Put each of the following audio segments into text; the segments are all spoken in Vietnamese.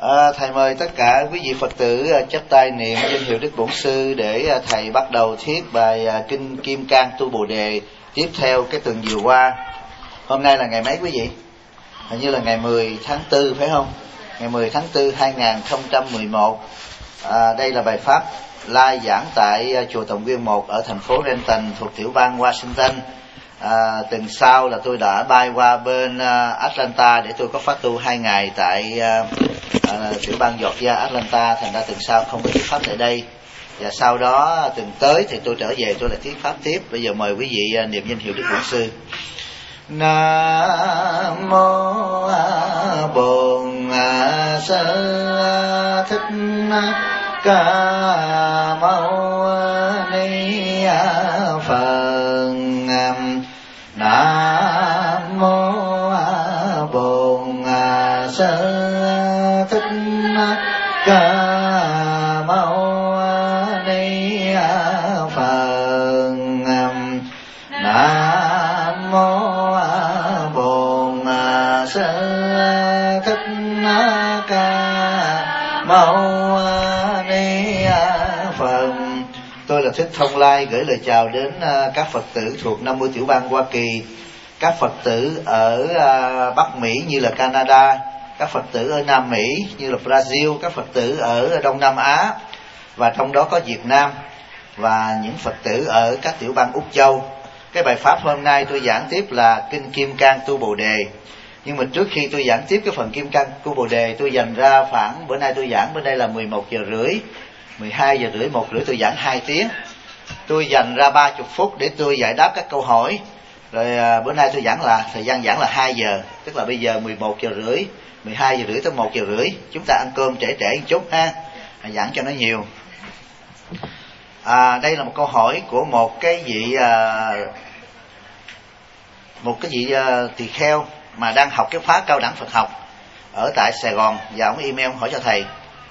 Thầy mời tất cả quý vị Phật tử chắp tay niệm danh hiệu Đức Bổn Sư để thầy bắt đầu thuyết bài Kinh Kim Cang Tu Bồ Đề tiếp theo cái tuần vừa qua. Hôm nay là ngày mấy quý vị? Hình như là ngày 10 tháng 4 phải không? Ngày 10 tháng 4 2011. Đây là bài pháp live giảng tại chùa Tòng Nguyên 1 ở thành phố Renton thuộc tiểu bang Washington. Tuần sau là tôi đã bay qua bên Atlanta để tôi có phát tu 2 ngày tại tiểu bang Georgia, Atlanta. Thành ra tuần sau không có thuyết pháp tại đây, và sau đó tuần tới thì tôi trở về tôi lại thuyết pháp tiếp. Bây giờ mời quý vị niệm danh hiệu Đức Bổn Sư. Nam mô Bổn Sư Thích Ca Mâu Ni Phật. Nam mô Bổn Sư Thích Ca Mâu Ni Phật. Nam mô Bổn Sư Thích Ca Mâu Ni Phật. Tôi là Thích Thông Lai, gửi lời chào đến các Phật tử thuộc 50 tiểu bang Hoa Kỳ, các Phật tử ở Bắc Mỹ như là Canada, các Phật tử ở Nam Mỹ như là Brazil, các Phật tử ở Đông Nam Á, và trong đó có Việt Nam, và những Phật tử ở các tiểu bang Úc Châu. Cái bài pháp hôm nay tôi giảng tiếp là Kinh Kim Cang Tu Bồ Đề. Nhưng mà trước khi tôi giảng tiếp cái phần Kim Cang Tu Bồ Đề, tôi dành ra khoảng, bữa nay tôi giảng bên đây là 11 giờ rưỡi, 12 giờ rưỡi, 1 rưỡi tôi giảng 2 tiếng. Tôi dành ra 30 phút để tôi giải đáp các câu hỏi. Rồi bữa nay tôi giảng là thời gian giảng là 2 giờ, tức là bây giờ 11 giờ rưỡi, 12 giờ rưỡi tới 1 giờ rưỡi. Chúng ta ăn cơm trễ một chút ha, giảng cho nó nhiều. Đây là một câu hỏi của một cái vị tỳ kheo mà đang học cái khóa cao đẳng Phật học ở tại Sài Gòn, và ông email hỏi cho thầy.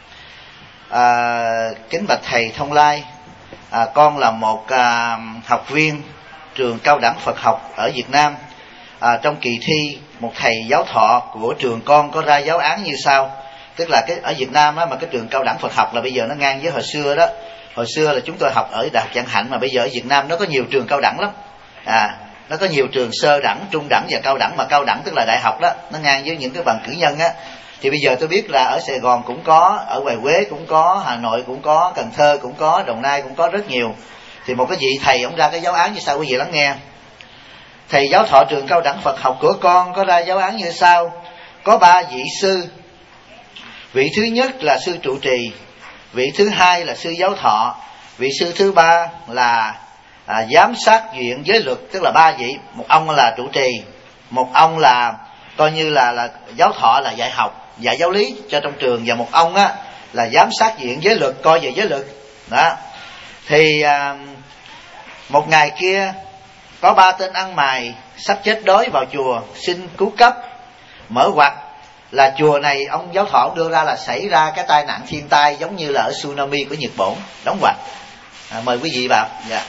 Kính bạch thầy Thông Lai, con là một học viên trường cao đẳng Phật học ở Việt Nam. Trong kỳ thi, một thầy giáo thọ của trường con có ra giáo án như sau. Tức là cái ở Việt Nam á, mà cái trường cao đẳng Phật học là bây giờ nó ngang với hồi xưa đó. Hồi xưa là chúng tôi học ở Đại học Vạn Hạnh, mà bây giờ ở Việt Nam nó có nhiều trường cao đẳng lắm. Nó có nhiều trường sơ đẳng, trung đẳng và cao đẳng, mà cao đẳng tức là đại học đó, nó ngang với những cái bằng cử nhân á. Thì bây giờ tôi biết là ở Sài Gòn cũng có, ở ngoài Huế cũng có, Hà Nội cũng có, Cần Thơ cũng có, Đồng Nai cũng có rất nhiều. Thì một cái vị thầy ông ra cái giáo án như sau, quý vị lắng nghe. Thầy giáo thọ trường cao đẳng Phật học của con có ra giáo án như sau. Có 3 vị sư. Vị thứ nhất là sư trụ trì, vị thứ hai là sư giáo thọ, vị sư thứ ba là giám sát viện giới luật. Tức là 3 vị, một ông là trụ trì, một ông là coi như là giáo thọ, là dạy học, dạy giáo lý cho trong trường, và một ông á là giám sát viện giới luật, coi về giới luật đó. Thì một ngày kia có 3 tên ăn mày sắp chết đói vào chùa xin cứu cấp. Mở ngoặt là chùa này ông giáo thọ đưa ra là xảy ra cái tai nạn thiên tai giống như là ở tsunami của Nhật Bản. Đóng ngoặt. Mời quý vị vào. Dạ.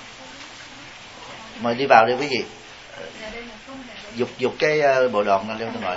Mời đi vào đi quý vị. Dục cái bộ đòn lên tôi ngồi.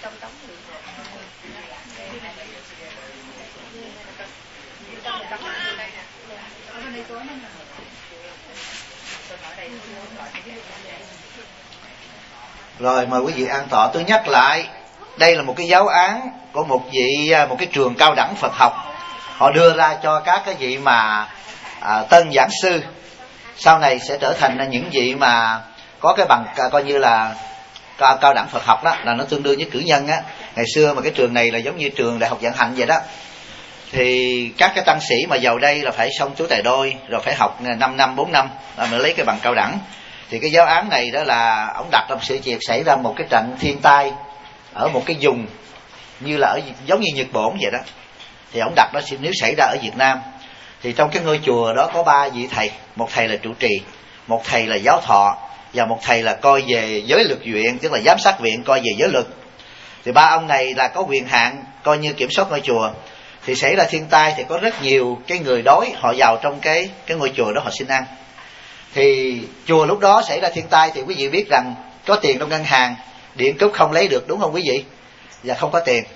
Rồi mời quý vị an tọa. Tôi nhắc lại, đây là một cái giáo án của một cái trường cao đẳng Phật học. Họ đưa ra cho các cái vị mà tân giảng sư sau này sẽ trở thành những vị mà có cái bằng coi như là cao đẳng Phật học đó, là nó tương đương với cử nhân á. Ngày xưa mà cái trường này là giống như trường Đại học Vạn Hạnh vậy đó. Thì các cái tăng sĩ mà vào đây là phải xong chú tài đôi, rồi phải học 5 năm 4 năm mới lấy cái bằng cao đẳng. Thì cái giáo án này đó là ông đặt trong sự việc xảy ra một cái trận thiên tai ở một cái vùng như là giống như Nhật Bản vậy đó. Thì ông đặt nó nếu xảy ra ở Việt Nam, thì trong cái ngôi chùa đó có 3 vị thầy. Một thầy là trụ trì, một thầy là giáo thọ, và một thầy là coi về giới luật viện, tức là giám sát viện, coi về giới luật. Thì 3 ông này là có quyền hạn coi như kiểm soát ngôi chùa. Thì xảy ra thiên tai thì có rất nhiều cái người đói, họ vào trong cái ngôi chùa đó họ xin ăn. Thì chùa lúc đó xảy ra thiên tai thì quý vị biết rằng có tiền trong ngân hàng, điện cước không lấy được, đúng không quý vị? Và không có tiền.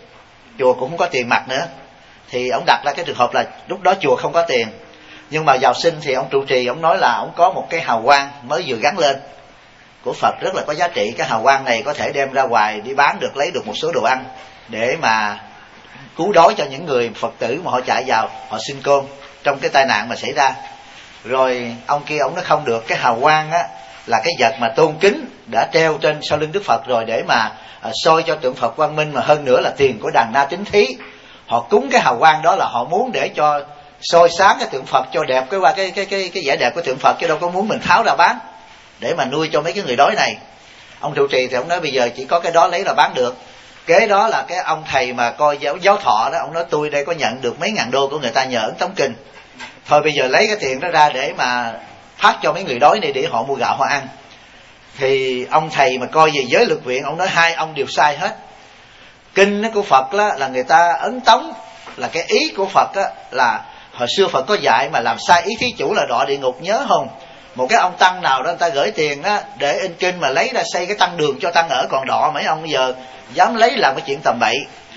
chùa cũng không có tiền mặt nữa, thì ông đặt ra cái trường hợp là lúc đó chùa không có tiền, nhưng mà vào sinh thì ông trụ trì ông nói là ông có một cái hào quang mới vừa gắn lên của Phật rất là có giá trị. Cái hào quang này có thể đem ra ngoài đi bán được, lấy được một số đồ ăn để mà cứu đói cho những người Phật tử mà họ chạy vào họ sinh cơm trong cái tai nạn mà xảy ra. Rồi ông kia ông nói không được, cái hào quang á là cái vật mà tôn kính đã treo trên sau lưng Đức Phật rồi, để mà soi cho tượng Phật quang minh, mà hơn nữa là tiền của đàn na tín thí. Họ cúng cái hào quang đó là họ muốn để cho soi sáng cái tượng Phật cho đẹp cái vẻ đẹp của tượng Phật, chứ đâu có muốn mình tháo ra bán để mà nuôi cho mấy cái người đói này. Ông trụ trì thì ông nói bây giờ chỉ có cái đó lấy là bán được. Kế đó là cái ông thầy mà coi giáo thọ đó, ông nói tôi đây có nhận được mấy ngàn đô của người ta nhờ ấn tống kinh, thôi bây giờ lấy cái tiền đó ra để mà phát cho mấy người đói này để họ mua gạo họ ăn. Thì ông thầy mà coi về giới lực viện, ông nói hai ông đều sai hết. Kinh của Phật đó, là người ta ấn tống, là cái ý của Phật đó, là hồi xưa Phật có dạy mà làm sai ý thí chủ là đọa địa ngục, nhớ không? Một cái ông tăng nào đó người ta gửi tiền đó để in kinh mà lấy ra xây cái tăng đường cho tăng ở còn đọ, mấy ông bây giờ dám lấy làm cái chuyện tầm bậy.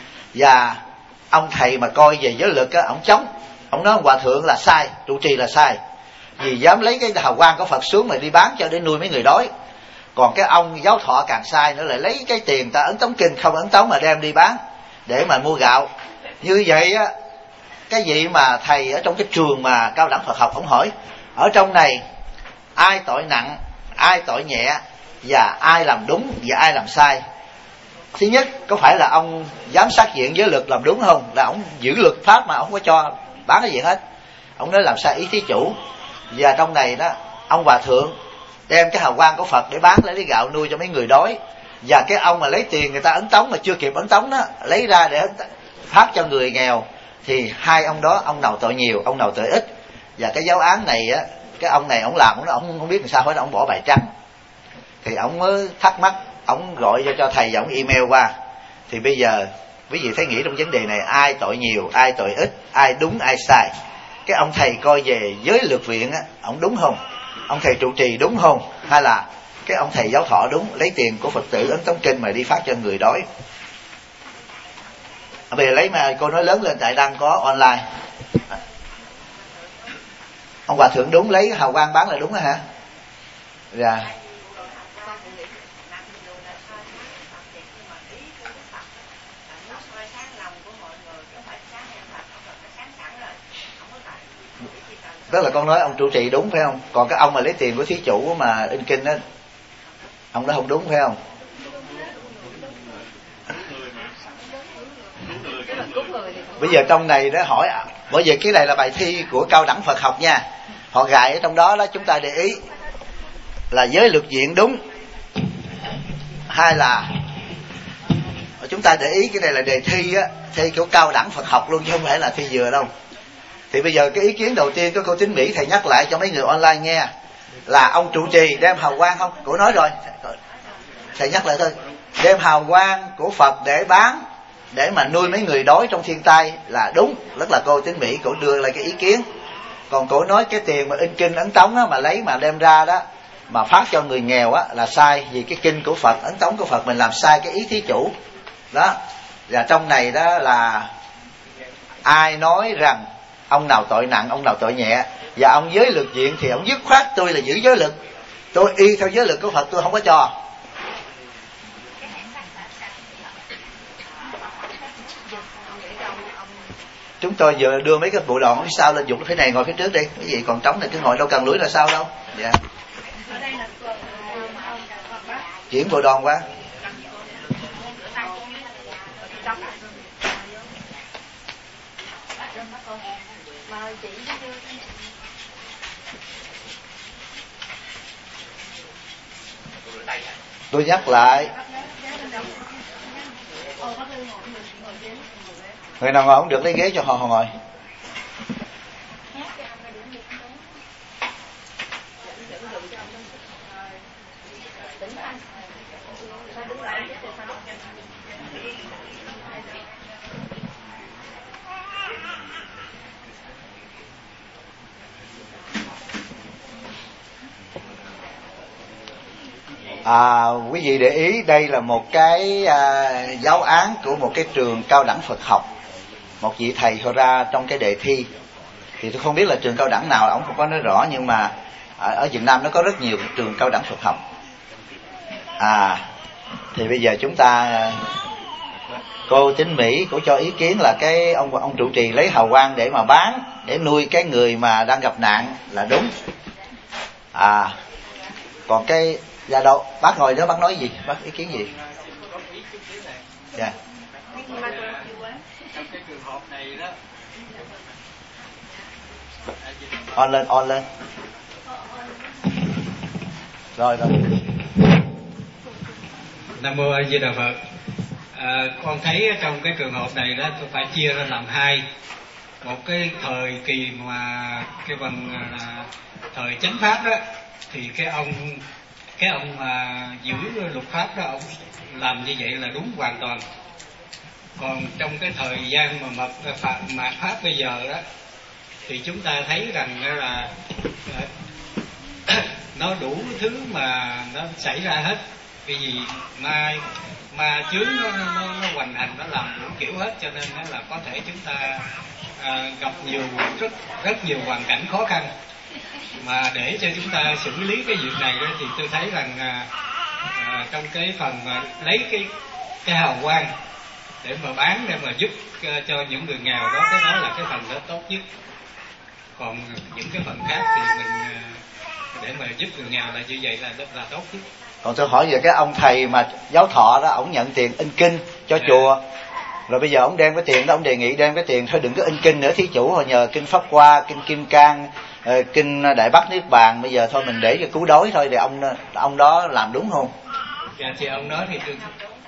Và ông thầy mà coi về giới lực á, ông chống, ông nói ông hòa thượng là sai, trụ trì là sai, vì dám lấy cái hào quang của Phật xuống mà đi bán cho để nuôi mấy người đói. Còn cái ông giáo thọ càng sai nữa, lại lấy cái tiền ta ấn tống kinh không ấn tống mà đem đi bán để mà mua gạo. Như vậy á, cái gì mà thầy ở trong cái trường mà cao đẳng Phật học, ông hỏi ở trong này ai tội nặng, ai tội nhẹ, và ai làm đúng và ai làm sai. Thứ nhất, có phải là ông giám sát viện giới luật làm đúng không? Là ông giữ luật pháp mà ông không có cho bán cái gì hết. Ông nói làm sai ý thí chủ. Và trong này đó, ông hòa thượng đem cái hào quang của Phật để bán lấy gạo nuôi cho mấy người đói. Và cái ông mà lấy tiền người ta ấn tống mà chưa kịp ấn tống đó, lấy ra để phát cho người nghèo. Thì hai ông đó, ông nào tội nhiều, ông nào tội ít. Và cái giáo án này á, cái ông này ông làm, ông không biết làm sao hết, ông bỏ bài trắng. Thì ông mới thắc mắc, ông gọi cho thầy và ông email qua. Thì bây giờ quý vị thấy nghĩ trong vấn đề này ai tội nhiều, ai tội ít, ai đúng ai sai. Cái ông thầy coi về giới luật viện á, ông đúng không? Ông thầy trụ trì đúng không? Hay là cái ông thầy giáo thọ đúng, lấy tiền của Phật tử ấn tống kinh mà đi phát cho người đói? Bây giờ lấy mà cô nói lớn lên, tại đang có online. Ông hòa thượng đúng, lấy hào quang bán là đúng đó hả? Dạ. Tức là con nói ông trụ trì đúng phải không? Còn cái ông mà lấy tiền của thí chủ mà in kinh á, ông đó không đúng phải không? Bây giờ trong này đó hỏi, bởi vì cái này là bài thi của cao đẳng Phật học nha, họ gài ở trong đó đó, chúng ta để ý là giới luật viện đúng hay là chúng ta để ý cái này là đề thi á, thi của cao đẳng Phật học luôn chứ không phải là thi vừa đâu. Thì bây giờ cái ý kiến đầu tiên của cô Tín Mỹ, thầy nhắc lại cho mấy người online nghe, là ông trụ trì đem hào quang không? Cô nói rồi, thầy nhắc lại thôi. Đem hào quang của Phật để bán, để mà nuôi mấy người đói trong thiên tai là đúng. Rất là cô Tín Mỹ, cô đưa lại cái ý kiến. Còn cô nói cái tiền mà in kinh ấn tống á, mà lấy mà đem ra đó mà phát cho người nghèo á là sai, vì cái kinh của Phật, ấn tống của Phật mình làm sai cái ý thí chủ đó. Và trong này đó là ai nói rằng ông nào tội nặng, ông nào tội nhẹ, và ông giới luật viện thì ông dứt khoát tôi là giữ giới luật, tôi y theo giới luật của Phật, tôi không có cho. Chúng tôi vừa đưa mấy cái bộ đoàn phía sau lên, dùng phía này ngồi phía trước đi, cái gì còn trống này cứ ngồi, đâu cần lưỡi là sao đâu. Dạ. Chuyển bộ đoàn qua. Tôi nhắc lại, người nào ngồi không được lấy ghế cho họ ngồi. Quý vị để ý đây là một cái giáo án của một cái trường cao đẳng Phật học. Một vị thầy thôi ra trong cái đề thi, thì tôi không biết là trường cao đẳng nào, ông không có nói rõ, nhưng mà ở Việt Nam nó có rất nhiều trường cao đẳng Phật học. Thì bây giờ chúng ta, cô Chính Mỹ cũng cho ý kiến là cái ông trụ trì lấy hào quang để mà bán, để nuôi cái người mà đang gặp nạn là đúng. Còn cái dạ đâu bác ngồi đó, bác nói gì, bác ý kiến gì? Dạ. Trong cái trường hợp này đó, on lên rồi. Nam mô A Di Đà Phật. Con thấy trong cái trường hợp này đó, tôi phải chia ra làm hai. Một cái thời kỳ mà cái bằng thời chánh pháp đó, thì cái ông mà giữ luật pháp đó, ông làm như vậy là đúng hoàn toàn. Còn trong cái thời gian mà mạt pháp bây giờ đó, thì chúng ta thấy rằng là nó đủ thứ mà nó xảy ra hết. Cái gì ma chướng nó hoành hành, nó làm đủ kiểu hết, cho nên là có thể chúng ta gặp rất nhiều hoàn cảnh khó khăn. Mà để cho chúng ta xử lý cái việc này đó, thì tôi thấy rằng trong cái phần mà lấy cái hào quang để mà bán, để mà giúp cho những người nghèo đó, cái đó là cái phần đó tốt nhất. Còn những cái phần khác thì mình để mà giúp người nghèo là như vậy là tốt nhất. Còn tôi hỏi về cái ông thầy mà giáo thọ đó, ổng nhận tiền in kinh cho chùa, rồi bây giờ ổng đem cái tiền đó, ổng đề nghị đem cái tiền thôi đừng có in kinh nữa, thí chủ hồi nhờ kinh Pháp Hoa, kinh Kim Cang, kinh Đại Bắc Niết Bàn, bây giờ thôi mình để cho cứu đói thôi, thì ông đó làm đúng không? Dạ thì ông đó thì tôi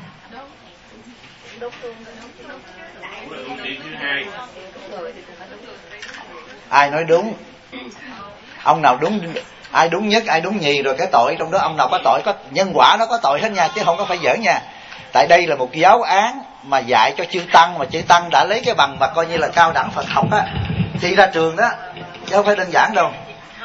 ai nói đúng, ông nào đúng, ai đúng nhất, ai đúng nhì, rồi cái tội trong đó ông nào có tội, có nhân quả nó có tội hết nha, chứ không có phải giỡn nha. Tại đây là một giáo án mà dạy cho chư tăng, mà chư tăng đã lấy cái bằng mà coi như là cao đẳng Phật học á, thi ra trường đó, chứ không phải đơn giản đâu.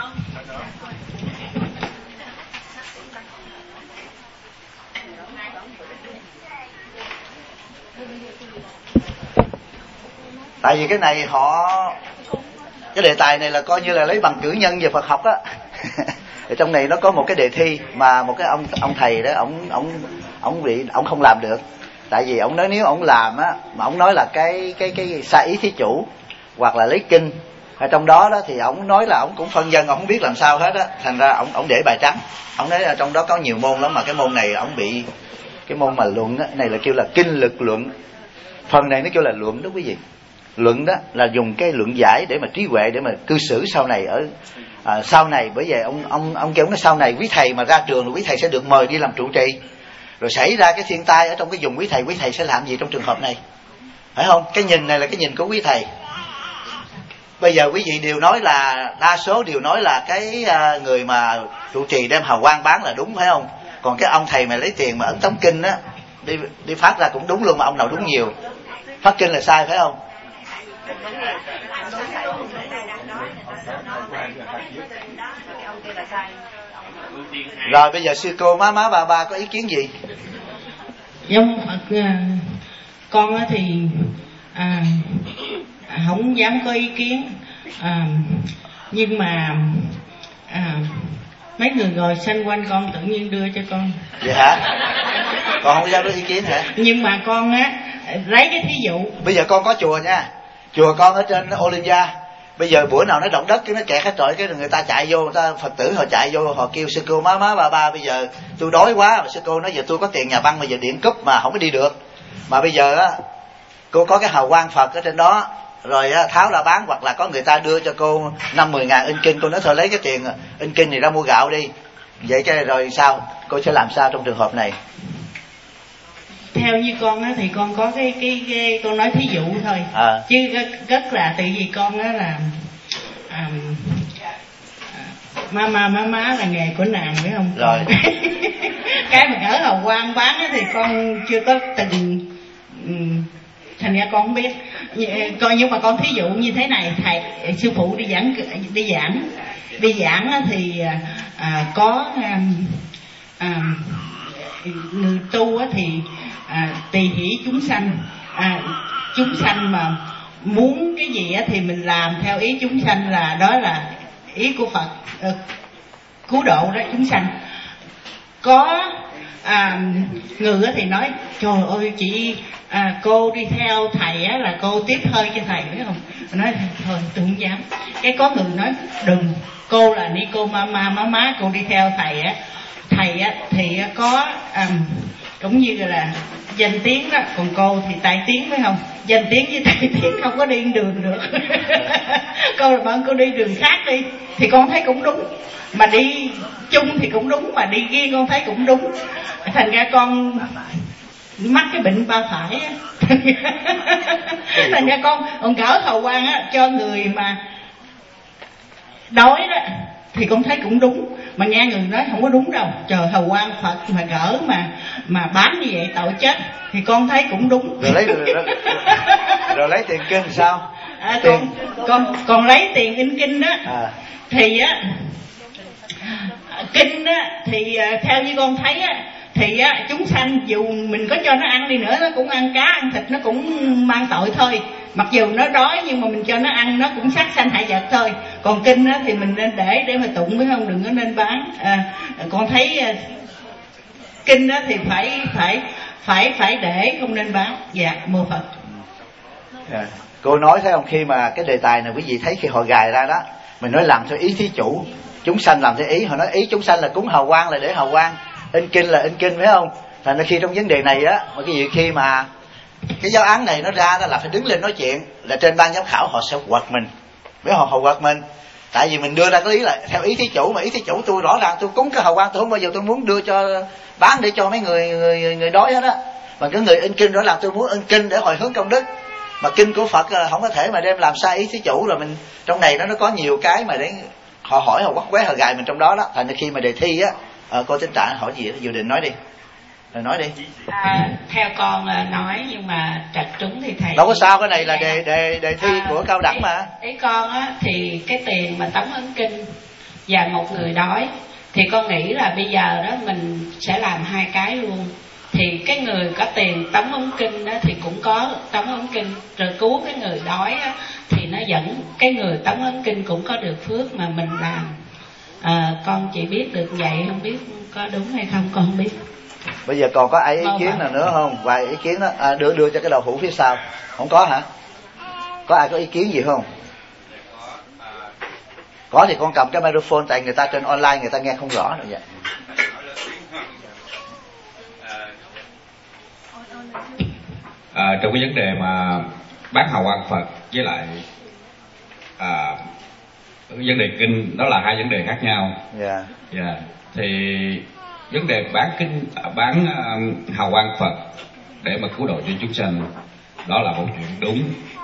Tại vì cái này cái đề tài này là coi như là lấy bằng cử nhân về Phật học á. Ở trong này nó có một cái đề thi mà một cái ông thầy đó, ông không làm được. Tại vì ông nói nếu ông làm á, mà ông nói là cái sai ý thí chủ, hoặc là lấy kinh ở trong đó thì ông nói là ông cũng phân dân, ông không biết làm sao hết á, thành ra ông để bài trắng. Ông nói là trong đó có nhiều môn lắm, mà cái môn này ông bị cái môn mà luận á, này là kêu là kinh lực luận, phần này nó kêu là luận đó quý vị. Luận đó là dùng cái luận giải để mà trí huệ, để mà cư xử sau này sau này. Bởi vậy ông kêu nó sau này quý thầy mà ra trường, quý thầy sẽ được mời đi làm trụ trì, rồi xảy ra cái thiên tai ở trong cái vùng quý thầy sẽ làm gì trong trường hợp này, phải không? Cái nhìn này là cái nhìn của quý thầy. Bây giờ quý vị đều nói là, đa số đều nói là cái người mà trụ trì đem hào quang bán là đúng, phải không? Còn cái ông thầy mà lấy tiền mà ấn tống kinh á, đi phát ra cũng đúng luôn, mà ông nào đúng nhiều. Phát kinh là sai, phải không? Rồi bây giờ sư cô má ba có ý kiến gì? Giống Phật, con thì không dám có ý kiến, nhưng mà mấy người ngồi xanh quanh con tự nhiên đưa cho con. Vậy hả? Con không dám có ý kiến hả? Nhưng mà con lấy cái thí dụ. Bây giờ con có chùa nha, chùa con ở trên Olympia. Bây giờ bữa nào nó động đất cái nó kẹt hết trọi, cái người ta chạy vô, người ta Phật tử họ chạy vô, họ kêu sư cô má ba bây giờ tôi đói quá, mà sư cô nói giờ tôi có tiền nhà băng, bây giờ điện cúp mà không có đi được, mà bây giờ á cô có cái hào quang Phật ở trên đó, rồi tháo ra bán, hoặc là có người ta đưa cho cô 5-10 ngàn in kinh, cô nói thôi lấy cái tiền in kinh này ra mua gạo đi. Vậy cái rồi sao, cô sẽ làm sao trong trường hợp này? Theo như con á thì con có cái con nói thí dụ thôi, chứ rất là tự vì con á là má là nghề của nàng, phải không? Rồi. Cái mà ở hào quang bán á thì con chưa có từng, thành ra con không biết. Nhưng mà con thí dụ như thế này, thầy sư phụ đi giảng á thì có người tu thì tùy hỷ chúng sanh, chúng sanh mà muốn cái gì thì mình làm theo ý chúng sanh, là đó là ý của Phật, cứu độ đó chúng sanh. Có người thì nói trời ơi chị, cô đi theo thầy là cô tiếp hơi cho thầy, biết không? Nói thôi tôi không dám. Cái có người nói đừng, cô là ni cô má cô đi theo thầy thầy thì có cũng như là danh tiếng đó, còn cô thì tài tiếng, phải không? Danh tiếng với tài tiếng không có đi đường được. Cô là bạn cô đi đường khác đi thì con thấy cũng đúng, mà đi chung thì cũng đúng, mà đi riêng con thấy cũng đúng. Thành ra con mắc cái bệnh ba phải á. Thành ra con gỡ hào quang cho người mà đói đó thì con thấy cũng đúng, mà nghe người nói không có đúng đâu. Trời, hào quang Phật mà gỡ mà bán như vậy tội chết, thì con thấy cũng đúng. Rồi lấy tiền kinh sao? Con lấy tiền in kinh đó. Thì kinh thì theo như con thấy thì chúng sanh dù mình có cho nó ăn đi nữa, nó cũng ăn cá ăn thịt, nó cũng mang tội thôi. Mặc dù nó đói nhưng mà mình cho nó ăn, nó cũng sát sanh hại vật thôi. Còn kinh thì mình nên để mà tụng, phải không? Đừng có nên bán. Con thấy kinh thì phải để, không nên bán. Dạ, mô Phật. Cô nói thấy không, khi mà cái đề tài này quý vị thấy khi họ gài ra đó, mình nói làm theo ý thí chủ, chúng sanh làm theo ý. Họ nói ý chúng sanh là cúng hào quang là để hào quang, in kinh là in kinh, phải không? Thành ra khi trong vấn đề này mà cái gì khi mà cái giáo án này nó ra đó là phải đứng lên nói chuyện, là trên ban giám khảo họ sẽ quật mình, biết họ quật mình. Tại vì mình đưa ra cái ý là theo ý thí chủ, mà ý thí chủ tôi rõ ràng tôi cúng cái hào quang, tôi không bao giờ tôi muốn đưa cho bán để cho mấy người đói hết á. Mà cái người in kinh rõ ràng tôi muốn in kinh để hồi hướng công đức, mà kinh của Phật không có thể mà đem làm sai ý thí chủ. Rồi mình trong này nó có nhiều cái mà để họ hỏi, họ quắc qué, họ gài mình trong đó đó. Thành ra khi mà đề thi cô Tính Trạng hỏi gì đó, dự định nói đi. Rồi nói đi. Theo con nói, nhưng mà trật trúng thì thầy đâu có sao, cái này là đề thi của cao đẳng mà. Ý con thì cái tiền mà tống ấn kinh và một người đói, thì con nghĩ là bây giờ đó mình sẽ làm hai cái luôn. Thì cái người có tiền tống ấn kinh đó thì cũng có tống ấn kinh, rồi cứu cái người đói đó, thì nó vẫn cái người tống ấn kinh cũng có được phước mà mình làm. Con chỉ biết được vậy, không biết có đúng hay không con không biết. Bây giờ còn có ai ý kiến nào nữa không? Vài ý kiến đó đưa cho cái đầu hũ phía sau. Không có hả? Có ai có ý kiến gì không? Có thì con cầm cái microphone, tại người ta trên online người ta nghe không rõ nữa vậy. Trong cái vấn đề mà bán hào quang Phật với lại vấn đề kinh, đó là hai vấn đề khác nhau. Thì vấn đề bán hào quang Phật để mà cứu độ cho chúng sanh, đó là một chuyện đúng,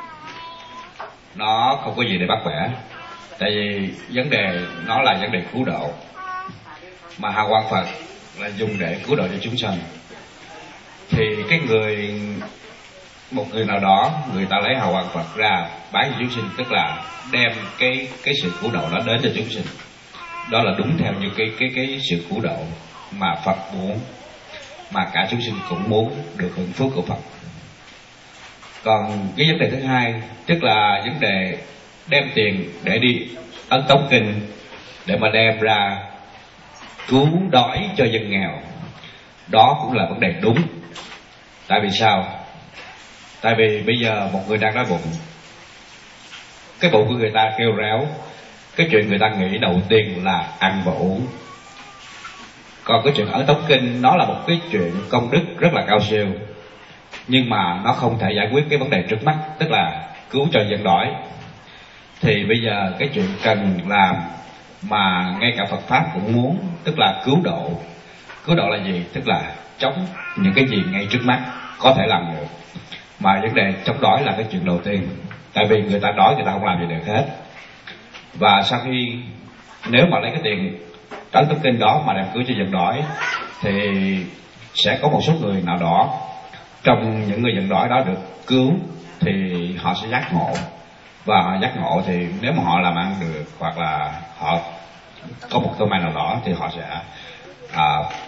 nó không có gì để bắt bẻ. Tại vì vấn đề nó là vấn đề cứu độ, mà hào quang Phật là dùng để cứu độ cho chúng sanh. Thì cái một người nào đó, người ta lấy hào quang Phật ra bán cho chúng sinh, tức là đem cái sự cứu độ đó đến cho chúng sinh. Đó là đúng theo như cái sự cứu độ mà Phật muốn, mà cả chúng sinh cũng muốn được hưởng phước của Phật. Còn cái vấn đề thứ hai, tức là vấn đề đem tiền để đi ấn tống kinh, để mà đem ra cứu đói cho dân nghèo, đó cũng là vấn đề đúng. Tại vì sao? Tại vì bây giờ một người đang đói bụng, cái bụng của người ta kêu réo, cái chuyện người ta nghĩ đầu tiên là ăn và uống. Còn cái chuyện ấn tống kinh, nó là một cái chuyện công đức rất là cao siêu, nhưng mà nó không thể giải quyết cái vấn đề trước mắt, tức là cứu cho dân đói. Thì bây giờ cái chuyện cần làm mà ngay cả Phật Pháp cũng muốn, tức là cứu độ. Cứu độ là gì? Tức là chống những cái gì ngay trước mắt có thể làm được. Mà vấn đề chống đói là cái chuyện đầu tiên. Tại vì người ta đói, người ta không làm gì được hết. Và sau khi, nếu mà lấy cái tiền ấn tống kinh đó mà đem cứu cho dân đói, thì sẽ có một số người nào đó trong những người dân đói đó được cứu, thì họ sẽ giác ngộ. Và họ giác ngộ thì nếu mà họ làm ăn được, hoặc là họ có một cơ may nào đó, thì họ sẽ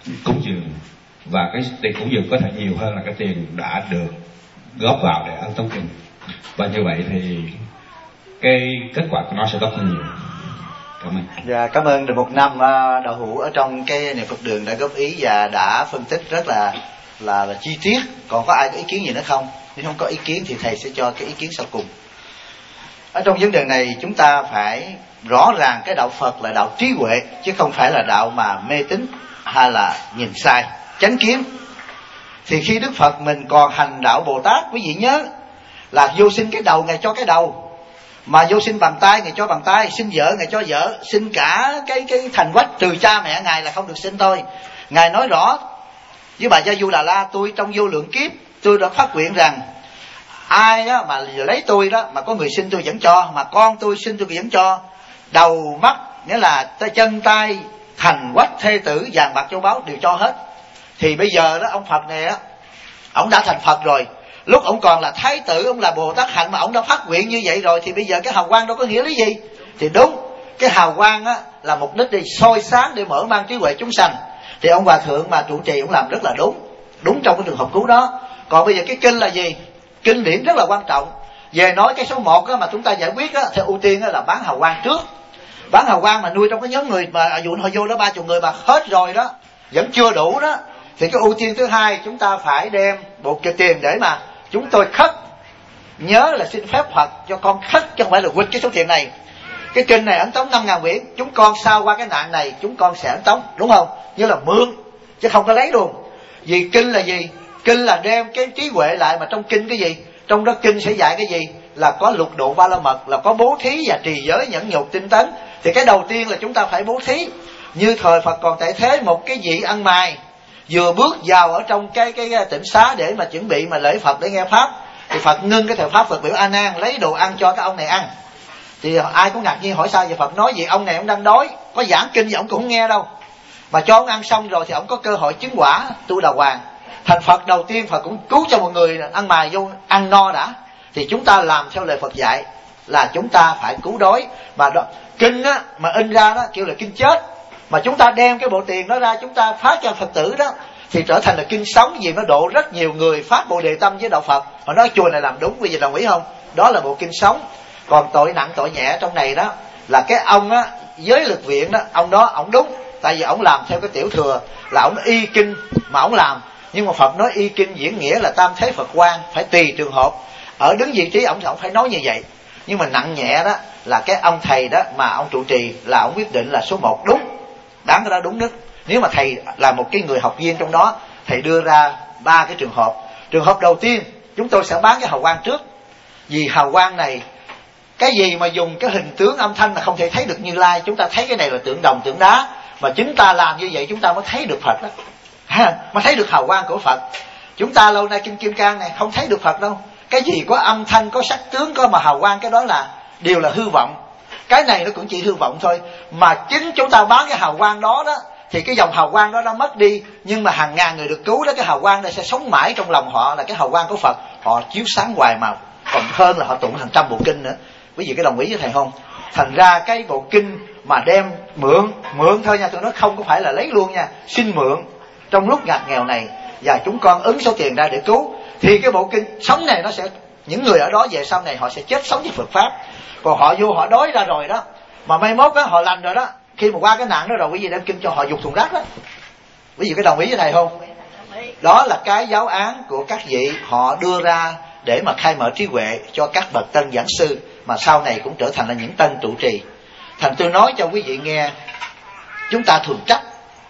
cúng dường, và cái tiền cúng dường có thể nhiều hơn là cái tiền đã được góp vào để ấn tống kinh. Và như vậy thì cái kết quả của nó sẽ tốt hơn nhiều. Cảm ơn. Dạ, cảm ơn được một năm đạo hữu ở trong cái niệm Phật đường đã góp ý và đã phân tích rất là chi tiết. Còn có ai có ý kiến gì nữa không? Nếu không có ý kiến thì thầy sẽ cho cái ý kiến sau cùng. Ở trong vấn đề này chúng ta phải rõ ràng cái đạo Phật là đạo trí huệ, chứ không phải là đạo mà mê tín hay là nhìn sai, chánh kiến. Thì khi Đức Phật mình còn hành đạo Bồ Tát, quý vị nhớ là vô sinh cái đầu Ngài cho cái đầu, mà vô sinh bàn tay Ngài cho bàn tay, sinh vợ Ngài cho vợ, sinh cả cái thành quách trừ cha mẹ Ngài là không được sinh thôi. Ngài nói rõ với bà Gia Du Đà La, tôi trong vô lượng kiếp tôi đã phát nguyện rằng ai đó mà lấy tôi đó, mà có người sinh tôi vẫn cho, mà con tôi sinh tôi vẫn cho, đầu mắt nghĩa là chân tay thành quách thê tử vàng bạc châu báu đều cho hết. Thì bây giờ đó ông Phật này á, ông đã thành Phật rồi, lúc ông còn là thái tử, ông là Bồ Tát hạnh mà ông đã phát nguyện như vậy rồi, thì bây giờ cái hào quang đâu có nghĩa lý gì. Thì đúng, cái hào quang á là mục đích để soi sáng, để mở mang trí huệ chúng sanh. Thì ông Hòa Thượng mà trụ trì ông làm rất là đúng trong cái trường hợp cứu đó. Còn bây giờ cái kinh là gì? Kinh điển rất là quan trọng. Về nói cái số 1 á, mà chúng ta giải quyết á, thì ưu tiên á, là bán hào quang trước. Bán hào quang mà nuôi trong cái nhóm người mà dụ họ vô đó 30 người mà hết rồi đó, vẫn chưa đủ đó, thì cái ưu tiên thứ hai chúng ta phải đem một cái tiền để mà chúng tôi khất. Nhớ là xin phép Phật cho con khất, chứ không phải là quỵt cái số tiền này. Cái kinh này ấn tống 5.000 quyển, chúng con sau qua cái nạn này chúng con sẽ ấn tống, đúng không? Như là mượn chứ không có lấy luôn. Vì kinh là gì? Kinh là đem cái trí huệ lại, mà trong kinh cái gì? Trong đó kinh sẽ dạy cái gì? Là có lục độ ba la mật, là có bố thí và trì giới nhẫn nhục tinh tấn. Thì cái đầu tiên là chúng ta phải bố thí. Như thời Phật còn tại thế, một cái vị ăn mày vừa bước vào ở trong cái tịnh xá để mà chuẩn bị mà lễ Phật để nghe pháp, thì Phật ngưng cái thời pháp, Phật biểu A Nan lấy đồ ăn cho cái ông này ăn. Thì ai cũng ngạc nhiên hỏi sao vậy Phật? Nói gì ông này ông đang đói, có giảng kinh gì ông cũng không nghe đâu, mà cho ông ăn xong rồi thì ông có cơ hội chứng quả tu đà hoàng. Thành Phật đầu tiên Phật cũng cứu cho một người ăn mày vô ăn no đã. Thì chúng ta làm theo lời Phật dạy là chúng ta phải cứu đói. Mà đó, kinh á, mà in ra đó kêu là kinh chết, mà chúng ta đem cái bộ tiền đó ra chúng ta phát cho Phật tử đó thì trở thành là kinh sống, vì nó độ rất nhiều người phát Bồ Đề Tâm với đạo Phật. Họ nói chùa này làm đúng, quý vị đồng ý không? Đó là bộ kinh sống. Còn tội nặng tội nhẹ trong này đó là cái ông á, giới lực viện đó, ông đó ông đúng, tại vì ông làm theo cái tiểu thừa là ông y kinh mà ông làm. Nhưng mà Phật nói y kinh diễn nghĩa là tam thế Phật quan, phải tùy trường hợp. Ở đứng vị trí ông phải nói như vậy. Nhưng mà nặng nhẹ đó là cái ông thầy đó mà ông trụ trì là ông quyết định là số 1 đúng, đáng cái đó đúng đức. Nếu mà thầy là một cái người học viên trong đó, thầy đưa ra 3 cái trường hợp. Trường hợp đầu tiên chúng tôi sẽ bán cái hào quang trước, vì hào quang này cái gì mà dùng cái hình tướng âm thanh là không thể thấy được Như Lai. Chúng ta thấy cái này là tượng đồng tượng đá, mà chúng ta làm như vậy chúng ta mới thấy được Phật đó, mới thấy được hào quang của Phật. Chúng ta lâu nay kinh Kim Cang này không thấy được Phật đâu. Cái gì có âm thanh, có sắc tướng, có mà hào quang, cái đó là đều là hư vọng. Cái này nó cũng chỉ hư vọng thôi. Mà chính chúng ta bán cái hào quang đó đó, thì cái dòng hào quang đó nó mất đi, nhưng mà hàng ngàn người được cứu đó, cái hào quang đó sẽ sống mãi trong lòng họ, là cái hào quang của Phật. Họ chiếu sáng hoài mà còn hơn là họ tụng hàng trăm bộ kinh nữa. Quý vị có đồng ý với thầy không? Thành ra cái bộ kinh mà đem mượn thôi nha, tôi nói không có phải là lấy luôn nha, xin mượn trong lúc ngặt nghèo này, và chúng con ứng số tiền ra để cứu. Thì cái bộ kinh sống này nó sẽ, những người ở đó về sau này họ sẽ chết sống với Phật pháp. Còn họ vô họ đói ra rồi đó, mà mai mốt đó họ lành rồi đó, khi mà qua cái nạn đó rồi quý vị đem kinh cho họ dục thùng rác đó. Quý vị có đồng ý với thầy không? Đó là cái giáo án của các vị họ đưa ra để mà khai mở trí huệ cho các bậc tân giảng sư, mà sau này cũng trở thành là những tân trụ trì. Thành tôi nói cho quý vị nghe, chúng ta thường trách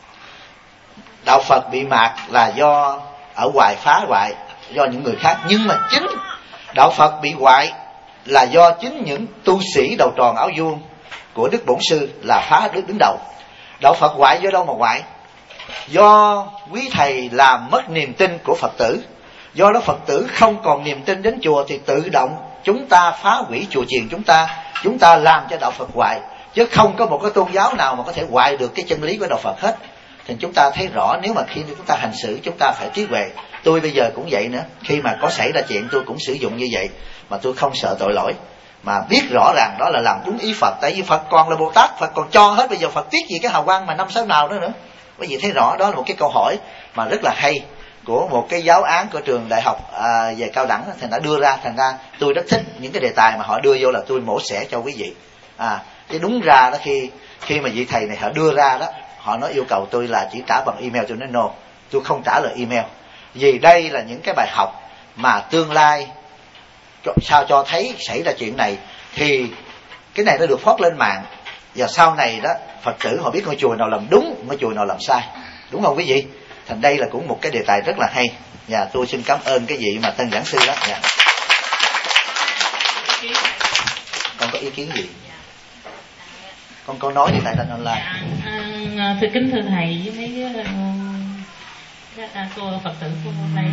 đạo Phật bị mạt là do ở ngoài phá hoại, do những người khác. Nhưng mà chính đạo Phật bị hoại là do chính những tu sĩ đầu tròn áo vuông của Đức Bổn Sư là phá Đức đứng đầu. Đạo Phật hoại do đâu mà hoại? Do quý thầy làm mất niềm tin của Phật tử. Do đó Phật tử không còn niềm tin đến chùa thì tự động chúng ta phá hủy chùa chiền chúng ta làm cho đạo Phật hoại, chứ không có một cái tôn giáo nào mà có thể hoại được cái chân lý của đạo Phật hết. Thì chúng ta thấy rõ, nếu mà khi chúng ta hành xử chúng ta phải trí huệ. Tôi bây giờ cũng vậy nữa, khi mà có xảy ra chuyện tôi cũng sử dụng như vậy, mà tôi không sợ tội lỗi, mà biết rõ ràng đó là làm đúng ý Phật. Tại vì Phật còn là Bồ Tát, Phật còn cho hết, bây giờ Phật tiếc gì cái hào quang mà 5-6 nào nữa. Quý vị thấy rõ đó là một cái câu hỏi mà rất là hay của một cái giáo án của trường đại học về cao đẳng, thành đã đưa ra. Thành ra tôi rất thích những cái đề tài mà họ đưa vô là tôi mổ xẻ cho quý vị. Chứ đúng ra đó, khi mà vị thầy này họ đưa ra đó, họ nói yêu cầu tôi là chỉ trả bằng email, tôi nói no, tôi không trả lời email, vì đây là những cái bài học mà tương lai sao cho thấy xảy ra chuyện này thì cái này nó được phót lên mạng, và sau này đó Phật tử họ biết ngôi chùa nào làm đúng, ngôi chùa nào làm sai, đúng không quý vị? Thành đây là cũng một cái đề tài rất là hay. Và tôi xin cảm ơn cái vị mà tân giảng sư đó. Con có ý kiến gì? Con nói đi tại Thanh Online. Thưa kính thưa thầy với mấy cô Phật tử của hôm nay,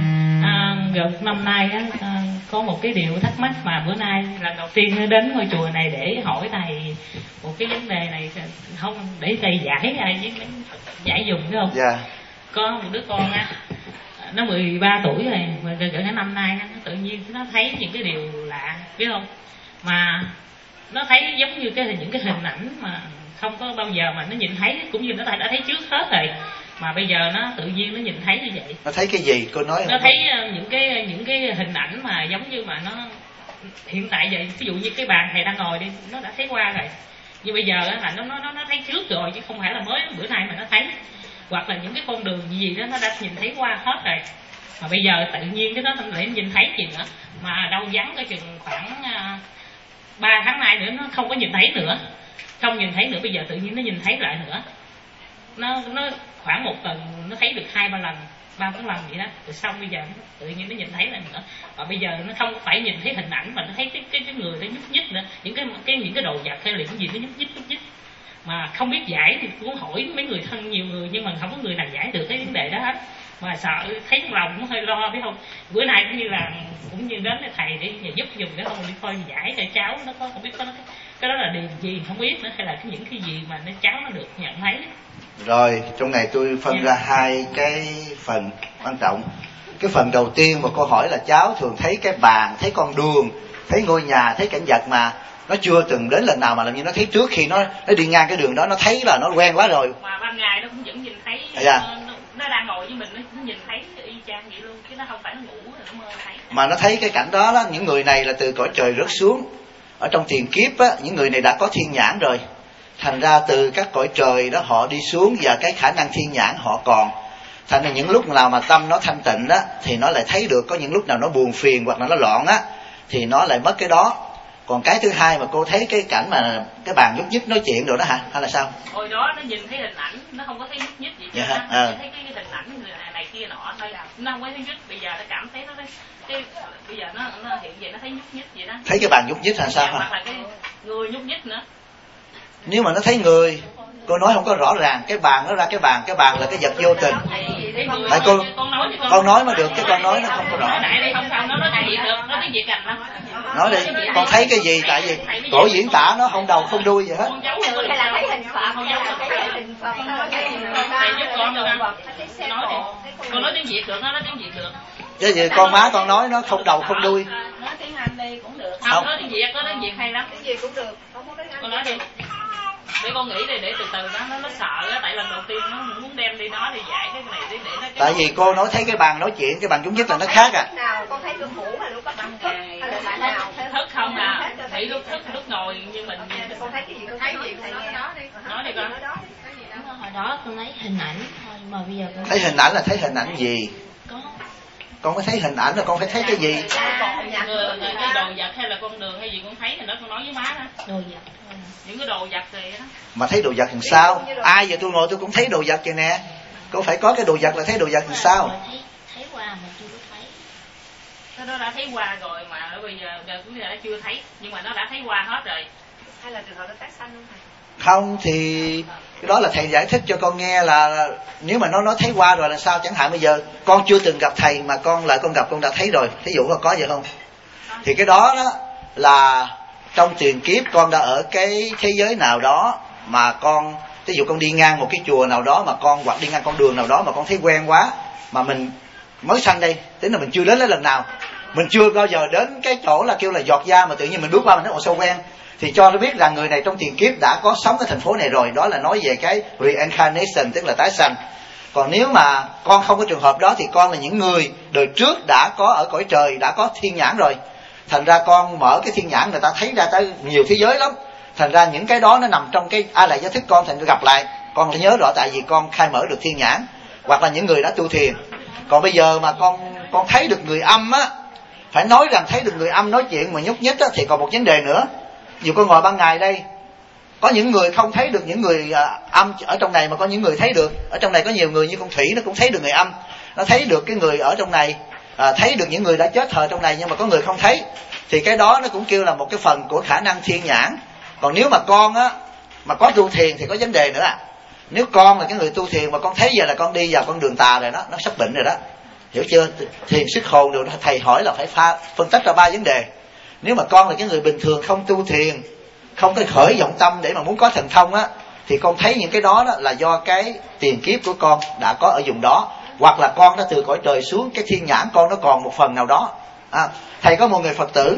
gần năm nay có một cái điều thắc mắc mà bữa nay lần đầu tiên đến ngôi chùa này để hỏi thầy một cái vấn đề này, không để thầy giải với giải dùng phải không? Dạ. Có một đứa con á, nó 13 tuổi rồi, mà gần cả năm nay nó tự nhiên nó thấy những cái điều lạ, biết không? Mà nó thấy giống như những cái hình ảnh mà không có bao giờ mà nó nhìn thấy, cũng như nó đã thấy trước hết rồi, mà bây giờ nó tự nhiên nó nhìn thấy như vậy. Nó thấy cái gì cô nói? Nó thấy những cái hình ảnh mà giống như mà nó hiện tại vậy, ví dụ như cái bàn thầy đang ngồi đi, nó đã thấy qua rồi, nhưng bây giờ là nó thấy trước rồi, chứ không phải là mới bữa nay mà nó thấy. Hoặc là những cái con đường gì đó nó đã nhìn thấy qua hết rồi, mà bây giờ tự nhiên cái nó lại nhìn thấy gì nữa, mà đâu vắng cái chừng khoảng 3 tháng nay nữa nó không có nhìn thấy nữa, không nhìn thấy nữa, bây giờ tự nhiên nó nhìn thấy lại nữa. Nó khoảng một tuần nó thấy được 2-3 lần, 3-4 lần vậy đó, rồi xong bây giờ tự nhiên nó nhìn thấy lại nữa. Và bây giờ nó không phải nhìn thấy hình ảnh mà nó thấy cái người nó nhúc nhích nữa, những cái đồ vật hay là những gì nó nhúc nhích. Mà không biết giải thì cũng hỏi mấy người thân, nhiều người, nhưng mà không có người nào giải được cái vấn đề đó hết. Mà sợ thấy trong lòng nó hơi lo, biết không? Bữa nay cũng như là cũng như đến với thầy để giúp dùng để không đi coi giải cho cháu nó có, không biết có cái đó là điều gì không biết nữa, hay là những cái gì mà cháu nó được nhận thấy. Rồi trong này tôi phân ra hai cái phần quan trọng. Cái phần đầu tiên một câu hỏi là cháu thường thấy cái bàn, thấy con đường, thấy ngôi nhà, thấy cảnh vật mà nó chưa từng đến lần nào, mà làm như nó thấy trước khi nó đi ngang cái đường đó, nó thấy là nó quen quá rồi. Mà ban ngày nó cũng vẫn nhìn thấy. Nó đang ngồi với mình nó cũng nhìn thấy y chang vậy luôn, chứ nó không phải nó ngủ rồi nó mơ thấy. Mà nó thấy cái cảnh đó, những người này là từ cõi trời rớt xuống ở trong tiền kiếp á, những người này đã có thiên nhãn rồi, thành ra từ các cõi trời đó họ đi xuống, và cái khả năng thiên nhãn họ còn, thành ra những lúc nào mà tâm nó thanh tịnh á thì nó lại thấy được. Có những lúc nào nó buồn phiền hoặc là nó loạn á thì nó lại mất cái đó. Còn cái thứ hai mà cô thấy cái cảnh mà cái bàn nhúc nhích nói chuyện rồi đó hả, hay là sao? Hồi đó nó nhìn thấy hình ảnh, nó không có thấy nhúc nhích gì chứ. Nó thấy cái hình ảnh người này kia nọ thôi, nó không có thấy nhúc. Bây giờ nó cảm thấy bây giờ nó hiện về nó thấy nhúc nhích vậy đó. Thấy cái bàn nhúc nhích là sao? Hoặc là cái người nhúc nhích nữa. Nếu mà nó thấy người, cô nói không có rõ ràng. Cái bàn nó ra cái bàn là cái vật vô tình. Tại con nói mà được, chứ con nói nó không có rõ. Nói đi, con thấy cái gì? Tại vì tổ diễn tả nó không đầu không đuôi gì hết. Con nói tiếng Việt được, nó nói tiếng Việt được. Chứ gì con má con nói nó không đầu không đuôi. Nói tiếng Anh đi cũng được. Không, nói tiếng Việt, có tiếng Việt hay lắm. Tiếng Việt cũng được, không có tiếng Anh. Con nói đi. Để con nghĩ để từ từ nó sợ á, tại lần đầu tiên nó muốn đem đi nói đi giải cái này để nó. Tại vì cô nói thấy cái bàn nói chuyện, cái bàn chúng nhất là nó khác à. Nào con thấy con ngủ mà lúc bắt thức hay là bạn nào thức không à? Nghĩ lúc thức lúc ngồi như mình. Con thấy cái gì con thấy gì thầy nghe đó đi. Nói đi con. Hồi đó con thấy hình ảnh thôi, mà bây giờ con thấy hình ảnh là thấy hình ảnh gì? Con phải thấy hình ảnh là con phải thấy cái gì? Cái đồ vật hay là con đường hay gì con thấy thì đó con nói với má đó. Đồ vật. Những cái đồ vật này đó. Mà thấy đồ vật làm sao? Ai giờ tôi ngồi tôi cũng thấy đồ vật vậy nè. Con phải có cái đồ vật là thấy đồ vật làm sao? Thấy qua mà chưa có thấy. Cái đó đã thấy qua rồi mà bây giờ cũng đã chưa thấy, nhưng mà nó đã thấy qua hết rồi. Hay là trường hợp nó tái sanh luôn thầy? Không thì cái đó là thầy giải thích cho con nghe là nếu mà nó thấy qua rồi là sao. Chẳng hạn bây giờ con chưa từng gặp thầy mà con gặp con đã thấy rồi, thí dụ có vậy không? Thì cái đó là trong tiền kiếp con đã ở cái thế giới nào đó mà con, ví dụ con đi ngang một cái chùa nào đó mà con, hoặc đi ngang con đường nào đó mà con thấy quen quá, mà mình mới sanh đây, tính là mình chưa đến lần nào, Mình chưa bao giờ đến cái chỗ là kêu là giọt da mà tự nhiên mình bước qua mình nói sao quen, thì cho nó biết rằng người này trong tiền kiếp đã có sống cái thành phố này rồi. Đó là nói về cái reincarnation, tức là tái sanh. Còn nếu mà con không có trường hợp đó thì con là những người đời trước đã có ở cõi trời, đã có thiên nhãn rồi. Thành ra con mở cái thiên nhãn, người ta thấy ra tới nhiều thế giới lắm. Thành ra những cái đó nó nằm trong cái ai lại giới thức con, thành ra gặp lại con phải nhớ rõ, tại vì con khai mở được thiên nhãn. Hoặc là những người đã tu thiền. Còn bây giờ mà con thấy được người âm á, phải nói rằng thấy được người âm nói chuyện mà nhúc nhích á, thì còn một vấn đề nữa. Dù con ngồi ban ngày đây, có những người không thấy được những người âm ở trong này, mà có những người thấy được. Ở trong này có nhiều người như con Thủy, nó cũng thấy được người âm, nó thấy được cái người ở trong này, thấy được những người đã chết thờ trong này, nhưng mà có người không thấy. Thì cái đó nó cũng kêu là một cái phần của khả năng thiên nhãn. Còn nếu mà con á mà có tu thiền thì có vấn đề nữa. Nếu con là cái người tu thiền mà con thấy giờ là con đi vào con đường tà rồi đó, nó sắp bệnh rồi đó, hiểu chưa? Thiền sức hồn được, thầy hỏi là phải phân tích ra 3 vấn đề. Nếu mà con là cái người bình thường không tu thiền, không có khởi vọng tâm để mà muốn có thần thông á, thì con thấy những cái đó là do cái tiền kiếp của con đã có ở vùng đó, hoặc là con đã từ cõi trời xuống, cái thiên nhãn con nó còn một phần nào đó. Thầy có một người Phật tử,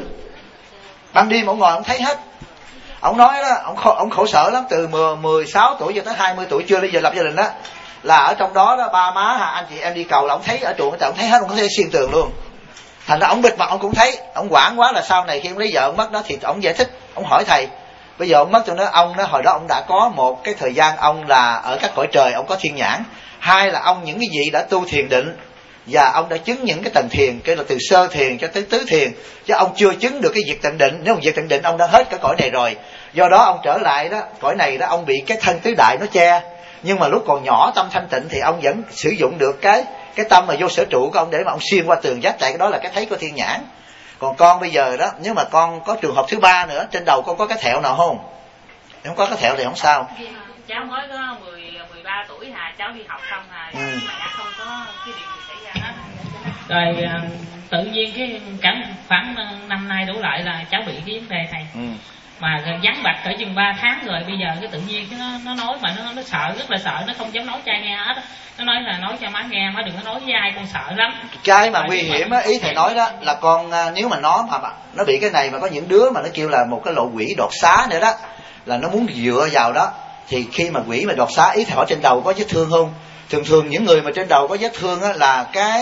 ban đêm ông ngồi ông thấy hết. Ông nói đó, ông khổ sở lắm, từ 16 tuổi cho tới 20 tuổi chưa bây giờ lập gia đình đó, là ở trong đó đó ba má anh chị em đi cầu là ông thấy ở chuồng, ông thấy hết, ông có thể xuyên tường luôn. Thành ra ông bịt mặt ông cũng thấy. Ông hoảng quá là sau này khi ông lấy vợ ông mất đó thì ông giải thích, ông hỏi thầy, bây giờ ông mất cho nó, ông đó hồi đó ông đã có một cái thời gian ông là ở các cõi trời, ông có thiên nhãn. Hai là ông những cái gì đã tu thiền định, và ông đã chứng những cái tầng thiền, cái là từ sơ thiền cho tới tứ thiền, chứ ông chưa chứng được cái việc tận định. Nếu việc tận định ông đã hết cái cõi này rồi. Do đó ông trở lại đó, cõi này đó, ông bị cái thân tứ đại nó che. Nhưng mà lúc còn nhỏ tâm thanh tịnh thì ông vẫn sử dụng được cái tâm mà vô sở trụ của ông để mà ông xuyên qua tường vách. Tại cái đó là cái thấy của thiên nhãn. Còn con bây giờ đó, nếu mà con có trường hợp thứ 3 nữa, trên đầu con có cái thẹo nào không? Nếu không có cái thẹo thì không sao. Cháu mới có 13 tuổi cháu đi học xong mà đã không có cái điều gì xảy ra hết. Rồi tự nhiên cái khoảng năm nay đổ lại là cháu bị cái vấn đề này. Mà vắng bạch cỡ chừng 3 tháng rồi, bây giờ cái tự nhiên cái nó nói mà nó sợ, rất là sợ, nó không dám nói cho ai nghe hết. Nó nói là nói cho má nghe, má đừng có nói với ai, con sợ lắm. Cái mà nguy hiểm á, ý thầy nói đó là con nếu mà nó bị cái này, mà có những đứa mà nó kêu là một cái lộ quỷ đọt xá nữa đó, là nó muốn dựa vào đó, thì khi mà quỷ mà đọt xá, ý thầy hỏi trên đầu có vết thương không? Thường những người mà trên đầu có vết thương á là cái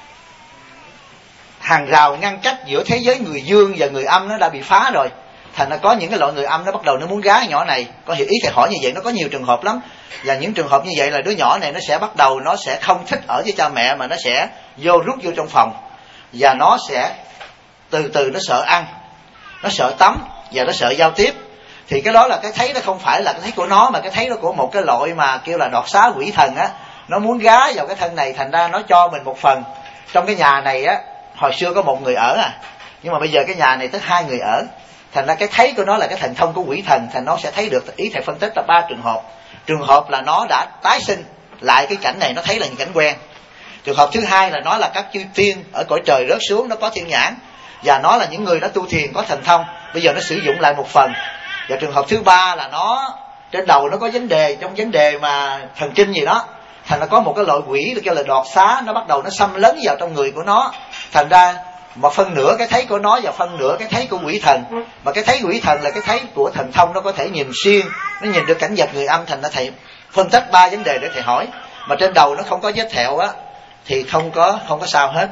hàng rào ngăn cách giữa thế giới người dương và người âm nó đã bị phá rồi. Thành ra có những cái loại người âm nó bắt đầu nó muốn gá nhỏ này. Có hiểu ý thầy hỏi như vậy, nó có nhiều trường hợp lắm. Và những trường hợp như vậy là đứa nhỏ này nó sẽ bắt đầu, nó sẽ không thích ở với cha mẹ, mà nó sẽ rút vô trong phòng. Và nó sẽ từ từ nó sợ ăn, nó sợ tắm, và nó sợ giao tiếp. Thì cái đó là cái thấy, nó không phải là cái thấy của nó, mà cái thấy nó của một cái loại mà kêu là đọt xá quỷ thần á. Nó muốn gá vào cái thân này, thành ra nó cho mình một phần. Trong cái nhà này á, hồi xưa có một người ở nhưng mà bây giờ cái nhà này tới 2 người ở. Thành ra cái thấy của nó là cái thần thông của quỷ thần, thành nó sẽ thấy được. Ý thầy phân tích là 3 trường hợp. Trường hợp là nó đã tái sinh lại cái cảnh này, nó thấy là những cảnh quen. Trường hợp thứ 2 là nó là các chư tiên ở cõi trời rớt xuống, nó có thiên nhãn, và nó là những người đã tu thiền có thần thông, bây giờ nó sử dụng lại một phần. Và trường hợp thứ 3 là nó trên đầu nó có vấn đề, trong vấn đề mà thần kinh gì đó, thành ra có một cái loại quỷ kêu là đọt xá, nó bắt đầu nó xâm lấn vào trong người của nó. Thành ra một phần nửa cái thấy của nó và phần nửa cái thấy của quỷ thần. Mà cái thấy quỷ thần là cái thấy của thần thông, nó có thể nhìn xuyên, nó nhìn được cảnh vật người âm. Thành ra thầy phân tích 3 vấn đề để thầy hỏi. Mà trên đầu nó không có vết thẹo á thì không có sao hết.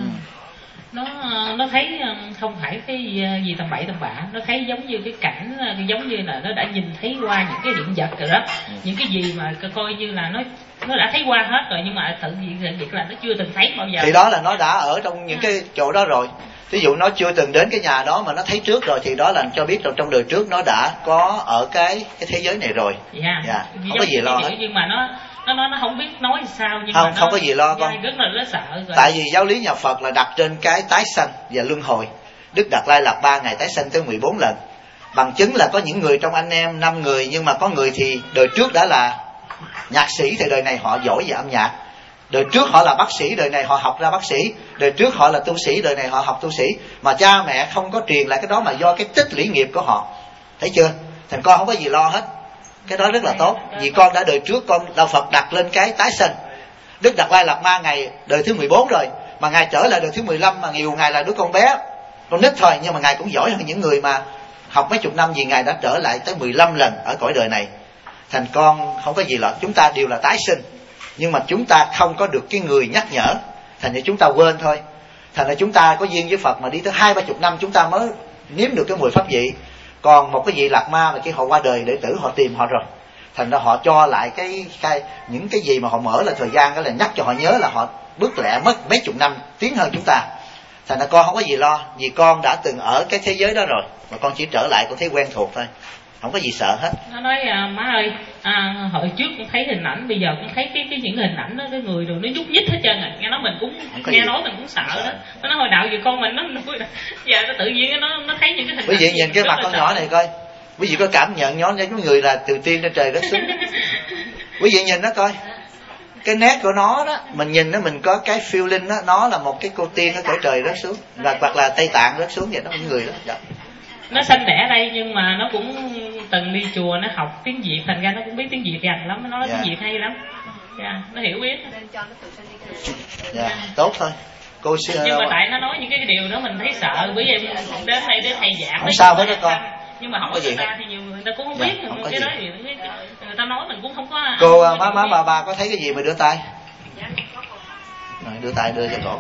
Nó thấy không phải cái gì tầm bậy tầm bạ, nó thấy giống như cái cảnh, giống như là nó đã nhìn thấy qua những cái hiện vật rồi đó. Những cái gì mà coi như là nó đã thấy qua hết rồi, nhưng mà tự nhiên là nó chưa từng thấy bao giờ. Thì đó là nó đã ở trong những cái chỗ đó rồi. Ví dụ nó chưa từng đến cái nhà đó mà nó thấy trước rồi, thì đó là cho biết trong đời trước nó đã có ở cái thế giới này rồi. Dạ. Không có gì lo hết. Nhưng mà nó không biết nói sao, nhưng không, mà không có gì lo con. Rất là nó sợ rồi. Tại vì giáo lý nhà Phật là đặt trên cái tái sanh và luân hồi. Đức Đạt Lai Lạt 3 ngày tái sanh tới 14 lần. Bằng chứng là có những người trong anh em 5 người, nhưng mà có người thì đời trước đã là nhạc sĩ, thì đời này họ giỏi về âm nhạc. Đời trước họ là bác sĩ, đời này họ học ra bác sĩ. Đời trước họ là tu sĩ, đời này họ học tu sĩ. Mà cha mẹ không có truyền lại cái đó, mà do cái tích lũy nghiệp của họ. Thấy chưa? Thành con không có gì lo hết. Cái đó rất là tốt. Vì con đã đời trước, con đạo Phật đặt lên cái tái sanh. Đức Đạt Lai Lạt Ma ngày đời thứ 14 rồi. mà Ngài trở lại đời thứ 15 mà nhiều Ngài là đứa con bé, con nít thôi, nhưng mà Ngài cũng giỏi hơn những người mà học mấy chục năm, vì Ngài đã trở lại tới 15 lần ở cõi đời này. Thành con không có gì lạ, chúng ta đều là tái sinh, nhưng mà chúng ta không có được cái người nhắc nhở, thành ra chúng ta quên thôi. Thành ra chúng ta có duyên với Phật mà đi tới 20-30 năm chúng ta mới nếm được cái mùi pháp vị. Còn một cái vị Lạc Ma mà khi họ qua đời, đệ tử họ tìm họ rồi, thành ra họ cho lại những cái gì mà họ mở là thời gian, đó là nhắc cho họ nhớ là họ bước lẹ mất mấy chục năm tiến hơn chúng ta. Thành ra con không có gì lo, vì con đã từng ở cái thế giới đó rồi, mà con chỉ trở lại con thấy quen thuộc thôi, không có gì sợ hết. Nó nói má ơi, hồi trước con thấy hình ảnh, bây giờ con thấy cái những hình ảnh đó, cái người rồi nó nhúc nhích hết trơn à. Nghe nói mình cũng nghe nói mình cũng sợ đó. Nó nói hồi đạo gì con mình nó giờ nó tự nhiên nó thấy những cái hình ảnh. Quý vị nhìn cái mặt con nhỏ này coi, quý vị có cảm nhận nhỏ giống người là từ tiên trên trời đất xuống. Quý vị nhìn nó coi, cái nét của nó đó, mình nhìn nó mình có cái feeling đó, nó là một cái cô tiên ở cõi trời rớt xuống, hoặc là Tây Tạng rớt xuống vậy đó, những người đó. Dạ. Nó sanh đẻ đây nhưng mà nó cũng từng đi chùa, nó học tiếng Việt, thành ra nó cũng biết tiếng Việt rành lắm, nó nói tiếng Việt hay lắm. Nó hiểu biết. Tốt thôi. Cô nhưng mà tại nó nói những cái điều đó mình thấy sợ, bởi vì đến đây để thầy giảng không sao hết đó con. Nhưng mà không có gì ta thì nhiều người ta cũng không biết, cái đó thì người ta nói mình cũng không có. Cô má bà có thấy cái gì mà đưa tay? Rồi, đưa tay đưa cho cổ.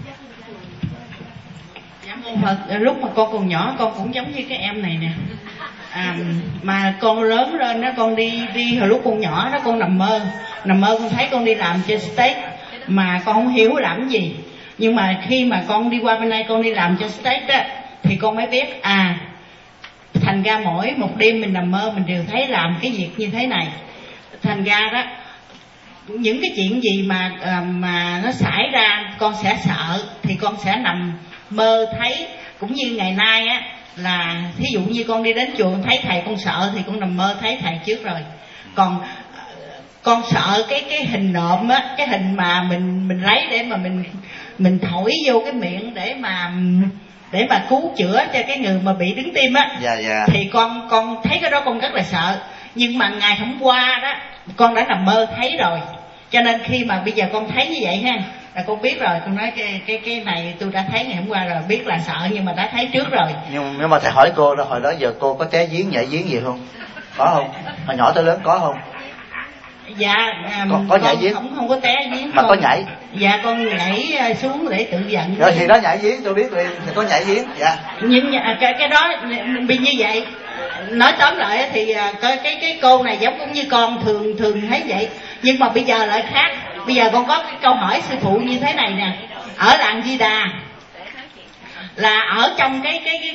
Phật, lúc mà con còn nhỏ con cũng giống như cái em này nè, mà con lớn lên đó, con đi hồi lúc con nhỏ đó con nằm mơ con thấy con đi làm trên stage mà con không hiểu làm gì, nhưng mà khi mà con đi qua bên đây con đi làm trên stage đó thì con mới biết thành ra mỗi một đêm mình nằm mơ mình đều thấy làm cái việc như thế này. Thành ra đó những cái chuyện gì mà nó xảy ra con sẽ sợ thì con sẽ nằm mơ thấy. Cũng như ngày nay á, là thí dụ như con đi đến chùa thấy thầy con sợ thì con nằm mơ thấy thầy trước rồi. Còn con sợ cái hình nộm á, cái hình mà mình lấy để mà mình thổi vô cái miệng để mà cứu chữa cho cái người mà bị đứng tim á. Thì con thấy cái đó con rất là sợ. Nhưng mà ngày hôm qua đó con đã nằm mơ thấy rồi, cho nên khi mà bây giờ con thấy như vậy ha là con biết rồi. Con nói cái này tôi đã thấy ngày hôm qua rồi, biết là sợ nhưng mà đã thấy trước rồi. Nhưng mà thầy hỏi cô đó, hồi đó giờ cô có té giếng nhảy giếng gì không? Có không? Hồi nhỏ tới lớn có không? Dạ có nhảy giếng không có té giếng mà có nhảy. Dạ con nhảy xuống để tự giận rồi thì đó nhảy giếng tôi biết liền, thì có nhảy giếng. Dạ nhưng cái đó bị như vậy. Nói tóm lại thì cái cô này giống cũng như con thường thấy vậy, nhưng mà bây giờ lại khác. Bây giờ con có cái câu hỏi sư phụ như thế này nè, ở làng Di Đà là ở trong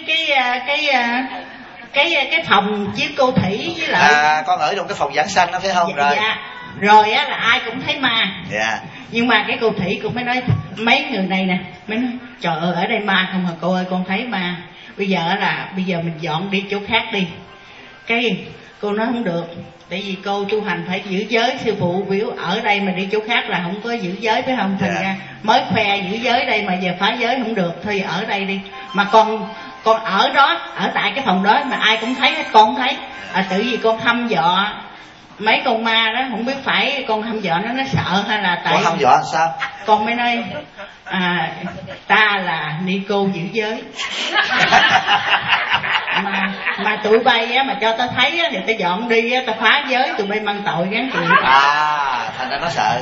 cái phòng chiếu cô Thủy với lại con ở trong cái phòng giảng sanh đó phải không? Rồi rồi á là ai cũng thấy ma. Dạ. Nhưng mà cái cô Thủy cũng mới nói mấy người này nè, mới nói trời ơi ở đây ma không hả cô ơi, con thấy ma. Bây giờ mình dọn đi chỗ khác đi. Cái cô nói không được, tại vì cô tu hành phải giữ giới, sư phụ biểu ở đây mà đi chỗ khác là không có giữ giới phải không? Thành ra mới khoe giữ giới đây mà giờ phá giới không được, thôi ở đây đi. Mà con ở đó, ở tại cái phòng đó mà ai cũng thấy hết, con không thấy. Tự vì con hăm dọa mấy con ma đó, không biết phải con hăm dọa nó sợ hay là tại con hăm dọa sao? Con mới nói ta là ni cô giữ giới. mà tụi bay á mà cho ta thấy á thì ta dọn đi á, ta phá giới, tụi bay mang tội gán chịu. Thành ra nó sợ.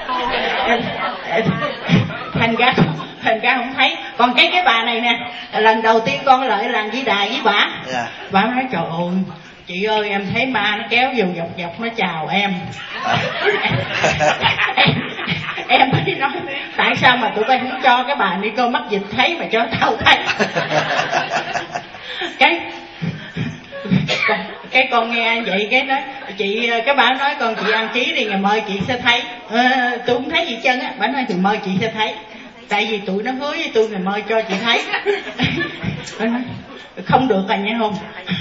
thành ra không thấy. Còn cái bà này nè, lần đầu tiên con lại làng Di Đà với bà. Bà nói trời ơi chị ơi em thấy ma nó kéo dù dọc nó chào em. Em mới nói tại sao mà tụi bay không cho cái bà đi cô mắc dịch thấy mà cho tao thấy. cái con nghe vậy cái nói chị, cái bà nói con chị ăn trí đi ngày mai chị sẽ thấy. Tôi không thấy gì chân á. Bà nói thì mai chị sẽ thấy, tại vì tụi nó hứa với tôi ngày mai cho chị thấy. Bà nói không được rồi nha không.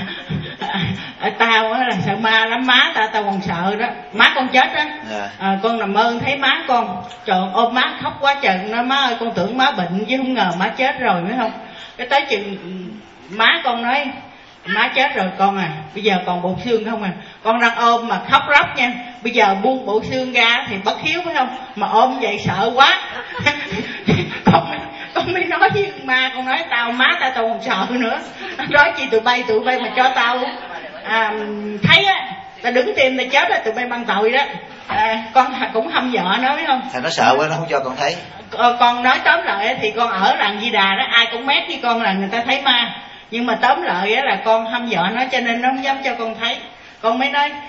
Tao là sợ ma lắm, má tao còn sợ đó. Má con chết đó. Con nằm mơ thấy má con, trời ôm má khóc quá trời. Nói má ơi con tưởng má bệnh chứ không ngờ má chết rồi phải không. Cái tới chừng má con nói má chết rồi con à, bây giờ còn bộ xương không à. Con đang ôm mà khóc lóc nha. Bây giờ buông bộ xương ra thì bất hiếu phải không, mà ôm vậy sợ quá. con mới nói với ma, con nói tao má tao còn sợ nữa, nói chi tụi bay mà cho tao thấy á, tao đứng tim tao chết á, tụi bay mang tội đó. Con cũng hâm dọa nó, biết không? Thằng nó sợ quá nó không cho con thấy. Con nói tóm lại thì con ở làng Di Đà đó, ai cũng mét với con là người ta thấy ma, nhưng mà tóm lại là con hâm dọa nó cho nên nó không dám cho con thấy. Con mới nói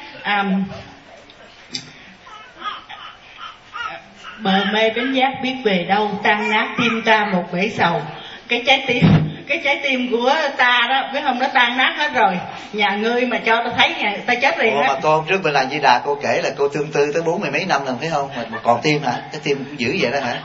bờ mê bến giác biết về đâu, tan nát tim ta một bể sầu. Cái trái tim của ta đó, biết không, nó tan nát hết rồi. Nhà ngươi mà cho tao thấy nhà tao chết liền. Mà con trước bên làng Di Đà cô kể là cô tương tư tới 40 mấy năm lần phải không? Mà còn tim hả? Cái tim cũng dữ vậy đó hả?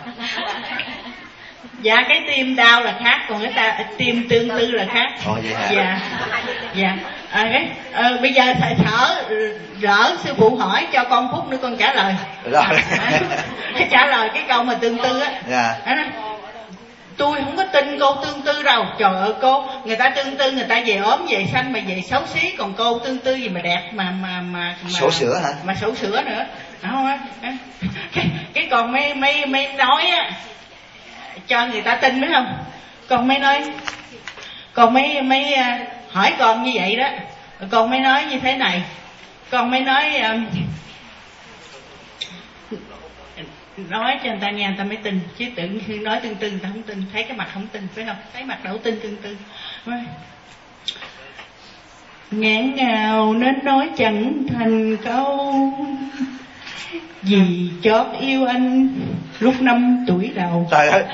Dạ cái tim đau là khác, còn cái tim tương tư là khác. Ồ vậy hả? Dạ. Bây giờ thầy rỡ sư phụ hỏi cho con phút nữa con trả lời. Rồi. Trả lời cái câu mà tương tư á. Dạ. Tôi không có tin cô tương tư đâu. Trời ơi cô, người ta tương tư người ta về ốm về xanh mà về xấu xí, còn cô tương tư gì mà đẹp mà sổ sữa hả? Mà sổ sữa nữa. Không á. Cái còn mấy nói á cho người ta tin, biết không? Con mới nói, con mấy hỏi con như vậy đó, con mới nói như thế này, con mới nói cho người ta nghe người ta mới tin, chứ tự nhiên nói tương tư người ta không tin, thấy cái mặt không tin, phải không? Thấy mặt đâu tin tương tư. Ngẹn ngào nên nói chẳng thành câu, vì chót yêu anh lúc 5 tuổi đầu. Trời ơi.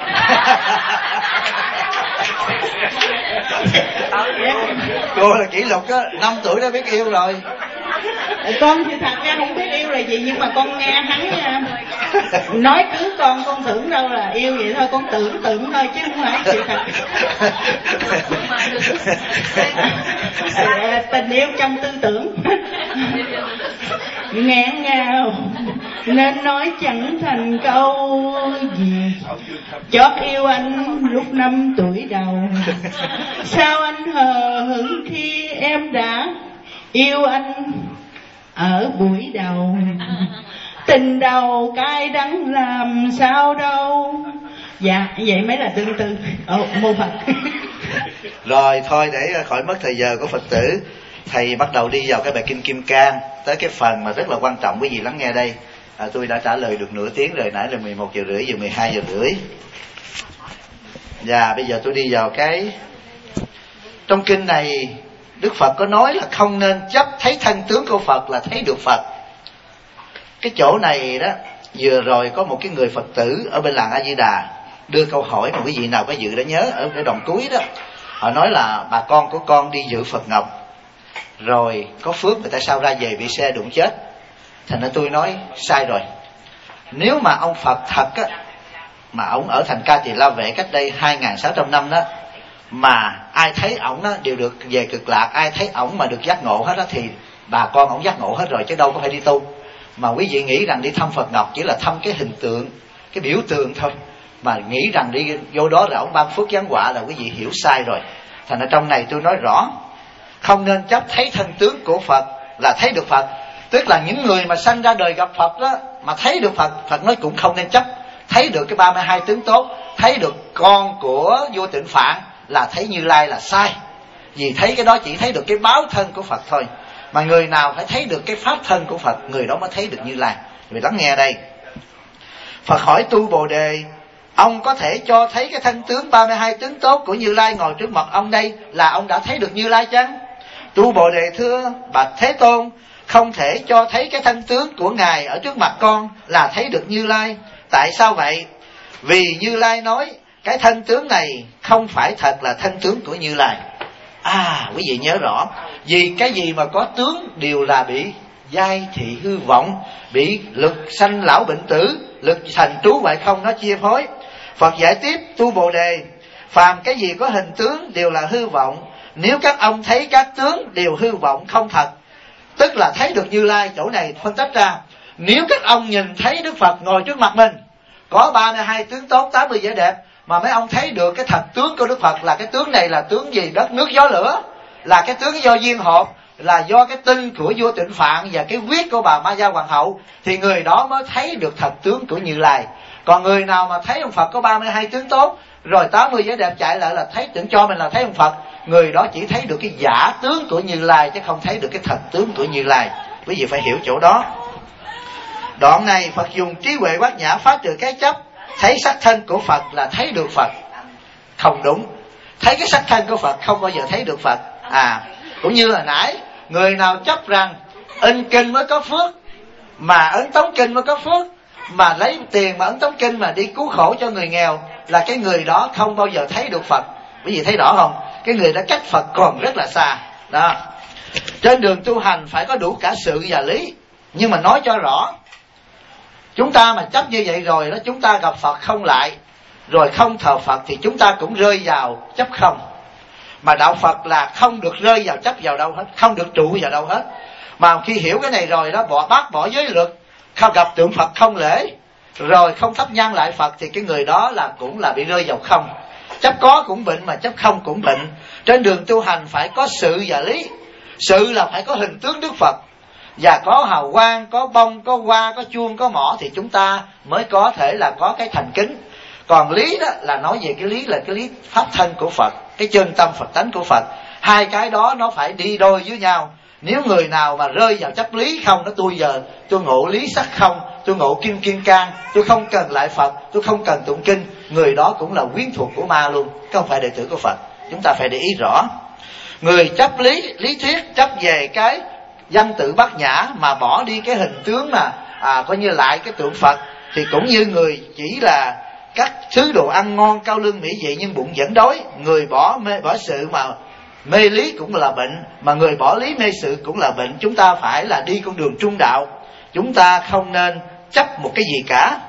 Cô là kỷ lục á, 5 tuổi đã biết yêu rồi. Con thì thật ra không biết yêu là gì, nhưng mà con nghe hắn nói cưới con tưởng đâu là yêu vậy thôi, con tưởng thôi chứ không phải sự thật. Tình yêu trong tư tưởng. Ngẹn ngào nên nói chẳng thành câu, gì chót yêu anh lúc 5 tuổi đầu. Sao anh hờ hững khi em đã yêu anh ở buổi đầu. Tình đầu cay đắng làm sao đâu. Dạ vậy mới là tương tư. Mô Phật. Rồi thôi để khỏi mất thời giờ của Phật tử, thầy bắt đầu đi vào cái bài kinh Kim Cang, tới cái phần mà rất là quan trọng, quý vị lắng nghe đây. Tôi đã trả lời được nửa tiếng rồi, nãy là 11 giờ rưỡi, giờ 12 giờ rưỡi. Và bây giờ tôi đi vào cái trong kinh này, Đức Phật có nói là không nên chấp thấy thân tướng của Phật là thấy được Phật. Cái chỗ này đó, vừa rồi có một cái người Phật tử ở bên làng A Di Đà đưa câu hỏi mà quý vị nào có dự đã nhớ, ở cái Đồng Túi đó. Họ nói là bà con của con đi dự Phật Ngọc rồi có phước mà tại sao ra về bị xe đụng chết. Thành ra tôi nói sai rồi. Nếu mà ông Phật thật á, mà ông ở thành Ca Tỳ La Vệ cách đây 2.600 năm đó, mà ai thấy ổng đó đều được về cực lạc, ai thấy ổng mà được giác ngộ hết đó, thì bà con ổng giác ngộ hết rồi chứ đâu có phải đi tu. Mà quý vị nghĩ rằng đi thăm Phật Ngọc chỉ là thăm cái hình tượng, cái biểu tượng thôi, mà nghĩ rằng đi vô đó là ổng ban phước giáng họa là quý vị hiểu sai rồi. Thành ra trong này tôi nói rõ, không nên chấp thấy thân tướng của Phật là thấy được Phật. Tức là những người mà sanh ra đời gặp Phật đó, mà thấy được Phật, Phật nói cũng không nên chấp. Thấy được cái 32 tướng tốt, thấy được con của vua Tịnh Phạn là thấy Như Lai là sai. Vì thấy cái đó chỉ thấy được cái báo thân của Phật thôi. Mà người nào phải thấy được cái pháp thân của Phật, người đó mới thấy được Như Lai. Vì lắng nghe đây. Phật hỏi Tu Bồ Đề, ông có thể cho thấy cái thân tướng 32 tướng tốt của Như Lai ngồi trước mặt ông đây là ông đã thấy được Như Lai chăng? Tu Bồ Đề thưa bạch Thế Tôn, không thể cho thấy cái thân tướng của Ngài ở trước mặt con là thấy được Như Lai. Tại sao vậy? Vì Như Lai nói cái thân tướng này không phải thật là thân tướng của Như Lai. Quý vị nhớ rõ, vì cái gì mà có tướng đều là bị giai thị hư vọng, bị lực sanh lão bệnh tử, lực thành trú vậy không nó chia phối. Phật giải tiếp Tu Bồ Đề, phàm cái gì có hình tướng đều là hư vọng. Nếu các ông thấy các tướng đều hư vọng không thật, tức là thấy được Như Lai. Chỗ này phân tích ra, nếu các ông nhìn thấy Đức Phật ngồi trước mặt mình, có 32 tướng tốt, 80 vẻ đẹp, mà mấy ông thấy được cái thật tướng của Đức Phật là cái tướng này là tướng gì? Đất nước gió lửa, là cái tướng do duyên hợp, là do cái tinh của vua Tịnh Phạn và cái huyết của bà Ma Gia Hoàng hậu, thì người đó mới thấy được thật tướng của Như Lai. Còn người nào mà thấy ông Phật có 32 tướng tốt, rồi 80 vẻ đẹp chạy lại là thấy, tưởng cho mình là thấy ông Phật, người đó chỉ thấy được cái giả tướng của Như Lai, chứ không thấy được cái thật tướng của Như Lai. Quý vị phải hiểu chỗ đó. Đoạn này Phật dùng trí huệ bát nhã phá trừ cái chấp. Thấy sắc thân của Phật là thấy được Phật. Không đúng. Thấy cái sắc thân của Phật không bao giờ thấy được Phật. Cũng như là nãy, người nào chấp rằng in kinh mới có phước, mà ấn tống kinh mới có phước, mà lấy tiền mà ấn tống kinh mà đi cứu khổ cho người nghèo, là cái người đó không bao giờ thấy được Phật. Quý vị thấy rõ không? Cái người đó cách Phật còn rất là xa đó. Trên đường tu hành phải có đủ cả sự và lý. Nhưng mà nói cho rõ, chúng ta mà chấp như vậy rồi đó, chúng ta gặp Phật không lại, rồi không thờ Phật, thì chúng ta cũng rơi vào chấp không. Mà đạo Phật là không được rơi vào chấp vào đâu hết, không được trụ vào đâu hết. Mà khi hiểu cái này rồi đó, bác bỏ giới luật, không gặp tượng Phật không lễ, rồi không thắp nhang lại Phật, thì cái người đó là cũng là bị rơi vào không. Chấp có cũng bệnh, mà chấp không cũng bệnh. Trên đường tu hành phải có sự và lý. Sự là phải có hình tướng Đức Phật, và có hào quang, có bông, có hoa, có chuông, có mỏ, thì chúng ta mới có thể là có cái thành kính. Còn lý đó là nói về cái lý, là cái lý pháp thân của Phật, cái chân tâm Phật tánh của Phật. Hai cái đó nó phải đi đôi với nhau. Nếu người nào mà rơi vào chấp lý không, nó tôi giờ tôi ngộ lý sắc không, tôi ngộ kim kim cang, tôi không cần lại Phật, tôi không cần tụng kinh, người đó cũng là quyến thuộc của ma luôn, không phải đệ tử của Phật. Chúng ta phải để ý rõ. Người chấp lý thuyết, chấp về cái danh tự bát nhã mà bỏ đi cái hình tướng mà coi như lại cái tượng Phật, thì cũng như người chỉ là các thứ đồ ăn ngon cao lương mỹ vị nhưng bụng vẫn đói. Người bỏ sự mà mê lý cũng là bệnh, mà người bỏ lý mê sự cũng là bệnh. Chúng ta phải là đi con đường trung đạo, chúng ta không nên chấp một cái gì cả.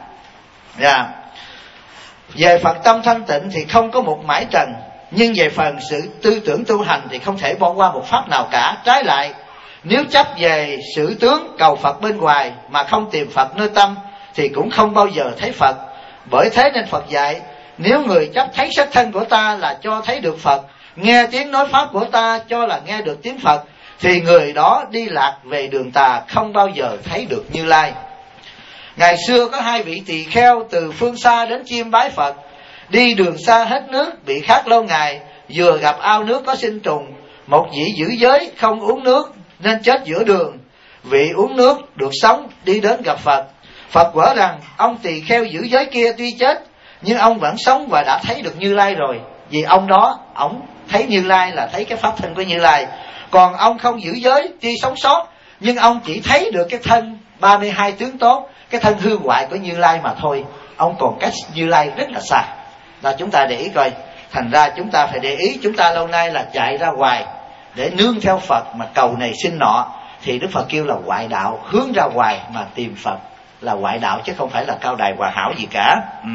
Về Phật tâm thanh tịnh thì không có một mãi trần, nhưng về phần sự tư tưởng tu hành thì không thể bỏ qua một pháp nào cả. Trái lại, nếu chấp về sự tướng cầu Phật bên ngoài mà không tìm Phật nơi tâm, thì cũng không bao giờ thấy Phật. Bởi thế nên Phật dạy, nếu người chấp thấy sắc thân của ta là cho thấy được Phật, nghe tiếng nói pháp của ta cho là nghe được tiếng Phật, thì người đó đi lạc về đường tà, không bao giờ thấy được Như Lai. Ngày xưa có hai vị tỳ kheo từ phương xa đến chiêm bái Phật. Đi đường xa hết nước, bị khát lâu ngày, vừa gặp ao nước có sinh trùng. Một vị giữ giới không uống nước nên chết giữa đường. Vị uống nước được sống, đi đến gặp Phật. Phật quả rằng ông tỳ kheo giữ giới kia tuy chết, nhưng ông vẫn sống và đã thấy được Như Lai rồi. Vì ông đó, ông thấy Như Lai là thấy cái pháp thân của Như Lai. Còn ông không giữ giới, tuy sống sót, nhưng ông chỉ thấy được cái thân 32 tướng tốt, cái thân hư hoại của Như Lai mà thôi. Ông còn cách Như Lai rất là xa. Là chúng ta để ý coi. Thành ra chúng ta phải để ý, chúng ta lâu nay là chạy ra ngoài để nương theo Phật mà cầu này xin nọ, thì Đức Phật kêu là ngoại đạo. Hướng ra ngoài mà tìm Phật là ngoại đạo, chứ không phải là cao đài hòa hảo gì cả.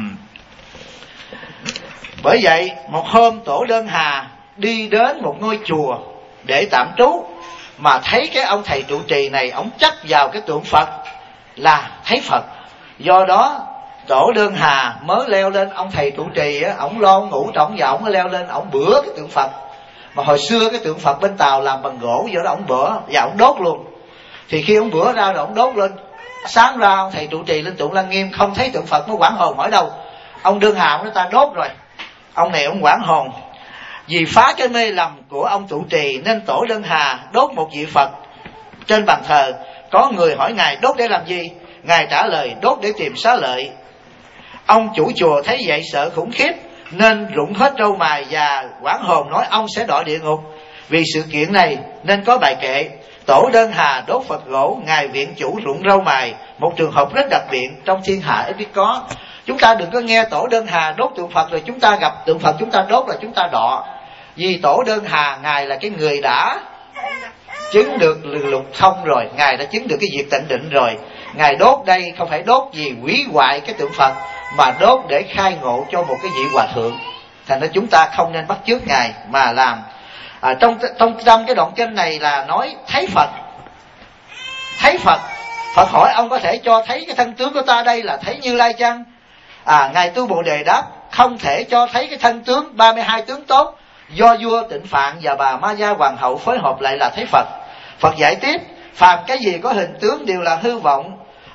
Bởi vậy một hôm Tổ Đơn Hà đi đến một ngôi chùa để tạm trú, mà thấy cái ông thầy trụ trì này, ông chấp vào cái tượng Phật là thấy Phật. Do đó Tổ Đơn Hà mới leo lên, ông thầy trụ trì á, ổng lo ngủ trọng và ổng leo lên, ổng bữa cái tượng Phật. Mà hồi xưa cái tượng Phật bên Tàu làm bằng gỗ, do đó ổng bữa và ổng đốt luôn. Thì khi ổng bữa ra rồi ổng đốt lên, sáng ra ông thầy trụ trì lên Tụng Lăng Nghiêm không thấy tượng Phật, mới hoảng hồn hỏi đâu. Ông Đơn Hà người ta đốt rồi. Ông này ông hoảng hồn, vì phá cái mê lầm của ông trụ trì nên Tổ Đơn Hà đốt một vị Phật trên bàn thờ. Có người hỏi ngài đốt để làm gì? Ngài trả lời đốt để tìm xá lợi. Ông chủ chùa thấy vậy sợ khủng khiếp nên rụng hết râu mày và hoảng hồn nói ông sẽ đọa địa ngục. Vì sự kiện này nên có bài kệ Tổ Đơn Hà đốt Phật gỗ, ngài viện chủ rụng râu mày, một trường hợp rất đặc biệt trong thiên hạ ít biết có. Chúng ta đừng có nghe Tổ Đơn Hà đốt tượng Phật rồi chúng ta gặp tượng Phật chúng ta đốt là chúng ta đọa. Vì Tổ Đơn Hà ngài là cái người đã chứng được lục thông rồi, ngài đã chứng được cái việc tịnh định rồi. Ngài đốt đây không phải đốt vì hủy hoại cái tượng Phật, mà đốt để khai ngộ cho một cái vị hòa thượng. Thành ra chúng ta không nên bắt chước ngài mà làm. Trong cái đoạn kinh này là nói thấy Phật. Thấy Phật. Phật hỏi ông có thể cho thấy cái thân tướng của ta đây là thấy Như Lai chăng? Ngài Tu Bồ Đề đáp không thể cho thấy cái thân tướng 32 tướng tốt, do vua Tịnh Phạn và bà Ma Gia Hoàng hậu phối hợp lại là thấy Phật. Phật giải tiếp phàm cái gì có hình tướng đều là hư vọng,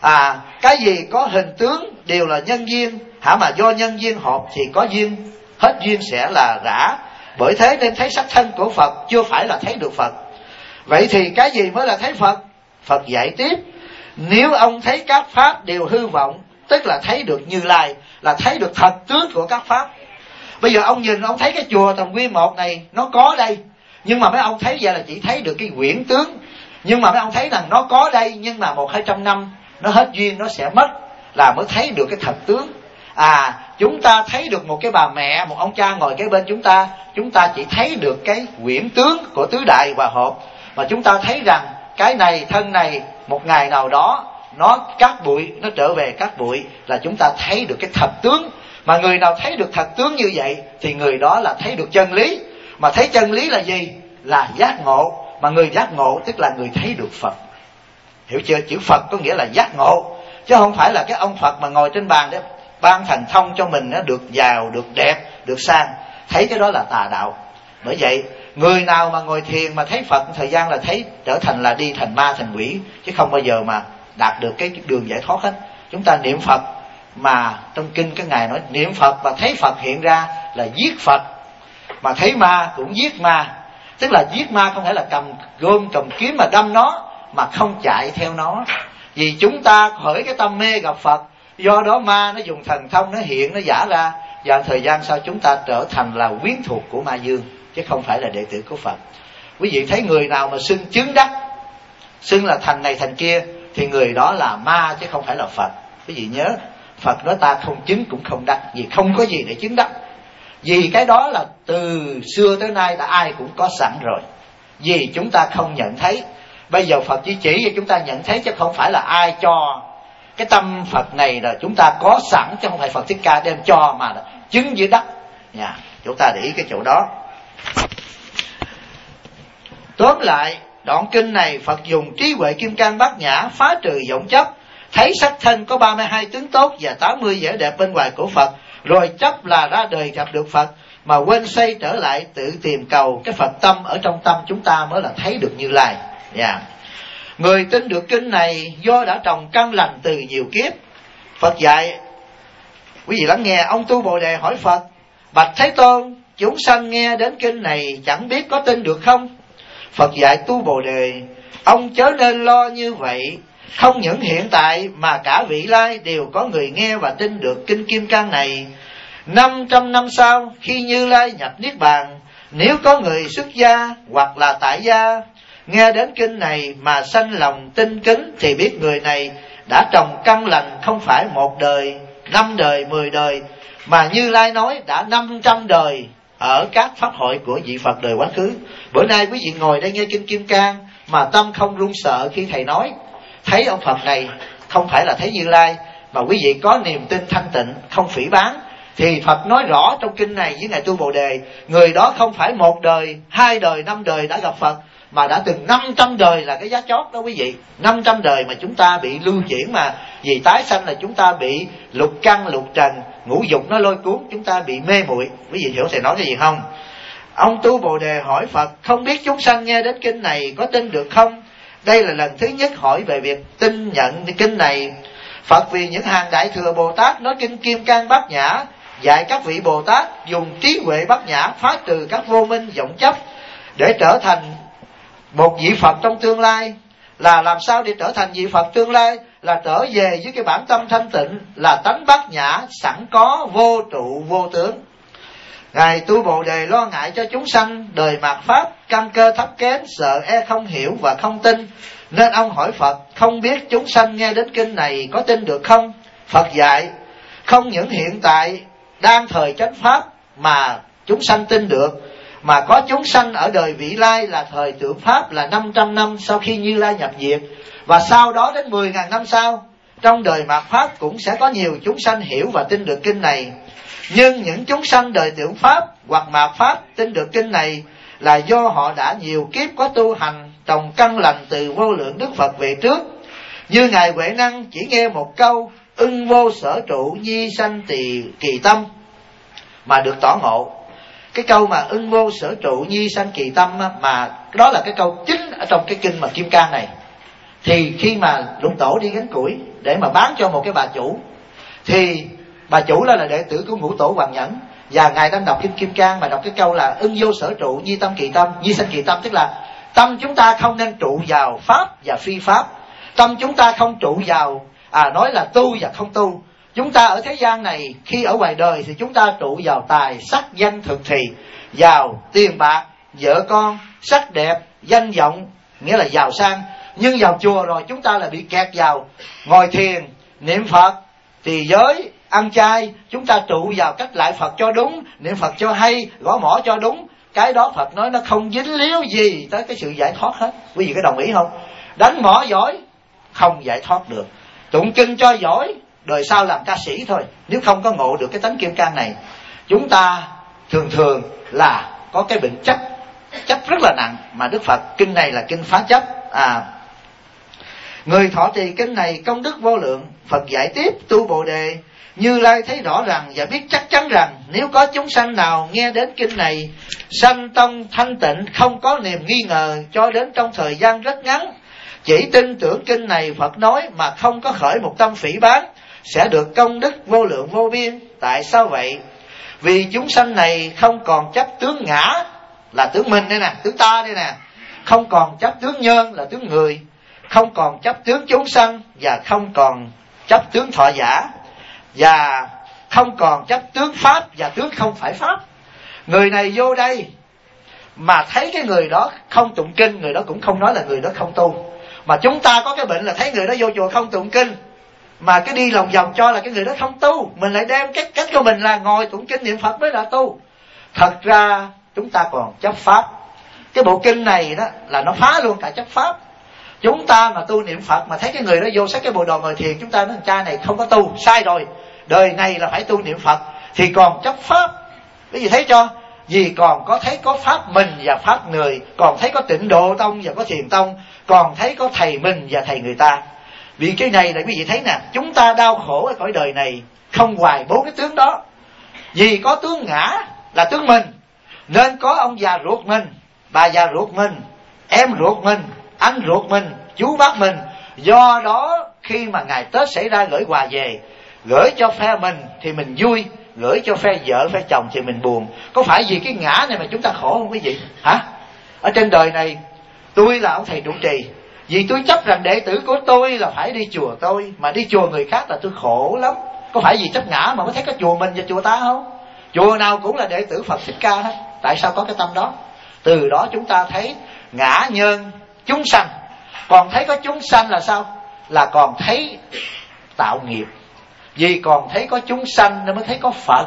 Cái gì có hình tướng đều là nhân duyên, mà do nhân duyên hợp thì có duyên, hết duyên sẽ là rã. Bởi thế nên thấy sắc thân của Phật chưa phải là thấy được Phật. Vậy thì cái gì mới là thấy Phật? Phật dạy tiếp, nếu ông thấy các pháp đều hư vọng, tức là thấy được Như Lai, là thấy được thật tướng của các pháp. Bây giờ ông nhìn, ông thấy cái chùa Tầm Nguyên 1 này nó có đây, nhưng mà mấy ông thấy vậy là chỉ thấy được cái quyển tướng. Nhưng mà mấy ông thấy rằng nó có đây, nhưng mà 100-200 năm nó hết duyên, nó sẽ mất, là mới thấy được cái thật tướng. Chúng ta thấy được một cái bà mẹ, một ông cha ngồi kế bên chúng ta chỉ thấy được cái quyển tướng của tứ đại hòa hợp, mà chúng ta thấy rằng cái này, thân này một ngày nào đó nó cát bụi, nó trở về cát bụi, là chúng ta thấy được cái thật tướng. Mà người nào thấy được thật tướng như vậy thì người đó là thấy được chân lý. Mà thấy chân lý là gì? Là giác ngộ. Mà người giác ngộ tức là người thấy được Phật. Hiểu chưa? Chữ Phật có nghĩa là giác ngộ, chứ không phải là cái ông Phật mà ngồi trên bàn để ban thần thông cho mình nó được giàu, được đẹp, được sang. Thấy cái đó là tà đạo. Bởi vậy người nào mà ngồi thiền mà thấy Phật thời gian là thấy trở thành là đi thành ma thành quỷ, chứ không bao giờ mà đạt được cái đường giải thoát hết. Chúng ta niệm Phật, mà trong kinh cái ngài nói niệm Phật và thấy Phật hiện ra là giết Phật, mà thấy ma cũng giết ma. Tức là giết ma không phải là cầm gươm cầm kiếm mà đâm nó, mà không chạy theo nó. Vì chúng ta khởi cái tâm mê gặp Phật, do đó ma nó dùng thần thông, nó hiện, nó giả ra, và thời gian sau chúng ta trở thành là quyến thuộc của ma dương, chứ không phải là đệ tử của Phật. Quý vị thấy người nào mà xưng chứng đắc, xưng là thành này thành kia, thì người đó là ma chứ không phải là Phật. Quý vị nhớ, Phật nói ta không chứng cũng không đắc, vì không có gì để chứng đắc. Vì cái đó là từ xưa tới nay đã ai cũng có sẵn rồi, vì chúng ta không nhận thấy. Bây giờ Phật chỉ cho chúng ta nhận thấy, chứ không phải là ai cho. Cái tâm Phật này là chúng ta có sẵn, chứ không phải Phật Thích Ca đem cho mà là chứng dưới đất. Chúng ta để ý cái chỗ đó. Tóm lại, đoạn kinh này Phật dùng trí huệ kim cang bát nhã phá trừ vọng chấp, thấy sắc thân có 32 tướng tốt và 80 vẻ đẹp bên ngoài của Phật, rồi chấp là ra đời gặp được Phật, mà quên xây trở lại tự tìm cầu cái Phật tâm ở trong tâm chúng ta mới là thấy được Như Lai. Người tin được kinh này do đã trồng căn lành từ nhiều kiếp. Phật dạy, quý vị lắng nghe, ông Tu Bồ Đề hỏi Phật, bạch Thế Tôn, chúng sanh nghe đến kinh này chẳng biết có tin được không? Phật dạy Tu Bồ Đề, ông chớ nên lo như vậy. Không những hiện tại mà cả vị lai đều có người nghe và tin được kinh Kim Cang này. 500 năm sau, khi Như Lai nhập Niết Bàn, nếu có người xuất gia hoặc là tại gia nghe đến kinh này mà sanh lòng tin kính, thì biết người này đã trồng căn lành không phải 1 đời, 5 đời, 10 đời, mà Như Lai nói đã 500 đời ở các pháp hội của vị Phật đời quá khứ. Bữa nay quý vị ngồi đây nghe kinh Kim Cang mà tâm không run sợ khi thầy nói, thấy ông Phật này không phải là thấy Như Lai, mà quý vị có niềm tin thanh tịnh, không phỉ báng, thì Phật nói rõ trong kinh này với ngài Tu Bồ Đề, người đó không phải 1 đời, 2 đời, 5 đời đã gặp Phật, mà đã từng 500 đời là cái giá chót đó quý vị. 500 đời mà chúng ta bị lưu chuyển, mà vì tái sanh là chúng ta bị lục căn lục trần, ngũ dục nó lôi cuốn, chúng ta bị mê muội. Quý vị hiểu thầy nói cái gì không? Ông Tu Bồ Đề hỏi Phật, không biết chúng sanh nghe đến kinh này có tin được không? Đây là lần thứ nhất hỏi về việc tin nhận kinh này. Phật vì những hàng đại thừa Bồ Tát nói kinh Kim Cang bát nhã, dạy các vị Bồ Tát dùng trí huệ bát nhã phá trừ các vô minh vọng chấp, để trở thành một vị Phật trong tương lai. Là làm sao để trở thành vị Phật tương lai? Là trở về với cái bản tâm thanh tịnh, là tánh bát nhã sẵn có, vô trụ vô tướng. Ngài Tu Bồ Đề lo ngại cho chúng sanh đời mạt pháp, căn cơ thấp kém, sợ không hiểu và không tin, nên ông hỏi Phật, không biết chúng sanh nghe đến kinh này có tin được không? Phật dạy, không những hiện tại đang thời chánh pháp mà chúng sanh tin được, mà có chúng sanh ở đời vị lai là thời tượng pháp, là 500 năm sau khi Như Lai nhập diệt, và sau đó đến 10.000 năm sau, trong đời mạt pháp cũng sẽ có nhiều chúng sanh hiểu và tin được kinh này. Nhưng những chúng sanh đời tượng pháp hoặc mạt pháp tin được kinh này là do họ đã nhiều kiếp có tu hành, trồng căn lành từ vô lượng Đức Phật về trước. Như ngài Huệ Năng chỉ nghe một câu ưng vô sở trụ nhi sanh kỳ tâm mà được tỏ ngộ. Cái câu mà ưng vô sở trụ nhi sanh kỳ tâm mà đó là cái câu chính ở trong cái kinh mà Kim Cang này. Thì khi mà Lục Tổ đi gánh củi, để mà bán cho một cái bà chủ. Thì bà chủ đó là đệ tử của Ngũ Tổ Hoàng Nhẫn, và ngài đang đọc kinh Kim Cang mà đọc cái câu là ưng vô sở trụ, nhi tâm kỳ tâm, nhi sanh kỳ tâm, tức là tâm chúng ta không nên trụ vào pháp và phi pháp. Tâm chúng ta không trụ vào nói là tu và không tu. Chúng ta ở thế gian này, khi ở ngoài đời thì chúng ta trụ vào tài sắc danh thực thì, vào tiền bạc, vợ con, sắc đẹp, danh vọng, nghĩa là giàu sang. Nhưng vào chùa rồi chúng ta là bị kẹt vào ngồi thiền, niệm Phật, trì giới, ăn chay. Chúng ta trụ vào cách lại Phật cho đúng, niệm Phật cho hay, gõ mõ cho đúng. Cái đó Phật nói nó không dính líu gì tới cái sự giải thoát hết. Quý vị có đồng ý không? Đánh mõ giỏi không giải thoát được, tụng kinh cho giỏi đời sau làm ca sĩ thôi, nếu không có ngộ được cái tánh Kim Cang này. Chúng ta thường là có cái bệnh chấp rất là nặng, mà Đức Phật kinh này là kinh phá chấp. Người thọ trì kinh này công đức vô lượng. Phật giải tiếp tu Bồ Đề, Như Lai thấy rõ rằng và biết chắc chắn rằng nếu có chúng sanh nào nghe đến kinh này, sanh tông thanh tịnh, không có niềm nghi ngờ cho đến trong thời gian rất ngắn, chỉ tin tưởng kinh này Phật nói mà không có khởi một tâm phỉ báng, sẽ được công đức vô lượng vô biên. Tại sao vậy? Vì chúng sanh này không còn chấp tướng ngã là tướng mình đây nè, tướng ta đây nè, không còn chấp tướng nhân là tướng người, không còn chấp tướng chúng sanh, và không còn chấp tướng thọ giả, và không còn chấp tướng pháp và tướng không phải pháp. Người này vô đây mà thấy cái người đó không tụng kinh, người đó cũng không nói là người đó không tu. Mà chúng ta có cái bệnh là thấy người đó vô chùa không tụng kinh, mà cứ đi lòng vòng cho là cái người đó không tu. Mình lại đem cái cách của mình là ngồi tụng kinh niệm Phật mới là tu. Thật ra chúng ta còn chấp pháp. Cái bộ kinh này đó là nó phá luôn cả chấp pháp. Chúng ta mà tu niệm Phật mà thấy cái người đó vô xách cái bộ đồ ngồi thiền, chúng ta nói cha này không có tu, sai rồi, đời này là phải tu niệm Phật, thì còn chấp pháp. Cái gì thấy cho? Vì còn có thấy có pháp mình và pháp người, còn thấy có Tịnh Độ Tông và có Thiền Tông, còn thấy có thầy mình và thầy người ta. Vì cái này là quý vị thấy nè, chúng ta đau khổ ở cõi đời này không hoài bốn cái tướng đó. Vì có tướng ngã là tướng mình, nên có ông già ruột mình, bà già ruột mình, em ruột mình, anh ruột mình, chú bác mình. Do đó khi mà ngày Tết xảy ra gửi quà về, gửi cho phe mình thì mình vui, gửi cho phe vợ phe chồng thì mình buồn. Có phải vì cái ngã này mà chúng ta khổ không quý vị? Hả? Ở trên đời này tôi là ông thầy trụ trì, vì tôi chấp rằng đệ tử của tôi là phải đi chùa tôi, mà đi chùa người khác là tôi khổ lắm. Có phải vì chấp ngã mà mới thấy có chùa mình và chùa ta không? Chùa nào cũng là đệ tử Phật Thích Ca hết. Tại sao có cái tâm đó? Từ đó chúng ta thấy ngã nhân chúng sanh. Còn thấy có chúng sanh là sao? Là còn thấy tạo nghiệp. Vì còn thấy có chúng sanh nên mới thấy có Phật.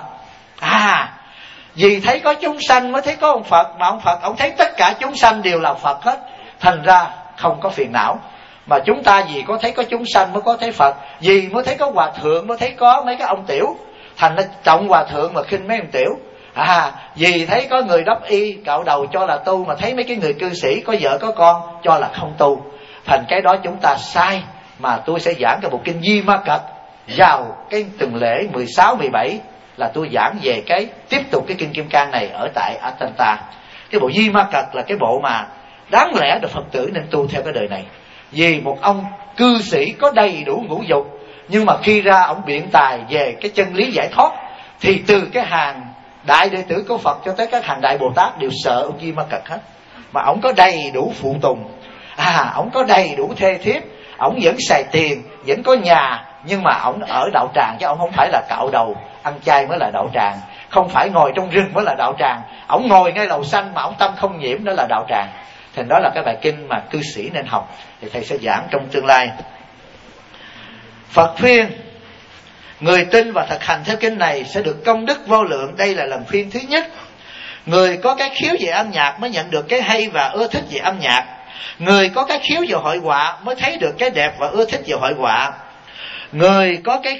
Vì thấy có chúng sanh mới thấy có ông Phật. Mà ông Phật, ông thấy tất cả chúng sanh đều là Phật hết, thành ra không có phiền não. Mà chúng ta vì có thấy có chúng sanh mới có thấy Phật, vì mới thấy có hòa thượng mới thấy có mấy cái ông tiểu, thành ra trọng hòa thượng mà khinh mấy ông tiểu. Vì thấy có người đắp y cạo đầu cho là tu, mà thấy mấy cái người cư sĩ có vợ có con cho là không tu. Thành cái đó chúng ta sai. Mà tôi sẽ giảng cái bộ kinh Di Ma Cật vào cái tuần lễ 16, 17 là tôi giảng về cái tiếp tục cái kinh Kim Cang này ở tại Atlanta. Cái bộ Di Ma Cật là cái bộ mà đáng lẽ được Phật tử nên tu theo cái đời này. Vì một ông cư sĩ có đầy đủ ngũ dục, nhưng mà khi ra ông biện tài về cái chân lý giải thoát, thì từ cái hàng đại đệ tử của Phật cho tới các hàng đại Bồ Tát đều sợ ông Di Ma Cật hết. Mà ông có đầy đủ phụ tùng, ông có đầy đủ thê thiếp, ông vẫn xài tiền, vẫn có nhà, nhưng mà ông ở đạo tràng, chứ ông không phải là cạo đầu ăn chay mới là đạo tràng, không phải ngồi trong rừng mới là đạo tràng. Ông ngồi ngay lầu xanh mà ông tâm không nhiễm, đó là đạo tràng. Thành đó là cái bài kinh mà cư sĩ nên học, thì thầy sẽ giảng trong tương lai. Phật khuyên người tin và thực hành theo kinh này sẽ được công đức vô lượng. Đây là lần khuyên thứ nhất. Người có cái khiếu về âm nhạc mới nhận được cái hay và ưa thích về âm nhạc. Người có cái khiếu về hội họa mới thấy được cái đẹp và ưa thích về hội họa. Người có cái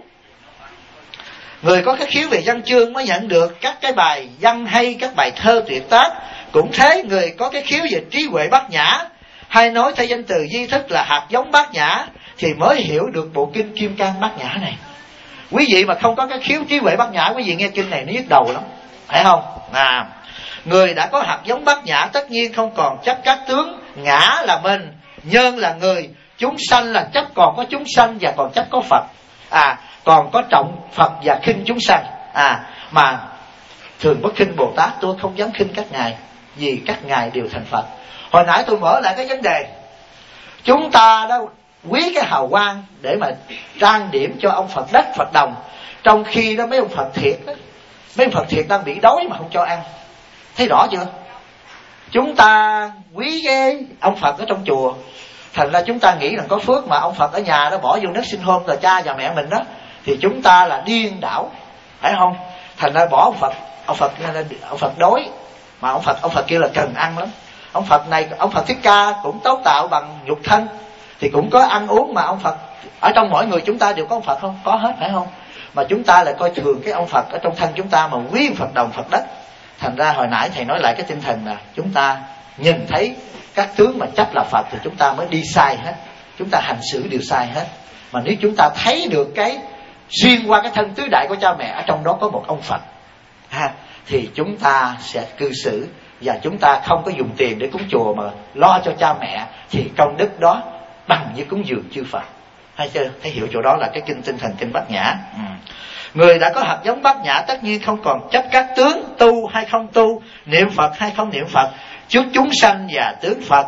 khiếu về văn chương mới nhận được các cái bài văn hay, các bài thơ tuyệt tác. Cũng thế, người có cái khiếu về trí huệ bát nhã, hay nói theo danh từ di thức là hạt giống bát nhã, thì mới hiểu được bộ kinh Kim Cang bát nhã này. Quý vị mà không có cái khiếu trí huệ bát nhã, quý vị nghe kinh này nó nhức đầu lắm, phải không? Người đã có hạt giống bát nhã tất nhiên không còn chấp các tướng ngã là mình, nhân là người, chúng sanh là chấp còn có chúng sanh và còn chấp có Phật, còn có trọng Phật và khinh chúng sanh. Mà thường bất khinh Bồ Tát, tôi không dám khinh các ngài, vì các ngài đều thành Phật. Hồi nãy tôi mở lại cái vấn đề, chúng ta đã quý cái hào quang để mà trang điểm cho ông Phật đất Phật đồng, trong khi đó mấy ông Phật thiệt đó, mấy ông Phật thiệt đang bị đói mà không cho ăn. Thấy rõ chưa? Chúng ta quý cái ông Phật ở trong chùa, thành ra chúng ta nghĩ rằng có phước, mà ông Phật ở nhà đó bỏ vô nước sinh hôn rồi cha và mẹ mình đó, thì chúng ta là điên đảo, phải không? Thành ra bỏ ông Phật đói, mà ông Phật kia là cần ăn lắm. Ông Phật này, ông Phật Thích Ca cũng tấu tạo bằng nhục thân, thì cũng có ăn uống, mà ông Phật ở trong mỗi người chúng ta đều có ông Phật không? Có hết, phải không? Mà chúng ta lại coi thường cái ông Phật ở trong thân chúng ta, mà quý ông Phật đồng Phật đất. Thành ra hồi nãy thầy nói lại cái tinh thần là chúng ta nhìn thấy các tướng mà chấp là Phật thì chúng ta mới đi sai hết, chúng ta hành xử đều sai hết. Mà nếu chúng ta thấy được cái xuyên qua cái thân tứ đại của cha mẹ, ở trong đó có một ông Phật thì chúng ta sẽ cư xử, và chúng ta không có dùng tiền để cúng chùa mà lo cho cha mẹ, thì công đức đó bằng như cúng dường chư Phật. Hay chưa? Thấy hiểu chỗ đó là cái kinh tinh thần kinh Bát Nhã. Người đã có hạt giống Bát Nhã tất nhiên không còn chấp các tướng, tu hay không tu, niệm Phật hay không niệm Phật, trước chúng sanh và tướng Phật.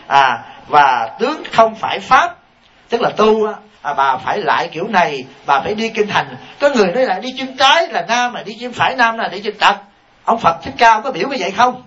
Và tướng không phải pháp, tức là tu bà phải lại kiểu này, bà phải đi kinh hành. Có người nói là đi chân trái là nam, mà đi chân phải nam là đi chân trật. Ông Phật Thích Ca có biểu như vậy không?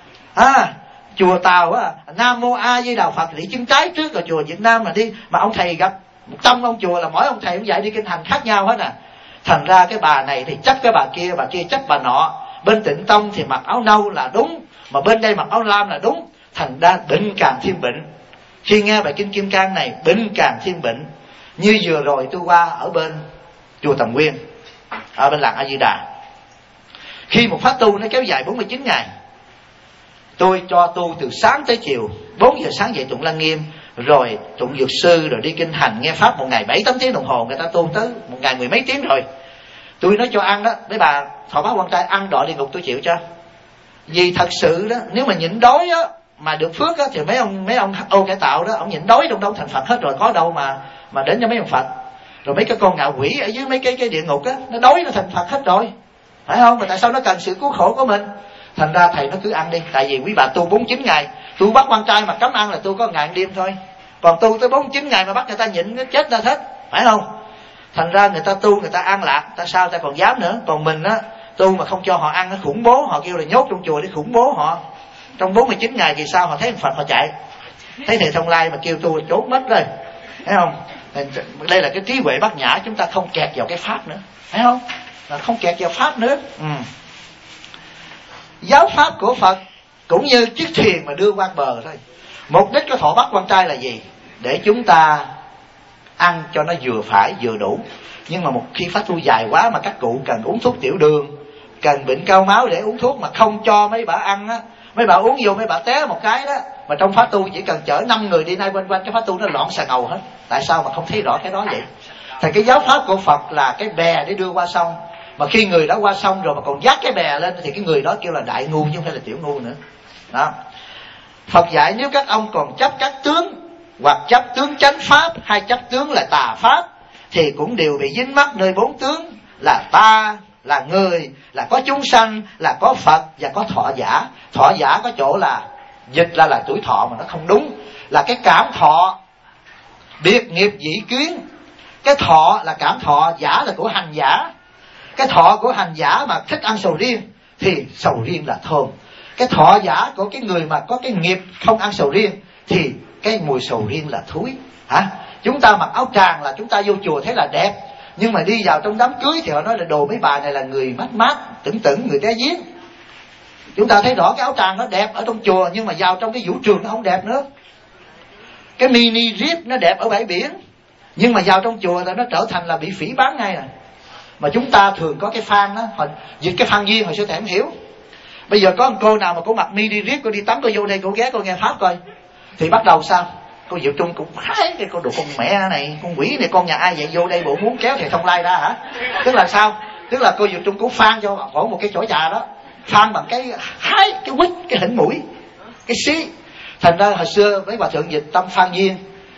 Chùa Tàu Nam Mô A Di Đà Phật đi chân trái trước, rồi chùa Việt Nam mà đi, mà ông thầy gặp 100 ông chùa là mỗi ông thầy cũng dạy đi kinh hành khác nhau hết. Thành ra cái bà này thì chấp cái bà kia chấp bà nọ. Bên Tịnh Tông thì mặc áo nâu là đúng, mà bên đây mặc áo lam là đúng. Thành ra bệnh càng thêm bệnh. Khi nghe bài kinh Kim Cang này, bệnh càng thêm bệnh. Như vừa rồi tôi qua ở bên chùa Tầm Nguyên, ở bên làng A Di Đà, khi một pháp tu nó kéo dài 49 ngày, tôi cho tu từ sáng tới chiều. 4 giờ sáng dậy tụng Lăng Nghiêm, rồi tụng Dược Sư, rồi đi kinh hành nghe pháp một ngày 7-8 tiếng đồng hồ. Người ta tu tới một ngày 10 mấy tiếng rồi. Tôi nói cho ăn đó, mấy bà thọ báo quan trai ăn đọa địa ngục tôi chịu cho. Vì thật sự đó, nếu mà nhịn đói á mà được phước á, thì mấy ông Ô Cải Tạo đó, ông nhịn đói trong đâu thành Phật hết rồi, có đâu mà đến cho mấy ông Phật. Rồi mấy cái con ngạ quỷ ở dưới mấy cái địa ngục á, nó đói nó thành Phật hết rồi, phải không? Mà tại sao nó cần sự cứu khổ của mình? Thành ra thầy nó cứ ăn đi. Tại vì quý bà tu 49 ngày, tu bắt quan trai mà cấm ăn là tu có ngày đêm thôi. Còn tu tới 49 ngày mà bắt người ta nhịn, nó chết ra hết, phải không? Thành ra người ta tu, người ta an lạc, ta sao ta còn dám nữa. Còn mình á, tu mà không cho họ ăn, nó khủng bố. Họ kêu là nhốt trong chùa để khủng bố họ. Trong 49 ngày thì sao họ thấy Phật họ chạy. Thấy thầy Thông Lai mà kêu tu là trốn mất rồi, thấy không? Đây là cái trí huệ Bát Nhã, chúng ta không kẹt vào cái pháp nữa, thấy không? Là không kẹt vào pháp nữa. Giáo pháp của Phật cũng như chiếc thuyền mà đưa qua bờ thôi. Mục đích của thọ bắt quan trai là gì? Để chúng ta ăn cho nó vừa phải vừa đủ. Nhưng mà một khi pháp tu dài quá mà các cụ cần uống thuốc tiểu đường, cần bệnh cao máu để uống thuốc mà không cho mấy bà ăn á, mấy bà uống vô mấy bà té một cái đó. Mà trong pháp tu chỉ cần chở 5 người đi nay quanh cái pháp tu nó loạn xà ngầu hết. Tại sao mà không thấy rõ cái đó vậy? Thì cái giáo pháp của Phật là cái bè để đưa qua sông. Mà khi người đã qua sông rồi mà còn dắt cái bè lên thì cái người đó kêu là đại ngu chứ không phải là tiểu ngu nữa. Đó. Phật dạy nếu các ông còn chấp các tướng, hoặc chấp tướng chánh pháp hay chấp tướng là tà pháp, thì cũng đều bị dính mắc nơi 4 tướng là ta, là người, là có chúng sanh, là có Phật và có thọ giả. Thọ giả có chỗ là dịch là tuổi thọ mà nó không đúng, là cái cảm thọ biệt nghiệp dĩ kiến. Cái thọ là cảm thọ, giả là của hành giả. Cái thọ của hành giả mà thích ăn sầu riêng thì sầu riêng là thơm. Cái thọ giả của cái người mà có cái nghiệp không ăn sầu riêng thì cái mùi sầu riêng là thúi. Chúng ta mặc áo tràng là chúng ta vô chùa thấy là đẹp, nhưng mà đi vào trong đám cưới thì họ nói là đồ mấy bà này là người mát mát, tưởng người té giếng. Chúng ta thấy rõ cái áo tràng nó đẹp ở trong chùa, nhưng mà vào trong cái vũ trường nó không đẹp nữa. Cái mini rip nó đẹp ở bãi biển, nhưng mà vào trong chùa là nó trở thành là bị phỉ báng ngay. Mà chúng ta thường có cái fan đó, dịch cái fan duyên hồi xưa thầy không hiểu. Bây giờ có một cô nào mà cô mặc mini rip, cô đi tắm, cô vô đây cô ghé cô nghe pháp coi, thì bắt đầu sao? Cô Diệu Trung cũng hái cái cô đồ con mẹ này, con quỷ này, con nhà ai vậy vô đây bộ muốn kéo thầy Thông Lai ra hả? Tức là sao? Tức là cô Diệu Trung cũng phan cho cổ một cái chổi trà đó, phan bằng cái hái, cái quýt, cái hỉnh mũi, cái xí. Thành ra hồi xưa với bà thượng dịch tâm phan duyên,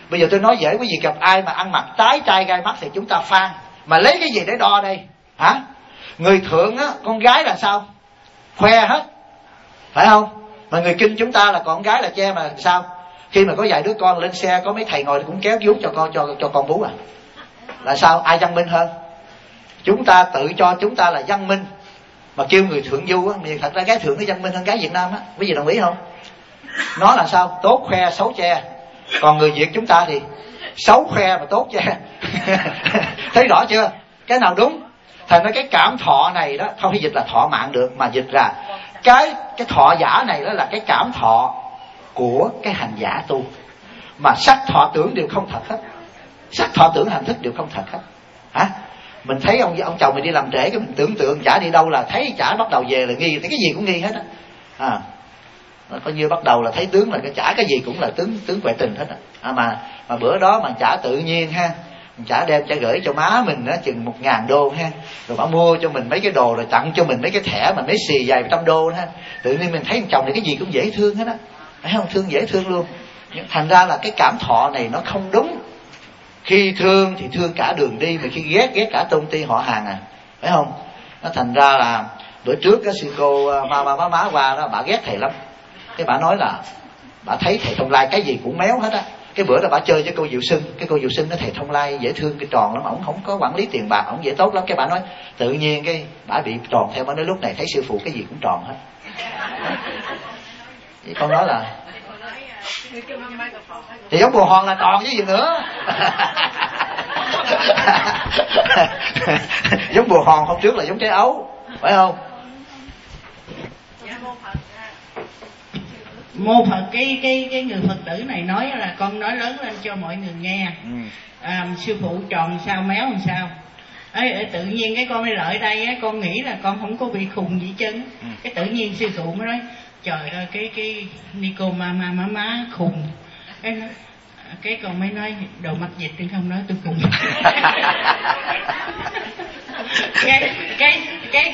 Bây giờ tôi nói dễ, quý vị gặp ai mà ăn mặc tái trai gai mắt thì chúng ta phan. Mà lấy cái gì để đo đây? Hả? Người thượng á, con gái là sao? Khoe hết, phải không? Mà người Kinh chúng ta là con gái là che mà sao? Khi mà có vài đứa con lên xe, có mấy thầy ngồi cũng kéo vuốt cho con bú à. Là sao? Ai văn minh hơn? Chúng ta tự cho chúng ta là văn minh, mà kêu người thượng du á, thật ra gái thượng nó văn minh hơn gái Việt Nam á. Quý vị đồng ý không? Nó là sao? Tốt khoe, xấu che. Còn người Việt chúng ta thì xấu khoe mà tốt che. Thấy rõ chưa? Cái nào đúng? Thành ra cái cảm thọ này đó, không thể dịch là thọ mạng được, mà dịch ra cái thọ giả này đó là cái cảm thọ của cái hành giả tu. Mà sắc thọ tưởng đều không thật hết. Sắc thọ tưởng hành thức đều không thật hết. Hả? Mình thấy ông chồng mình đi làm trễ, cái mình tưởng tượng chả đi đâu là thấy chả bắt đầu về là nghi, thấy cái gì cũng nghi hết á. Coi như bắt đầu là thấy tướng là chả cái gì cũng là tướng quệ tình hết á. Mà bữa đó mà chả tự nhiên ha, chả đem chả gửi cho má mình á chừng 1.000 đô ha, rồi bà mua cho mình mấy cái đồ, rồi tặng cho mình mấy cái thẻ mà mấy xì vài trăm đô ha. Tự nhiên mình thấy chồng này cái gì cũng dễ thương hết á, phải không? Thương dễ thương luôn. Thành ra là cái cảm thọ này nó không đúng. Khi thương thì thương cả đường đi, mà khi ghét cả tôn ti họ hàng à, phải không? Nó thành ra là bữa trước cái sư cô má qua đó, bà ghét thầy lắm. Cái bà nói là bà thấy thầy Thông Lai cái gì cũng méo hết á. Cái bữa đó bà chơi với cô Diệu Sưng, cái cô Diệu Sưng nói thầy Thông Lai dễ thương, cái tròn lắm, ổng không có quản lý tiền bạc, ổng dễ tốt lắm. Cái bà nói tự nhiên cái bà bị tròn theo. Bà nói lúc này thấy sư phụ cái gì cũng tròn hết. Vậy con nói là thì giống bồ hòn là tròn chứ gì nữa. Giống bồ hòn hôm trước là giống trái ấu, phải không? Mô Phật, cái người Phật tử này nói là con nói lớn lên cho mọi người nghe. Sư phụ tròn sao méo làm sao. Tự nhiên cái con lại đây á, con nghĩ là con không có bị khùng gì chân. Cái tự nhiên sư phụ mới nói trời ơi cái Nico má khùng. Cái con mới nói đồ mạch dịch thì không nói tôi khùng. cái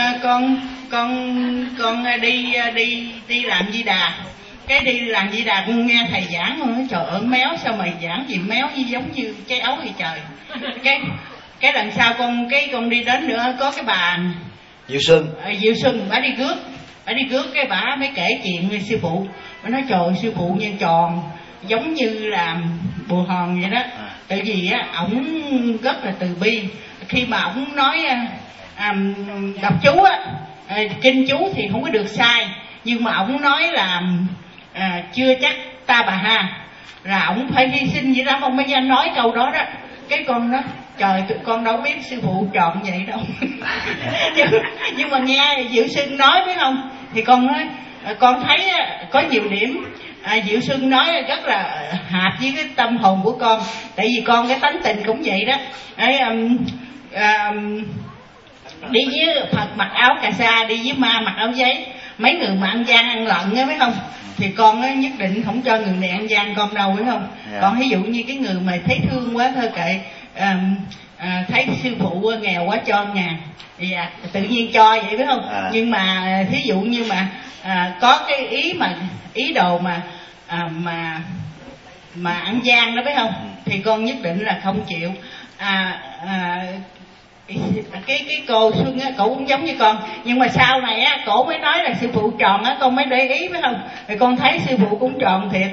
con đi làm Di Đà. Cái đi làm Di Đà con nghe thầy giảng rồi nói trời ơi méo, sao mày giảng gì méo như giống như trái ấu vậy trời. Cái lần sau con đi đến nữa có cái bà Diệu Xuân bà đi rước cái bà mới kể chuyện với sư phụ. Bà nói trời sư phụ như tròn giống như là bồ hòn vậy đó. Tại vì á ổng rất là từ bi. Khi mà ổng nói đọc chú á, kinh chú thì không có được sai, nhưng mà ổng nói là chưa chắc ta bà ha, là ổng phải hy sinh vậy đó, ông mới dám nói câu đó đó. Cái con nói trời con đâu biết sư phụ tròn vậy đâu. nhưng mà nghe Diệu Xuân nói phải không, thì con nói con thấy có nhiều điểm Diệu Xuân nói rất là hợp với cái tâm hồn của con. Tại vì con cái tánh tình cũng vậy đó. Đi với Phật mặc áo cà sa, đi với ma mặc áo giấy. Mấy người mà ăn gian ăn lận á, phải không? Thì con nhất định không cho người này ăn gian con đâu, phải không? Còn ví dụ như cái người mà thấy thương quá thôi kệ, thấy sư phụ nghèo quá cho ngàn, tự nhiên cho vậy, phải không? Nhưng mà thí dụ như mà có cái ý đồ mà ăn gian đó, phải không? Thì con nhất định là không chịu. Cái cô Xuân á, cổ cũng giống như con, nhưng mà sau này á cổ mới nói là sư phụ tròn á, con mới để ý, phải không? Thì con thấy sư phụ cũng tròn thiệt.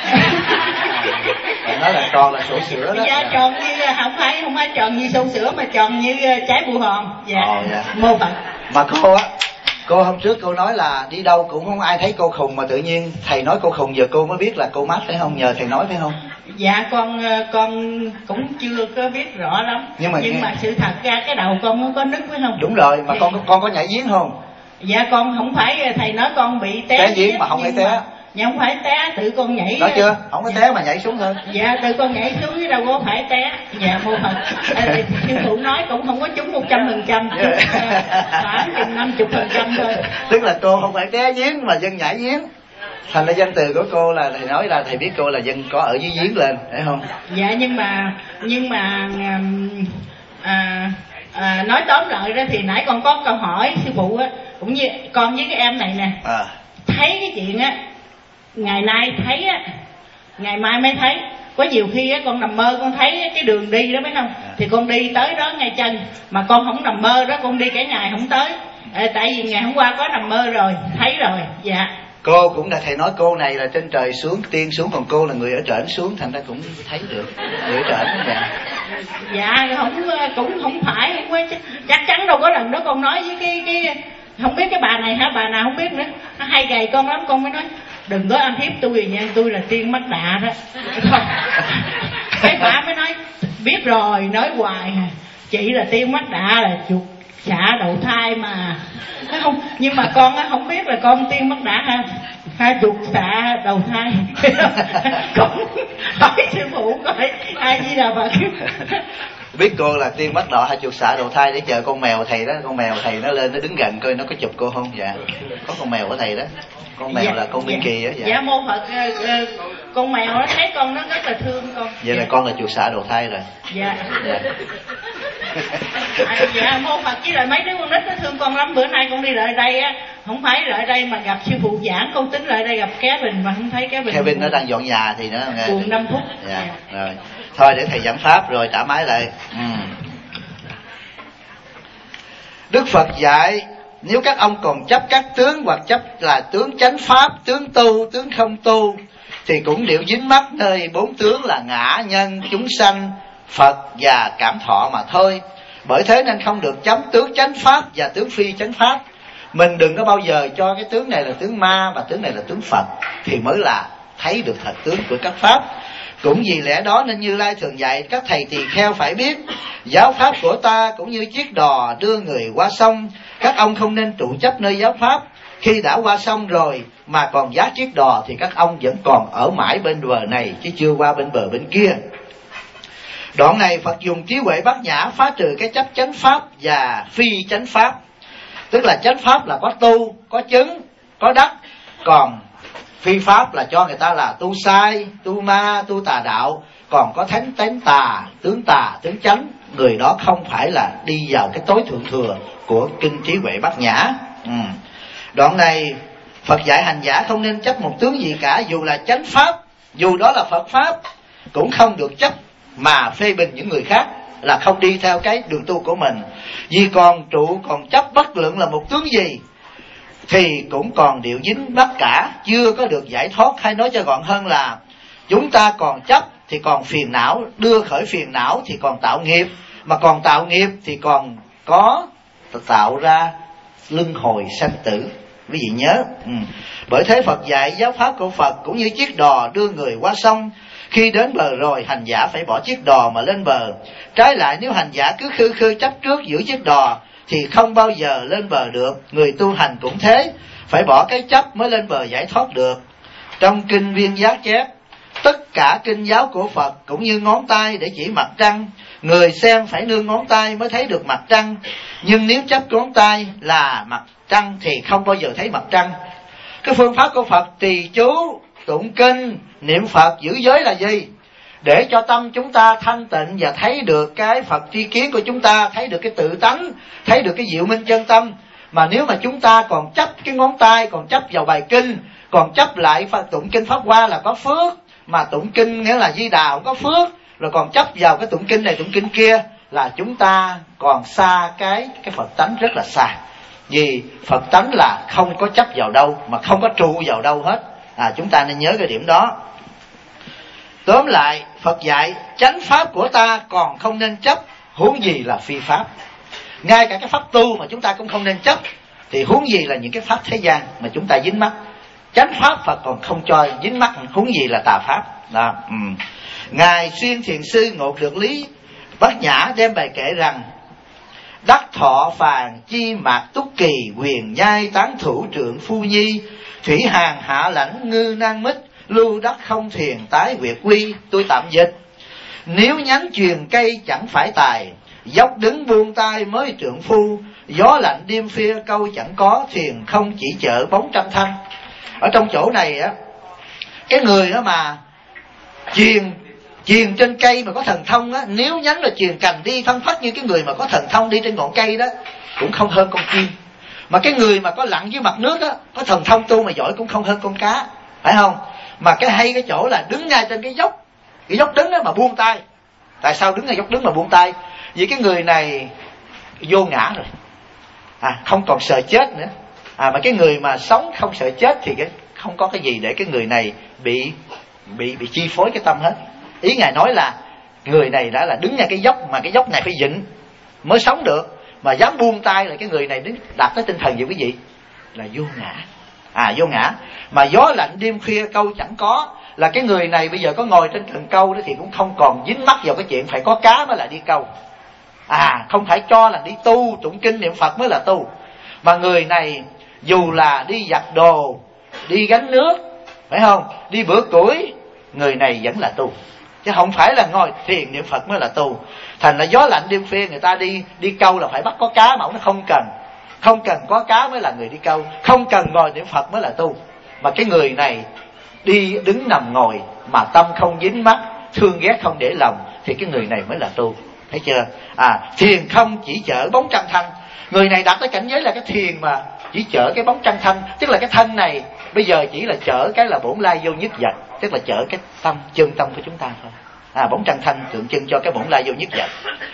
Nói là tròn là sổ sữa đó. Dạ, tròn như không phải tròn như sổ sữa, mà tròn như trái bù hòn. Dạ. Mô Phật. Mà cô hôm trước cô nói là đi đâu cũng không ai thấy cô khùng, mà tự nhiên thầy nói cô khùng, giờ cô mới biết là cô mát, phải không? Nhờ thầy nói, phải không? Dạ con cũng chưa có biết rõ lắm, nhưng mà sự thật ra cái đầu con có nứt, phải không? Đúng rồi, mà con có nhảy giếng không? Dạ con không phải, thầy nói con bị té giếng mà không phải té. Dạ không phải té, tự con nhảy. Nói chưa? Không có té mà nhảy xuống thôi. Dạ tự con nhảy xuống chứ đâu có phải té. Dạ Mô Phật. Sư phụ nói cũng không có trúng 100%, khoảng chừng 50% thôi. Tức là cô không phải té giếng mà dân nhảy giếng. Thành ra danh từ của cô là thầy nói là thầy biết cô là dân có ở dưới giếng lên, phải không? Dạ nhưng mà nói tóm lại ra thì nãy con có câu hỏi sư phụ á, cũng như con với cái em này nè, thấy cái chuyện á, ngày nay thấy á, ngày mai mới thấy. có nhiều khi á con nằm mơ con thấy cái đường đi đó mấy không, thì con đi tới đó ngay chân, mà con không nằm mơ đó, con đi cả ngày không tới. Tại vì ngày hôm qua có nằm mơ rồi, thấy rồi. Dạ. Cô cũng đã thầy nói cô này là trên trời xuống, tiên xuống, còn cô là người ở trển xuống, thành ra cũng thấy được người ở trển đó vậy. Dạ cũng không phải, không có chắc chắn đâu có lần đó con nói với cái không biết cái bà này hả, bà nào không biết nữa, nó hay gầy con lắm, con mới nói đừng có ăn hiếp tôi nha, tôi là tiên mắt đạ đó. Cái bà mới nói biết rồi, nói hoài chị là tiên mắt đạ là chuột xạ đậu thai mà. Không, nhưng mà con không biết là con tiên mắt đạ ha chuột xạ đầu thai. Con hỏi sư phụ coi ai gì là Phật. Biết cô là tiên mắt đỏ hay chuột xạ đầu thai để chờ con mèo thầy đó, con mèo thầy nó lên nó đứng gần coi nó có chụp cô không. Dạ, có con mèo của thầy đó, con mèo là con Minh Kỳ á. Dạ. Dạ mô Phật, con mèo nó thấy con nó rất là thương con. Vậy là con là chuột xạ đầu thai rồi. Dạ. Dạ mô Phật, với lại mấy đứa con nít nó thương con lắm. Bữa nay con đi lại đây á, không phải lại đây mà gặp sư phụ giảng, con tính lại đây gặp Kevin mà không thấy Kevin. Kevin nó đang dọn nhà thì nó buồn 5 phút. Dạ. Rồi thôi để thầy giảng pháp rồi trả máy lại. Đức Phật dạy nếu các ông còn chấp các tướng hoặc chấp là tướng chánh pháp, tướng tu, tướng không tu, thì cũng đều dính mắc nơi 4 tướng là ngã, nhân, chúng sanh, Phật và cảm thọ mà thôi. Bởi thế nên không được chấm tướng chánh pháp và tướng phi chánh pháp. Mình đừng có bao giờ cho cái tướng này là tướng ma và tướng này là tướng Phật, thì mới là thấy được thật tướng của các pháp. Cũng vì lẽ đó nên Như Lai thường dạy các thầy tỳ kheo phải biết, giáo pháp của ta cũng như chiếc đò đưa người qua sông. Các ông không nên trụ chấp nơi giáo pháp. Khi đã qua sông rồi mà còn vác chiếc đò thì các ông vẫn còn ở mãi bên bờ này chứ chưa qua bên bờ bên kia. Đoạn này Phật dùng trí huệ bát nhã phá trừ cái chấp chánh pháp và phi chánh pháp. Tức là chánh pháp là có tu, có chứng, có đắc. Còn phi pháp là cho người ta là tu sai, tu ma, tu tà đạo. Còn có thánh tà, tướng chánh. Người đó không phải là đi vào cái tối thượng thừa của kinh trí huệ bát nhã. Đoạn này Phật dạy hành giả không nên chấp một tướng gì cả, dù là chánh pháp, dù đó là Phật pháp, cũng không được chấp mà phê bình những người khác, là không đi theo cái đường tu của mình. Vì còn chấp bất luận là một tướng gì thì cũng còn điệu dính bắt cả, chưa có được giải thoát. Hay nói cho gọn hơn là chúng ta còn chấp thì còn phiền não, đưa khởi phiền não thì còn tạo nghiệp, mà còn tạo nghiệp thì còn có tạo ra luân hồi sanh tử. Quý vị nhớ. Bởi thế Phật dạy giáo pháp của Phật cũng như chiếc đò đưa người qua sông. Khi đến bờ rồi hành giả phải bỏ chiếc đò mà lên bờ. Trái lại nếu hành giả cứ khư chấp trước giữ chiếc đò thì không bao giờ lên bờ được. Người tu hành cũng thế, phải bỏ cái chấp mới lên bờ giải thoát được. Trong kinh Viên Giác chép, tất cả kinh giáo của Phật cũng như ngón tay để chỉ mặt trăng. Người xem phải nương ngón tay mới thấy được mặt trăng. Nhưng nếu chấp ngón tay là mặt trăng thì không bao giờ thấy mặt trăng. Cái phương pháp của Phật trì chú, tụng kinh, niệm Phật, giữ giới là gì? Để cho tâm chúng ta thanh tịnh và thấy được cái Phật tri kiến của chúng ta, thấy được cái tự tánh, thấy được cái diệu minh chân tâm. Mà nếu mà chúng ta còn chấp cái ngón tay, còn chấp vào bài kinh, còn chấp lại tụng kinh Pháp Hoa là có phước, mà tụng kinh nghĩa là Di Đà không có phước, rồi còn chấp vào cái tụng kinh này tụng kinh kia, là chúng ta còn xa cái Phật tánh rất là xa. Vì Phật tánh là không có chấp vào đâu, mà không có trụ vào đâu hết. Chúng ta nên nhớ cái điểm đó. Tóm lại, Phật dạy chánh pháp của ta còn không nên chấp, huống gì là phi pháp. Ngay cả cái pháp tu mà chúng ta cũng không nên chấp, thì huống gì là những cái pháp thế gian mà chúng ta dính mắc. Chánh pháp Phật còn không cho dính mắc, huống gì là tà pháp. Ngài Xuyên Thiền Sư ngộ được lý Bát Nhã đem bài kể rằng: đắc thọ phàn chi mạc túc kỳ, quyền nhai tán thủ trượng phu nhi, thủy hàng hạ lãnh ngư nan mít, lưu đắc không thiền tái huyệt quy. Tôi tạm dịch: nếu nhánh truyền cây chẳng phải tài, dốc đứng buông tay mới trượng phu, gió lạnh đêm phia câu chẳng có, thiền không chỉ chở bóng trăm thanh. Ở trong chỗ này á, cái người đó mà truyền trên cây mà có thần thông á, nếu nhánh là truyền cành đi phân phất như cái người mà có thần thông đi trên ngọn cây đó, cũng không hơn con chim. Mà cái người mà có lặn dưới mặt nước á, có thần thông tu mà giỏi cũng không hơn con cá, phải không? Mà cái hay cái chỗ là đứng ngay trên cái cái dốc đứng đó mà buông tay. Tại sao đứng ở dốc đứng mà buông tay? Vì cái người này vô ngã rồi, không còn sợ chết nữa. Mà cái người mà sống không sợ chết thì không có cái gì để cái người này bị chi phối cái tâm hết. Ý Ngài nói là người này đã là đứng ngay cái dốc, mà cái dốc này phải vịnh mới sống được, mà dám buông tay là cái người này đứng đạt tới tinh thần gì quý vị? Là vô ngã. Vô ngã. Mà gió lạnh đêm khuya câu chẳng có, là cái người này bây giờ có ngồi trên cần câu đó thì cũng không còn dính mắc vào cái chuyện phải có cá mới là đi câu. Không phải cho là đi tu tụng kinh niệm Phật mới là tu, mà người này dù là đi giặt đồ, đi gánh nước, phải không, đi bữa củi, người này vẫn là tu, chứ không phải là ngồi thiền niệm Phật mới là tu. Thành là gió lạnh đêm khuya người ta đi câu là phải bắt có cá, mà ông nó không cần có cá mới là người đi câu, không cần ngồi niệm Phật mới là tu. Mà cái người này đi đứng nằm ngồi mà tâm không dính mắc, thương ghét không để lòng, thì cái người này mới là tu. Thấy chưa? Thiền không chỉ chở bóng trăng thanh. Người này đạt tới cảnh giới là cái thiền mà chỉ chở cái bóng trăng thanh, tức là cái thân này bây giờ chỉ là chở cái là bổn lai vô nhất vật, tức là chở cái tâm, chân tâm của chúng ta thôi. Bóng trăng thanh tượng trưng cho cái bổn lai vô nhất vật.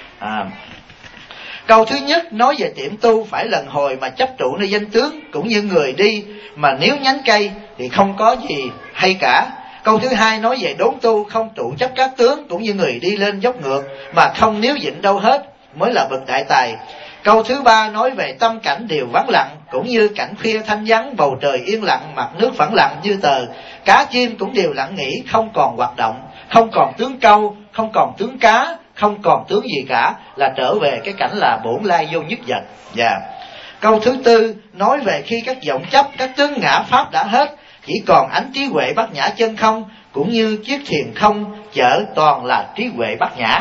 Câu thứ nhất nói về tiệm tu phải lần hồi mà chấp trụ nơi danh tướng, cũng như người đi mà nếu nhánh cây thì không có gì hay cả. Câu thứ hai nói về đốn tu không trụ chấp các tướng, cũng như người đi lên dốc ngược mà không níu vịnh đâu hết, mới là bậc đại tài. Câu thứ ba nói về tâm cảnh đều vắng lặng, cũng như cảnh khuya thanh vắng, bầu trời yên lặng, mặt nước phẳng lặng như tờ. Cá chim cũng đều lặng nghỉ, không còn hoạt động, không còn tướng câu, không còn tướng cá, không còn tướng gì cả, là trở về cái cảnh là bổn lai vô nhất vật. Câu thứ tư nói về khi các vọng chấp, các tướng ngã pháp đã hết, chỉ còn ánh trí huệ bát nhã chân không, cũng như chiếc thuyền không chở toàn là trí huệ bát nhã.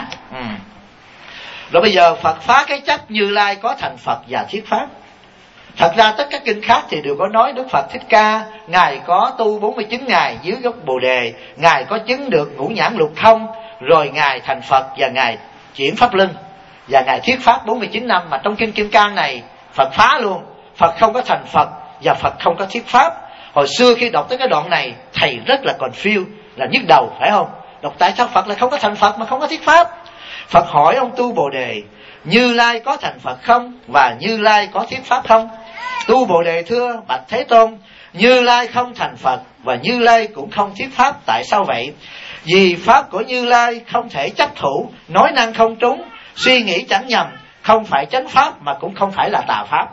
Rồi bây giờ Phật phá cái chấp Như Lai có thành Phật và thuyết pháp. Thật ra tất cả kinh khác thì đều có nói Đức Phật Thích Ca, Ngài có tu 49 ngày dưới gốc Bồ Đề, Ngài có chứng được ngũ nhãn lục thông, rồi Ngài thành Phật và Ngài chuyển pháp luân, và Ngài thuyết pháp 49 năm. Mà trong kinh Kim Cang này Phật phá luôn, Phật không có thành Phật và Phật không có thuyết pháp. Hồi xưa khi đọc tới cái đoạn này, thầy rất là confused, là nhức đầu, phải không? Đọc tại sao Phật lại không có thành Phật mà không có thuyết pháp? Phật hỏi ông tu Bồ Đề, Như Lai có thành Phật không? Và Như Lai có thuyết pháp không? Tu Bồ Đề thưa bạch Thế Tôn, Như Lai không thành Phật và Như Lai cũng không thuyết pháp. Tại sao vậy? Vì pháp của Như Lai không thể chấp thủ, nói năng không trúng, suy nghĩ chẳng nhầm, không phải chánh pháp mà cũng không phải là tà pháp.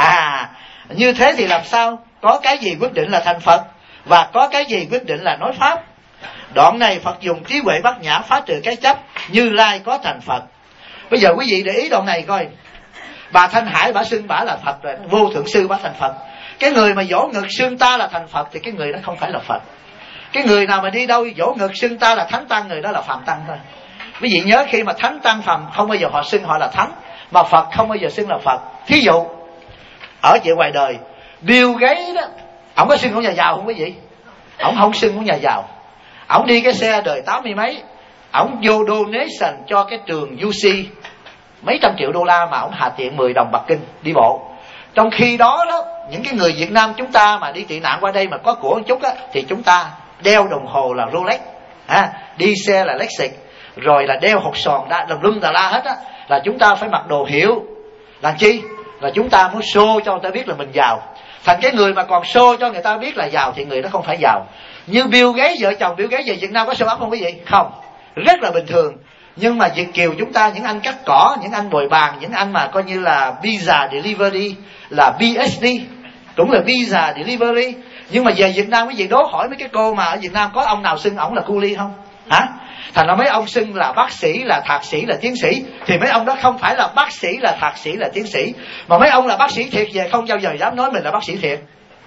Như thế thì làm sao có cái gì quyết định là thành Phật, và có cái gì quyết định là nói pháp? Đoạn này Phật dùng trí huệ bát nhã phá trừ cái chấp Như Lai có thành Phật. Bây giờ quý vị để ý đoạn này coi. Bà Thanh Hải bả xưng bả là Phật rồi, Vô Thượng Sư bả thành Phật. Cái người mà vỗ ngực xưng ta là thành Phật thì cái người đó không phải là Phật. Cái người nào mà đi đâu vỗ ngực xưng ta là Thánh Tăng, người đó là Phàm Tăng thôi. Quý vị nhớ khi mà Thánh Tăng Phàm không bao giờ họ xưng họ là Thánh, mà Phật không bao giờ xưng là Phật. Thí dụ ở trên ngoài đời Bill Gates đó, ổng có xưng ông nhà giàu không quý vị? Ổng không xưng ông nhà giàu. Ổng đi cái xe đời 80 mấy, ổng vô donation cho cái trường UC mấy trăm triệu đô la, mà ổng hạ tiện 10 đồng Bắc Kinh đi bộ. Trong khi đó đó, những cái người Việt Nam chúng ta mà đi tị nạn qua đây mà có của một chút á, thì chúng ta đeo đồng hồ là Rolex, đi xe là Lexus, rồi là đeo hột sòn đá đồng lum tà la hết á, là chúng ta phải mặc đồ hiệu. Làm chi? Là chúng ta muốn show cho người ta biết là mình giàu. Thành cái người mà còn show cho người ta biết là giàu thì người đó không phải giàu. Như Bill Gates, vợ chồng Bill Gates về Việt Nam có show up không quý vị? Không, rất là bình thường. Nhưng mà Việt kiều chúng ta, những anh cắt cỏ, những anh bồi bàn, những anh mà coi như là visa delivery, là BSD, cũng là visa delivery. Nhưng mà về Việt Nam quý vị đố hỏi mấy cái cô mà ở Việt Nam có ông nào xưng ổng là cu li không? Thành ra mấy ông xưng là bác sĩ, là thạc sĩ, là tiến sĩ, thì mấy ông đó không phải là bác sĩ, là thạc sĩ, là tiến sĩ, mà mấy ông là bác sĩ thiệt về không bao giờ dám nói mình là bác sĩ thiệt.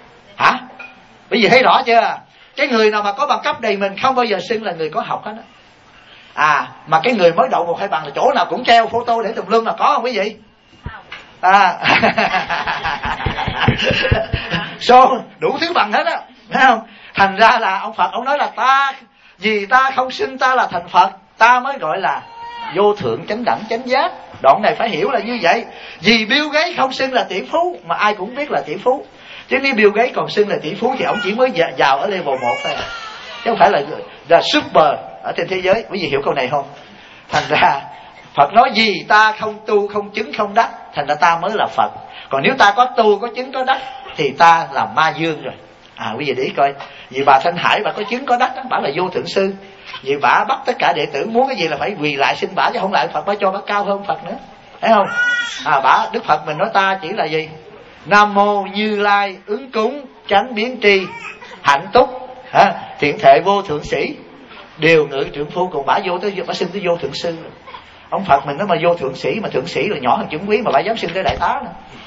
Bởi vì thấy rõ chưa? Cái người nào mà có bằng cấp đầy mình không bao giờ xưng là người có học hết á. Mà cái người mới đậu 1-2 bằng là chỗ nào cũng treo photo để tùm lum là có không quý vị? Đủ thứ bằng hết á, thấy không? Thành ra là ông Phật ông nói là vì ta không xưng ta là thành Phật, ta mới gọi là vô thượng chánh đẳng chánh giác. Đoạn này phải hiểu là như vậy. Vì Bill Gates không xưng là tỷ phú, mà ai cũng biết là tỷ phú. Chứ nếu Bill Gates còn xưng là tỷ phú thì ông chỉ mới giàu ở level 1 thôi, chứ không phải là super ở trên thế giới. Quý vị hiểu câu này không? Thành ra Phật nói gì ta không tu, không chứng, không đắc, thành ra ta mới là Phật. Còn nếu ta có tu, có chứng, có đắc thì ta là ma dương rồi. Quý vị để ý coi, vì bà Thanh Hải bà có chứng có đắc, bà là vô thượng sư. Vì bà bắt tất cả đệ tử muốn cái gì là phải quỳ lại xin bà, chứ không lại Phật bà cho bà cao hơn Phật nữa, thấy không? Bà Đức Phật mình nói ta chỉ là gì? Nam mô Như Lai ứng cúng chánh biến tri hạnh túc thiện thệ vô thượng sĩ điều ngự trưởng phu. Còn bà xưng tới vô thượng sư. Ông Phật mình nói mà vô thượng sĩ, mà thượng sĩ là nhỏ hơn trưởng quý, mà bà dám xưng tới đại tá nữa.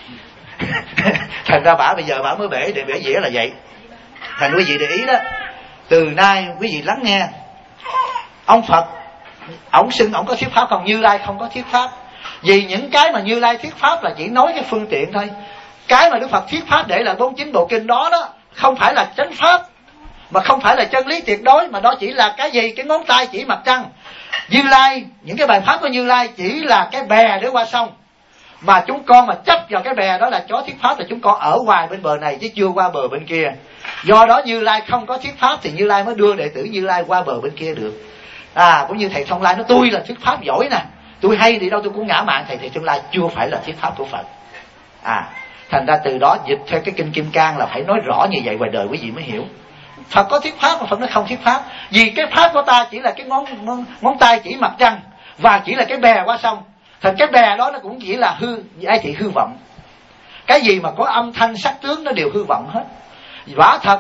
Thành ra bà bây giờ bà mới bể dĩa là vậy. Thành quý vị để ý đó, từ nay quý vị lắng nghe. Ông Phật ông xưng ông có thuyết pháp, còn Như Lai không có thuyết pháp. Vì những cái mà Như Lai thuyết pháp là chỉ nói cái phương tiện thôi. Cái mà Đức Phật thuyết pháp để lại 49 bộ kinh đó không phải là chánh pháp, mà không phải là chân lý tuyệt đối, mà đó chỉ là cái gì? Cái ngón tay chỉ mặt trăng. Như Lai, những cái bài pháp của Như Lai chỉ là cái bè để qua sông. Mà chúng con mà chấp vào cái bè đó là chó thuyết pháp, là chúng con ở ngoài bên bờ này chứ chưa qua bờ bên kia. Do đó Như Lai không có thuyết pháp thì Như Lai mới đưa đệ tử Như Lai qua bờ bên kia được. Cũng như thầy Thông Lai nói tôi là thuyết pháp giỏi nè, tôi hay đi đâu tôi cũng ngã mạn. Thầy Thông Lai chưa phải là thuyết pháp của Phật. Thành ra từ đó dịch theo cái kinh Kim Cang là phải nói rõ như vậy ngoài đời quý vị mới hiểu. Phật có thuyết pháp mà Phật nó không thuyết pháp. Vì cái pháp của ta chỉ là cái ngón tay chỉ mặt trăng, và chỉ là cái bè qua sông. Thành cái bè đó nó cũng chỉ là hư vọng. Cái gì mà có âm thanh sắc tướng nó đều hư vọng hết. Quả thật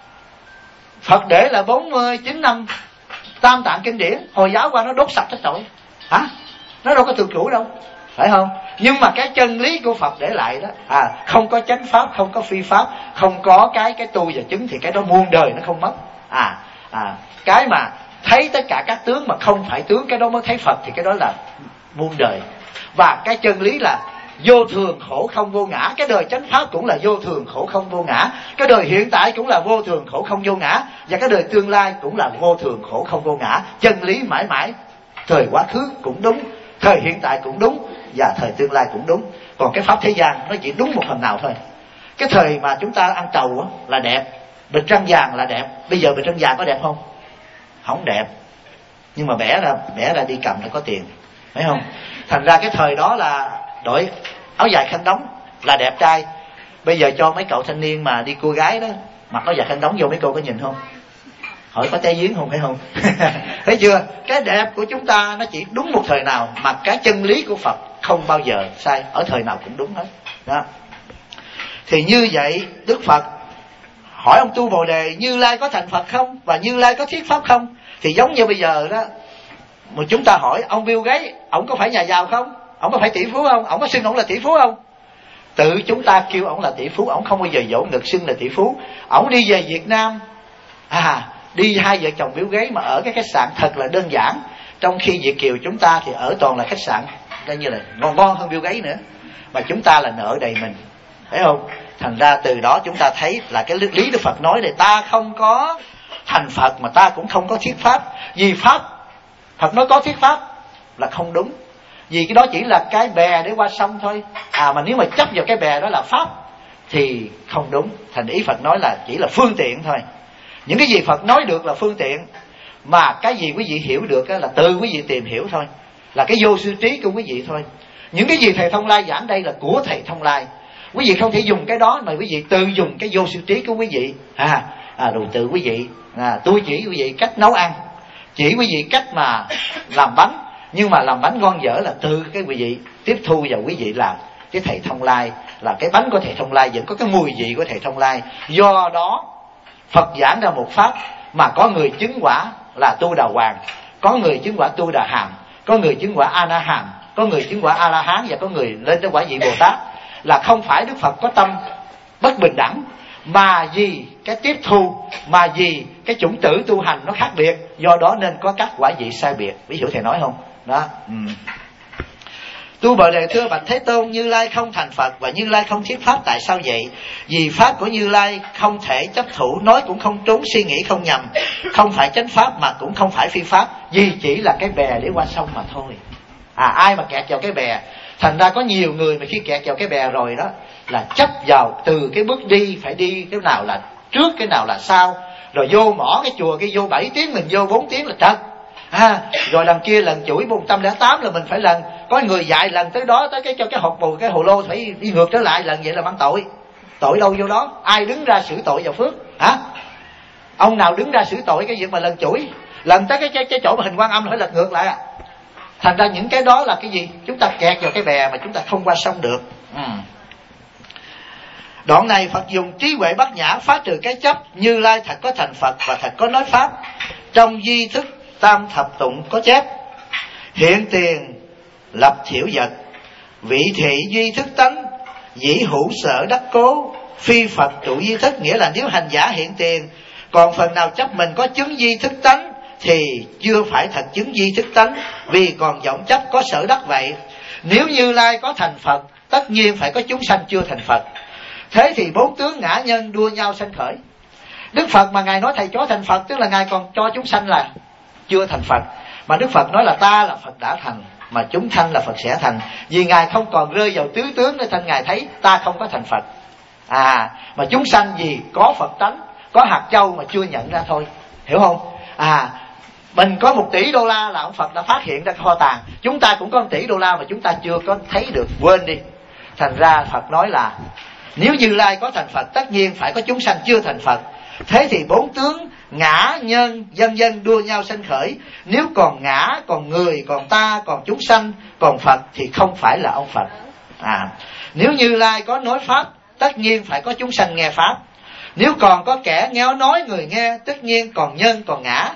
Phật để là 49 năm Tam Tạng kinh điển, Hồi giáo qua nó đốt sạch hết rồi. Nó đâu có tự chủ đâu, phải không? Nhưng mà cái chân lý của Phật để lại đó, không có chánh pháp, không có phi pháp, không có cái tu và chứng, thì cái đó muôn đời nó không mất. Cái mà thấy tất cả các tướng mà không phải tướng, cái đó mới thấy Phật, thì cái đó là muôn đời. Và cái chân lý là vô thường khổ không vô ngã. Cái đời chánh pháp cũng là vô thường khổ không vô ngã. Cái đời hiện tại cũng là vô thường khổ không vô ngã. Và cái đời tương lai cũng là vô thường khổ không vô ngã. Chân lý mãi mãi, thời quá khứ cũng đúng, thời hiện tại cũng đúng, và thời tương lai cũng đúng. Còn cái pháp thế gian nó chỉ đúng một phần nào thôi. Cái thời mà chúng ta ăn trầu là đẹp, bịch răng vàng là đẹp. Bây giờ bịch răng vàng có đẹp không? Không đẹp. Nhưng mà bẻ ra đi cầm là có tiền, phải không? Thành ra cái thời đó là đội áo dài khăn đóng là đẹp trai. Bây giờ cho mấy cậu thanh niên mà đi cua gái đó mặc áo dài khăn đóng vô, mấy cô có nhìn không? Hỏi có té giếng không, phải không? Thấy chưa? Cái đẹp của chúng ta nó chỉ đúng một thời nào, mà cái chân lý của Phật không bao giờ sai, ở thời nào cũng đúng hết đó. Thì như vậy Đức Phật hỏi ông Tu Bồ Đề, Như Lai có thành Phật không? Và Như Lai có thuyết pháp không? Thì giống như bây giờ đó, mà chúng ta hỏi ông Bill Gates, ông có phải nhà giàu không? Ông có phải tỷ phú không? Ông có xưng ông là tỷ phú không? Tự chúng ta kêu ông là tỷ phú, ông không bao giờ dỗ ngực xưng là tỷ phú. Ông đi về Việt Nam, đi hai vợ chồng Bill Gates mà ở cái khách sạn thật là đơn giản, trong khi Việt kiều chúng ta thì ở toàn là khách sạn coi như là ngon hơn Bill Gates nữa, mà chúng ta là nợ đầy mình, thấy không? Thành ra từ đó chúng ta thấy là cái lý Đức Phật nói này, ta không có thành Phật mà ta cũng không có thuyết pháp. Vì pháp Phật nói có thuyết pháp là không đúng, vì cái đó chỉ là cái bè để qua sông thôi. Mà nếu mà chấp vào cái bè đó là pháp thì không đúng. Thành ý Phật nói là chỉ là phương tiện thôi. Những cái gì Phật nói được là phương tiện, mà cái gì quý vị hiểu được là từ quý vị tìm hiểu thôi, là cái vô sư trí của quý vị thôi. Những cái gì thầy Thông Lai giảng đây là của thầy Thông Lai, quý vị không thể dùng cái đó mà quý vị tự dùng cái vô sư trí của quý vị. Rồi tự quý vị tôi chỉ quý vị cách nấu ăn, chỉ quý vị cách mà làm bánh, nhưng mà làm bánh ngon dở là từ cái quý vị tiếp thu vào quý vị làm. Cái thầy Thông Lai là cái bánh của thầy Thông Lai vẫn có cái mùi vị của thầy Thông Lai. Do đó Phật giảng ra một pháp mà có người chứng quả là Tu Đà Hoàng, có người chứng quả Tu Đà Hàm, có người chứng quả A Na Hàm, có người chứng quả A La Hán, và có người lên tới quả vị Bồ Tát. Là không phải Đức Phật có tâm bất bình đẳng, mà vì cái tiếp thu, mà vì cái chủng tử tu hành nó khác biệt, do đó nên có các quả vị sai biệt. Ví dụ thầy nói không? Đó. Tu Bồ Đề thưa bạch Thế Tôn, Như Lai không thành Phật và Như Lai không thuyết pháp, tại sao vậy? Vì pháp của Như Lai không thể chấp thủ, nói cũng không trúng, suy nghĩ không nhầm, không phải chánh pháp mà cũng không phải phi pháp, vì chỉ là cái bè để qua sông mà thôi. Ai mà kẹt vào cái bè. Thành ra có nhiều người mà khi kẹt vào cái bè rồi đó là chấp vào từ cái bước đi, phải đi cái nào là trước cái nào là sau, rồi vô mỏ cái chùa cái vô 7 tiếng mình vô 4 tiếng là trật. Rồi lần kia lần chuỗi 108 là mình phải lần, có người dạy lần tới đó tới cái hộp bù cái hồ lô phải đi ngược trở lại, lần vậy là mang tội. Tội đâu vô đó, ai đứng ra xử tội vào phước hả? Ông nào đứng ra xử tội cái việc mà lần chuỗi, lần tới cái chỗ mà hình Quan Âm phải lật ngược lại à. Thành ra những cái đó là cái gì? Chúng ta kẹt vào cái bè mà chúng ta không qua sông được. Đoạn này Phật dùng trí huệ bát nhã phá trừ cái chấp. Như Lai thật có thành Phật và thật có nói pháp. Trong di thức tam thập tụng có chép: hiện tiền lập thiểu vật, vị thị duy thức tánh, dĩ hữu sở đắc cố, phi Phật trụ di thức. Nghĩa là nếu hành giả hiện tiền, còn phần nào chấp mình có chứng di thức tánh thì chưa phải thật chứng di thức tánh, vì còn vọng chấp có sở đắc vậy. Nếu Như Lai có thành Phật, tất nhiên phải có chúng sanh chưa thành Phật. Thế thì bốn tướng ngã nhân đua nhau sanh khởi. Đức Phật mà Ngài nói thầy chó thành Phật, tức là Ngài còn cho chúng sanh là chưa thành Phật. Mà Đức Phật nói là ta là Phật đã thành, mà chúng sanh là Phật sẽ thành. Vì Ngài không còn rơi vào tứ tướng nên thành Ngài thấy ta không có thành Phật. Mà chúng sanh vì có Phật tánh, có hạt châu mà chưa nhận ra thôi. Hiểu không? Mình có 1 tỷ đô la là ông Phật đã phát hiện ra kho tàng. Chúng ta cũng có 1 tỷ đô la mà chúng ta chưa có thấy được, quên đi. Thành ra Phật nói là nếu Như Lai có thành Phật, tất nhiên phải có chúng sanh chưa thành Phật. Thế thì bốn tướng ngã nhân vân vân đua nhau sanh khởi. Nếu còn ngã, còn người, còn ta, còn chúng sanh, còn Phật thì không phải là ông Phật. Nếu Như Lai có nói pháp, tất nhiên phải có chúng sanh nghe pháp. Nếu còn có kẻ nghe nói người nghe, tất nhiên còn nhân còn ngã.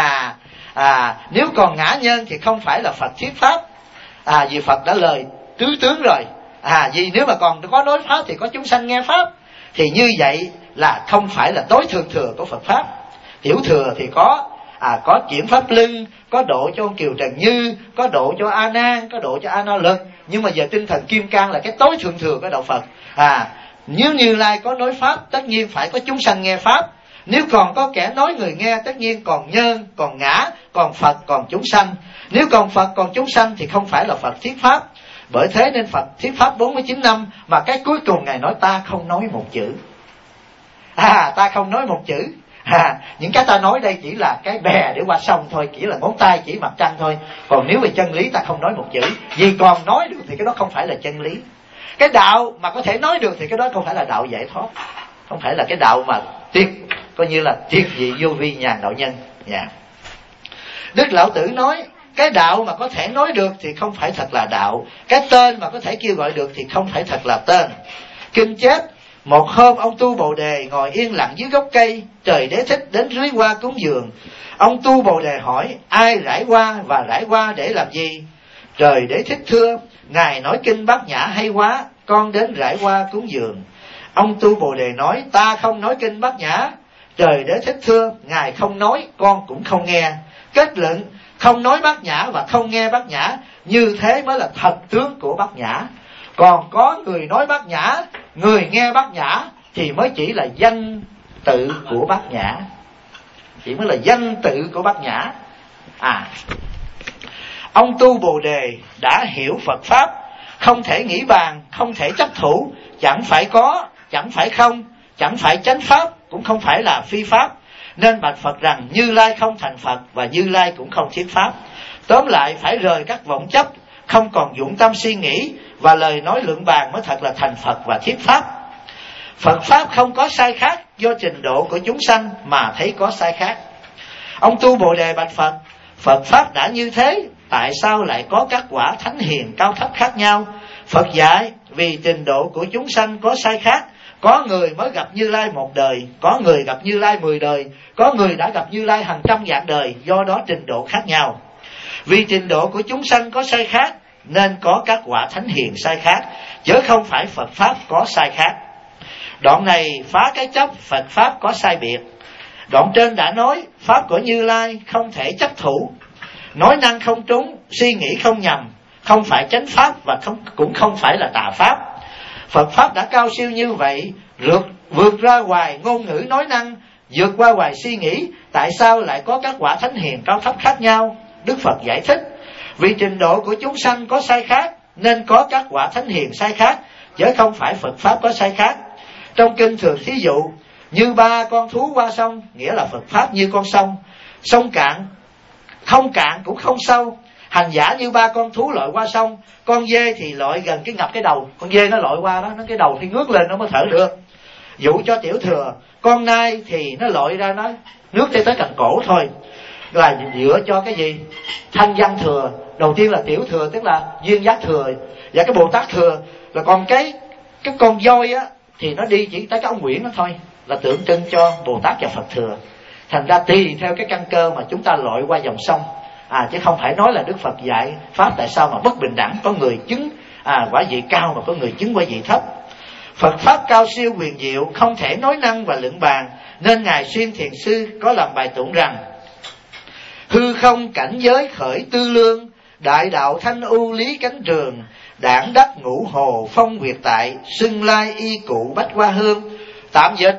Nếu còn ngã nhân thì không phải là Phật thuyết pháp. Vì Phật đã lời tứ tướng rồi. Vì nếu mà còn có nói pháp thì có chúng sanh nghe pháp. Thì như vậy là không phải là tối thượng thừa của Phật pháp. Tiểu thừa thì có chuyển pháp lưng, có độ cho ông Kiều Trần Như, có độ cho A Nan, có độ cho A Na Lực. Nhưng mà giờ tinh thần kim cang là cái tối thượng thừa của đạo Phật. Nếu Như Lai có nói pháp, tất nhiên phải có chúng sanh nghe pháp. Nếu còn có kẻ nói người nghe, tất nhiên còn nhân, còn ngã, còn Phật, còn chúng sanh. Nếu còn Phật, còn chúng sanh thì không phải là Phật thuyết pháp. Bởi thế nên Phật thuyết pháp 49 năm, mà cái cuối cùng Ngài nói ta không nói một chữ. Ta không nói một chữ. Những cái ta nói đây chỉ là cái bè để qua sông thôi, chỉ là ngón tay chỉ mặt trăng thôi. Còn nếu về chân lý ta không nói một chữ. Vì còn nói được thì cái đó không phải là chân lý. Cái đạo mà có thể nói được thì cái đó không phải là đạo giải thoát, không phải là cái đạo mà coi như là tuyệt vị vô vi nhàn đạo nhân. Đức Lão Tử nói cái đạo mà có thể nói được thì không phải thật là đạo, cái tên mà có thể kêu gọi được thì không phải thật là tên. Kinh chép: một hôm ông Tu Bồ Đề ngồi yên lặng dưới gốc cây, Trời Đế Thích đến rưới hoa cúng dường. Ông Tu Bồ Đề hỏi: ai rải hoa và rải hoa để làm gì? Trời Đế Thích thưa: Ngài nói kinh Bát Nhã hay quá, con đến rải hoa cúng dường. Ông Tu Bồ Đề nói: ta không nói kinh Bát Nhã. Trời Đế Thích thưa: Ngài không nói, con cũng không nghe. Kết luận: không nói Bát Nhã và không nghe Bát Nhã, như thế mới là thật tướng của Bát Nhã. Còn có người nói Bát Nhã, người nghe Bát Nhã thì mới chỉ là danh tự của Bát Nhã, chỉ mới là danh tự của Bát Nhã. Ông Tu Bồ Đề đã hiểu Phật pháp, không thể nghĩ bàn, không thể chấp thủ, chẳng phải có, chẳng phải không, chẳng phải chánh pháp, cũng không phải là phi pháp, nên bạch Phật rằng Như Lai không thành Phật và Như Lai cũng không thuyết pháp. Tóm lại phải rời các vọng chấp, không còn dụng tâm suy nghĩ, và lời nói luận bàn mới thật là thành Phật và thuyết pháp. Phật pháp không có sai khác, do trình độ của chúng sanh mà thấy có sai khác. Ông Tu Bồ Đề bạch Phật: Phật pháp đã như thế, tại sao lại có các quả thánh hiền cao thấp khác nhau? Phật dạy vì trình độ của chúng sanh có sai khác. Có người mới gặp Như Lai 1 đời, có người gặp Như Lai 10 đời, có người đã gặp Như Lai hàng trăm vạn đời, do đó trình độ khác nhau. Vì trình độ của chúng sanh có sai khác, nên có các quả thánh hiền sai khác, chứ không phải Phật pháp có sai khác. Đoạn này phá cái chấp Phật pháp có sai biệt. Đoạn trên đã nói pháp của Như Lai không thể chấp thủ, nói năng không trúng, suy nghĩ không nhầm, không phải chánh pháp và cũng không phải là tà pháp. Phật pháp đã cao siêu như vậy, vượt ra ngoài ngôn ngữ nói năng, vượt qua ngoài suy nghĩ, tại sao lại có các quả thánh hiền cao thấp khác nhau? Đức Phật giải thích: vì trình độ của chúng sanh có sai khác, nên có các quả thánh hiền sai khác, chứ không phải Phật pháp có sai khác. Trong kinh thường thí dụ như 3 con thú qua sông, nghĩa là Phật pháp như con sông. Sông cạn không cạn cũng không sâu. Hành giả như ba con thú lội qua sông, con dê thì lội gần cái ngập cái đầu, con dê nó lội qua đó, nó cái đầu thì ngước lên nó mới thở được. Dụ cho tiểu thừa, con nai thì nó lội ra nó nước tới gần cổ thôi, là dựa cho cái gì? Thanh văn thừa. Đầu tiên là tiểu thừa, tức là duyên giác thừa, và cái Bồ Tát thừa. Là còn cái con voi á thì nó đi chỉ tới cái ông Nguyễn đó thôi, là tượng trưng cho Bồ Tát và Phật thừa. Thành ra tùy theo cái căn cơ mà chúng ta lội qua dòng sông, chứ không phải nói là Đức Phật dạy pháp tại sao mà bất bình đẳng, có người chứng quả vị cao mà có người chứng quả vị thấp. Phật pháp cao siêu huyền diệu, không thể nói năng và luận bàn, nên ngài Xuyên Thiền Sư có làm bài tụng rằng: hư không cảnh giới khởi tư lương, đại đạo thanh u lý cánh trường, đảng đắc ngũ hồ phong nguyệt tại, xưng lai y cụ bách hoa hương. Tạm dịch: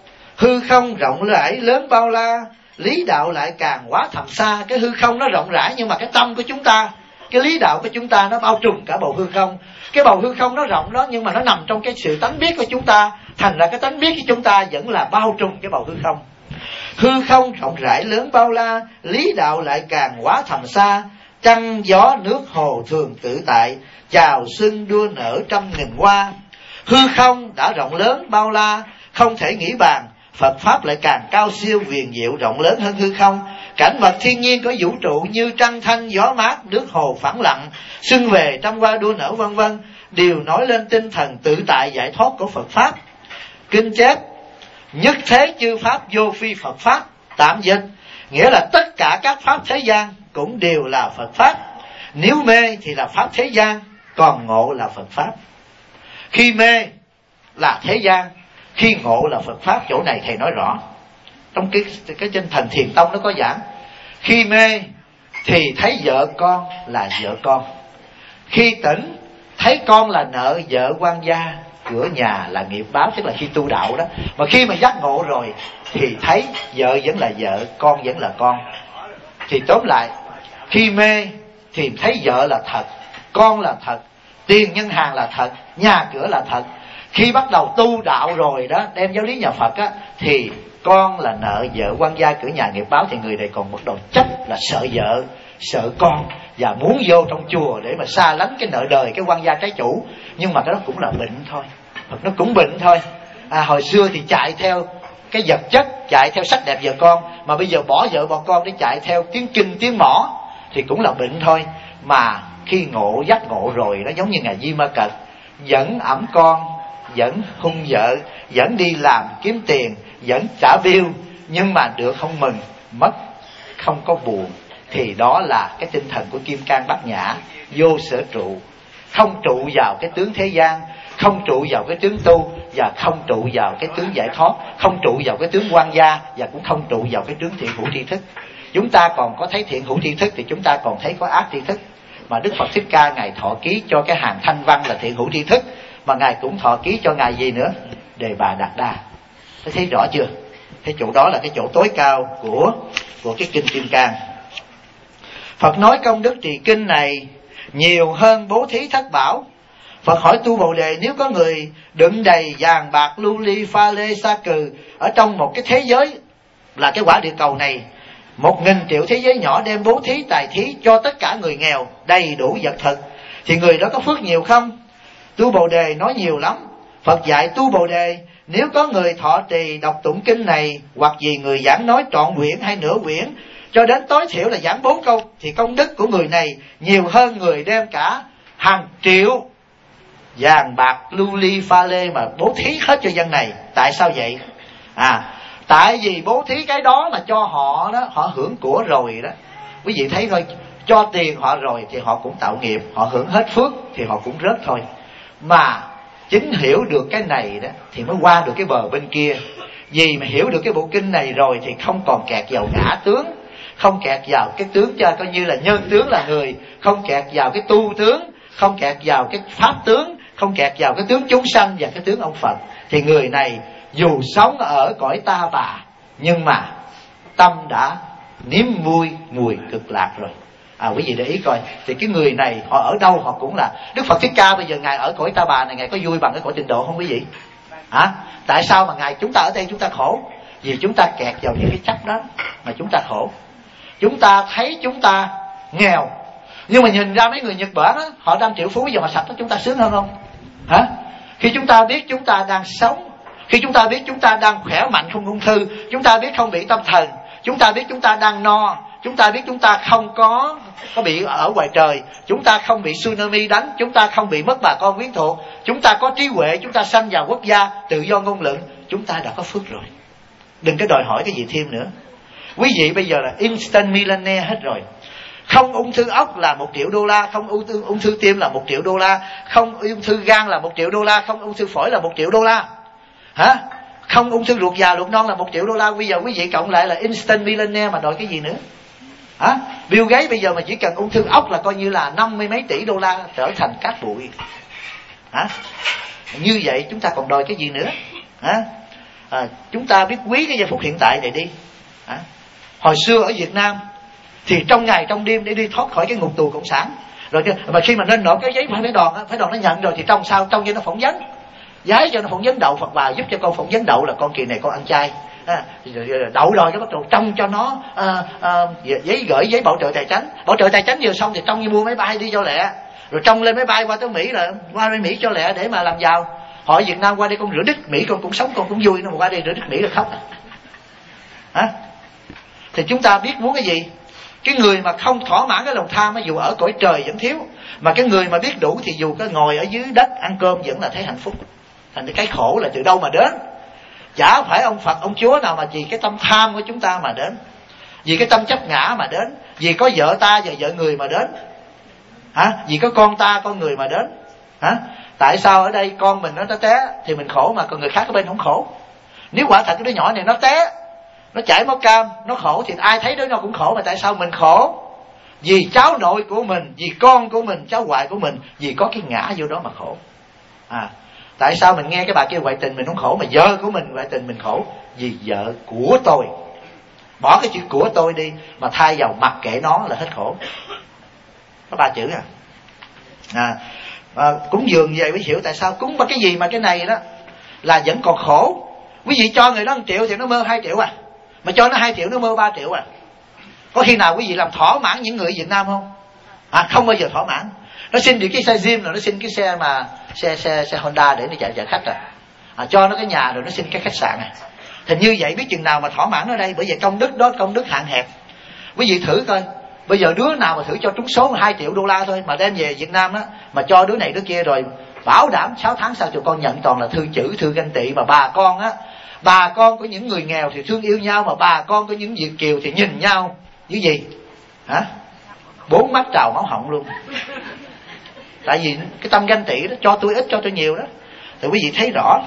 hư không rộng rãi lớn bao la, lý đạo lại càng quá thầm xa. Cái hư không nó rộng rãi, nhưng mà cái tâm của chúng ta, cái lý đạo của chúng ta nó bao trùm cả bầu hư không. Cái bầu hư không nó rộng đó, nhưng mà nó nằm trong cái sự tánh biết của chúng ta. Thành ra cái tánh biết của chúng ta vẫn là bao trùm cái bầu hư không. Hư không rộng rãi lớn bao la, lý đạo lại càng quá thầm xa, trăng gió nước hồ thường tự tại, chào xuân đua nở trăm nghìn hoa. Hư không đã rộng lớn bao la, không thể nghĩ bàn, Phật pháp lại càng cao siêu huyền diệu rộng lớn hơn hư không. Cảnh vật thiên nhiên của vũ trụ như trăng thanh gió mát, nước hồ phẳng lặng, xuân về trăm hoa đua nở vân vân, đều nói lên tinh thần tự tại giải thoát của Phật pháp. Kinh chép: nhất thế chư pháp vô phi Phật pháp. Tạm dịch nghĩa là tất cả các pháp thế gian cũng đều là Phật pháp. Nếu mê thì là pháp thế gian, còn ngộ là Phật pháp. Khi mê là thế gian, khi ngộ là Phật pháp. Chỗ này thầy nói rõ trong cái trên Thành Thiền Tông nó có giảng. Khi mê thì thấy vợ con là vợ con, khi tỉnh thấy con là nợ, vợ quan gia, cửa nhà là nghiệp báo, tức là khi tu đạo đó. Mà khi mà giác ngộ rồi thì thấy vợ vẫn là vợ, con vẫn là con. Thì tóm lại, khi mê thì thấy vợ là thật, con là thật, tiền nhân hàng là thật, nhà cửa là thật. Khi bắt đầu tu đạo rồi đó, đem giáo lý nhà Phật á, thì con là nợ, vợ quan gia, cửa nhà nghiệp báo. Thì người này còn bắt đầu chấp là sợ vợ, sợ con, và muốn vô trong chùa để mà xa lánh cái nợ đời, cái quan gia trái chủ. Nhưng mà cái đó cũng là bệnh thôi, Phật nó cũng bệnh thôi. Hồi xưa thì chạy theo cái vật chất, chạy theo sắc đẹp vợ con, mà bây giờ bỏ vợ bỏ con để chạy theo tiếng kinh tiếng mõ thì cũng là bệnh thôi. Mà khi ngộ, giác ngộ rồi, nó giống như ngài Di Ma Cật, vẫn ẵm con, vẫn hung vợ, vẫn đi làm kiếm tiền, vẫn trả bill, nhưng mà được không mừng, mất không có buồn. Thì đó là cái tinh thần của Kim Cang Bát Nhã, vô sở trụ, không trụ vào cái tướng thế gian, không trụ vào cái tướng tu, và không trụ vào cái tướng giải thoát, không trụ vào cái tướng quan gia, và cũng không trụ vào cái tướng thiện hữu tri thức. Chúng ta còn có thấy thiện hữu tri thức thì chúng ta còn thấy có ác tri thức. Mà Đức Phật Thích Ca ngài thọ ký cho cái hàng Thanh Văn là thiện hữu tri thức, mà ngài cũng thọ ký cho ngài gì nữa? Đề Bà Đạt Đa. Thấy rõ chưa? Cái chỗ đó là cái chỗ tối cao của cái kinh Kim Cang. Phật nói công đức trì kinh này nhiều hơn bố thí thất bảo. Phật hỏi Tu Bồ Đề, nếu có người đựng đầy vàng bạc lưu ly pha lê sa cừ ở trong một cái thế giới là cái quả địa cầu này, 1.000 triệu thế giới nhỏ, đem bố thí tài thí cho tất cả người nghèo đầy đủ vật thực, thì người đó có phước nhiều không? Tu Bồ Đề nói nhiều lắm. Phật dạy Tu Bồ Đề, nếu có người thọ trì đọc tụng kinh này, hoặc vì người giảng nói trọn quyển hay nửa quyển, cho đến tối thiểu là giảng 4 câu, thì công đức của người này nhiều hơn người đem cả hàng triệu vàng bạc lưu ly pha lê mà bố thí hết cho dân này. Tại sao vậy? Tại vì bố thí cái đó là cho họ đó, họ hưởng của rồi đó. Quý vị thấy thôi, cho tiền họ rồi thì họ cũng tạo nghiệp, họ hưởng hết phước thì họ cũng rớt thôi. Mà chính hiểu được cái này đó thì mới qua được cái bờ bên kia. Vì mà hiểu được cái bộ kinh này rồi thì không còn kẹt vào ngã tướng, không kẹt vào cái tướng cho coi như là nhân tướng là người, không kẹt vào cái tu tướng, không kẹt vào cái pháp tướng, không kẹt vào cái tướng chúng sanh và cái tướng ông Phật. Thì người này dù sống ở cõi ta bà, nhưng mà tâm đã nếm mùi cực lạc rồi. Quý vị để ý coi, thì cái người này họ ở đâu họ cũng là Đức Phật Thích Ca. Bây giờ ngài ở cõi ta bà này, ngài có vui bằng cái cõi tịnh độ không quý vị? Tại sao mà chúng ta ở đây chúng ta khổ? Vì chúng ta kẹt vào những cái chấp đó mà chúng ta khổ. chúng ta thấy chúng ta nghèo, nhưng mà nhìn ra mấy người Nhật Bản á, họ đang triệu phú, bây giờ họ sạch đó, chúng ta sướng hơn không? Hả? Khi chúng ta biết chúng ta đang sống, khi chúng ta biết chúng ta đang khỏe mạnh không ung thư, chúng ta biết không bị tâm thần, chúng ta biết chúng ta đang no, chúng ta biết chúng ta không có bị ở ngoài trời, chúng ta không bị tsunami đánh, chúng ta không bị mất bà con quyến thuộc, chúng ta có trí huệ, chúng ta sanh vào quốc gia tự do ngôn luận, chúng ta đã có phước rồi. Đừng có đòi hỏi cái gì thêm nữa. Quý vị bây giờ là instant millionaire hết rồi. Không ung thư ốc là 1 triệu đô la, không ung thư tim là 1 triệu đô la, không ung thư gan là 1 triệu đô la, không ung thư phổi là 1 triệu đô la. Hả? Không ung thư ruột già ruột non là 1 triệu đô la. Bây giờ quý vị cộng lại là instant millionaire mà đòi cái gì nữa? Hả? Bill Gates bây giờ mà chỉ cần ung thư ốc là coi như là 50 mấy tỷ đô la, trở thành cát bụi. Hả? Như vậy chúng ta còn đòi cái gì nữa? Hả? Chúng ta biết quý cái giây phút hiện tại này đi. Hả? Hồi xưa ở Việt Nam thì trong ngày trong đêm để đi thoát khỏi cái ngục tù cộng sản, rồi mà khi mà nên nộp cái giấy phải đòn nó nhận rồi thì trong cho nó phỏng vấn, giấy cho nó phỏng vấn đậu Phật bà, giúp cho con phỏng vấn đậu là con kỳ này con ăn chay. Đậu rồi cái bắt đầu trong cho nó giấy bảo trợ tài chánh. Bảo trợ tài chánh vừa xong thì trong như mua máy bay đi cho lẹ, rồi trong lên máy bay qua tới Mỹ, là qua đến Mỹ cho lẹ để mà làm giàu. Hỏi Việt Nam qua đây con rửa đứt Mỹ, con cũng sống con cũng vui, nó mà qua đây rửa đứt Mỹ là khóc. Hả? Thì chúng ta biết muốn cái gì? Cái người mà không thỏa mãn cái lòng tham dù ở cõi trời vẫn thiếu, mà cái người mà biết đủ thì dù có ngồi ở dưới đất ăn cơm vẫn là thấy hạnh phúc. Thành cái khổ là từ đâu mà đến? Chả phải ông Phật ông Chúa nào, mà vì cái tâm tham của chúng ta mà đến, vì cái tâm chấp ngã mà đến, vì có vợ ta và vợ người mà đến. Hả? Vì có con ta con người mà đến. Hả? Tại sao ở đây con mình nó té thì mình khổ, mà còn người khác ở bên không khổ? Nếu quả thật cái đứa nhỏ này nó té, nó chảy máu cam, nó khổ thì ai thấy đứa nó cũng khổ, mà tại sao mình khổ? Vì cháu nội của mình, vì con của mình, cháu ngoại của mình, vì có cái ngã vô đó mà khổ. Tại sao mình nghe cái bà kia ngoại tình mình không khổ, mà vợ của mình ngoại tình mình khổ? Vì vợ của tôi. Bỏ cái chữ của tôi đi, mà thay vào mặc kệ nó là hết khổ. Có 3 chữ cúng dường về mới hiểu tại sao cúng bằng cái gì mà cái này đó là vẫn còn khổ. Quý vị cho người đó 1 triệu thì nó mơ 2 triệu mà cho nó 2 triệu nó mơ 3 triệu Có khi nào quý vị làm thỏa mãn những người Việt Nam không? Không bao giờ thỏa mãn. Nó xin được cái xe Jim, rồi nó xin cái xe mà xe Honda để nó chạy khách cho nó cái nhà, rồi nó xin cái khách sạn Thì như vậy biết chừng nào mà thỏa mãn ở đây. Bởi vậy công đức đó công đức hạn hẹp. Quý vị thử coi, bây giờ đứa nào mà thử cho trúng số 2 triệu đô la thôi mà đem về Việt Nam mà cho đứa này đứa kia, rồi bảo đảm 6 tháng sau tụi con nhận toàn là thư chữ, thư ganh tị. Mà bà con của những người nghèo thì thương yêu nhau, mà bà con của những Việt kiều thì nhìn nhau như gì? 4 mắt trào máu họng luôn. Tại vì cái tâm ganh tị đó, cho tôi ít cho tôi nhiều đó. Thì quý vị thấy rõ.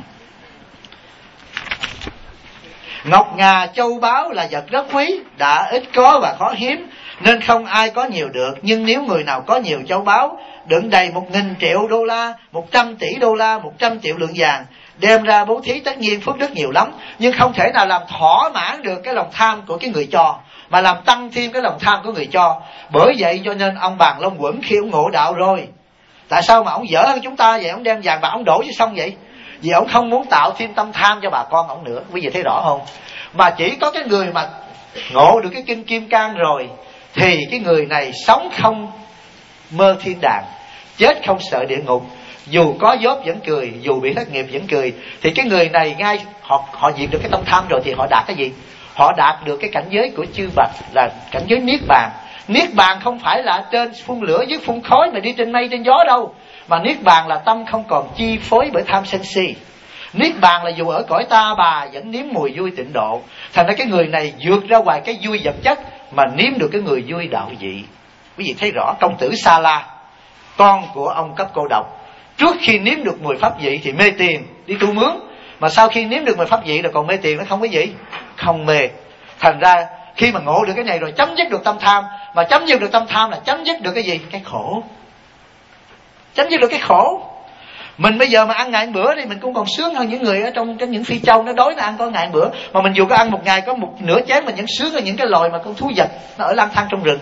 Ngọc ngà châu báu là vật rất quý, đã ít có và khó hiếm, nên không ai có nhiều được. Nhưng nếu người nào có nhiều châu báu đựng đầy 1.000 triệu đô la, 100 tỷ đô la, 100 triệu lượng vàng, đem ra bố thí, tất nhiên phước đức nhiều lắm, nhưng không thể nào làm thỏa mãn được cái lòng tham của cái người cho, mà làm tăng thêm cái lòng tham của người cho. Bởi vậy cho nên ông Bàn Long Quẩn khi ông ngộ đạo rồi, tại sao mà ông dở hơn chúng ta vậy? Ông đem vàng bạc ông đổ chứ xong vậy? Vì ông không muốn tạo thêm tâm tham cho bà con ông nữa. Quý vị thấy rõ không? Mà chỉ có cái người mà ngộ được cái kinh Kim Cang rồi thì cái người này sống không mơ thiên đàng, chết không sợ địa ngục, dù có dốt vẫn cười, dù bị thất nghiệp vẫn cười. Thì cái người này ngay họ diệt được cái tâm tham rồi thì họ đạt cái gì? Họ đạt được cái cảnh giới của chư Phật, là cảnh giới niết bàn. Niết bàn không phải là trên phun lửa dưới phun khói mà đi trên mây trên gió đâu, mà niết bàn là tâm không còn chi phối bởi tham sân si. Niết bàn là dù ở cõi ta bà vẫn nếm mùi vui tịnh độ. Thành ra cái người này vượt ra ngoài cái vui vật chất mà nếm được cái người vui đạo vị. Quý vị thấy rõ. Công tử Sa La, con của ông Cấp Cô Độc, trước khi nếm được mùi pháp vị thì mê tiền đi tu mướn, mà sau khi nếm được mùi pháp vị là còn mê tiền, nó không có gì, không mê. Thành ra khi mà ngộ được cái này rồi chấm dứt được tâm tham, mà chấm dứt được tâm tham là chấm dứt được cái gì? Cái khổ. Chấm dứt được cái khổ. Mình bây giờ mà ăn ngày một bữa đi, mình cũng còn sướng hơn những người ở trong những phi châu nó đói nó ăn có ngày một bữa. Mà mình dù có ăn một ngày có một nửa chén mình vẫn sướng hơn những cái loài mà con thú vật nó ở lang thang trong rừng.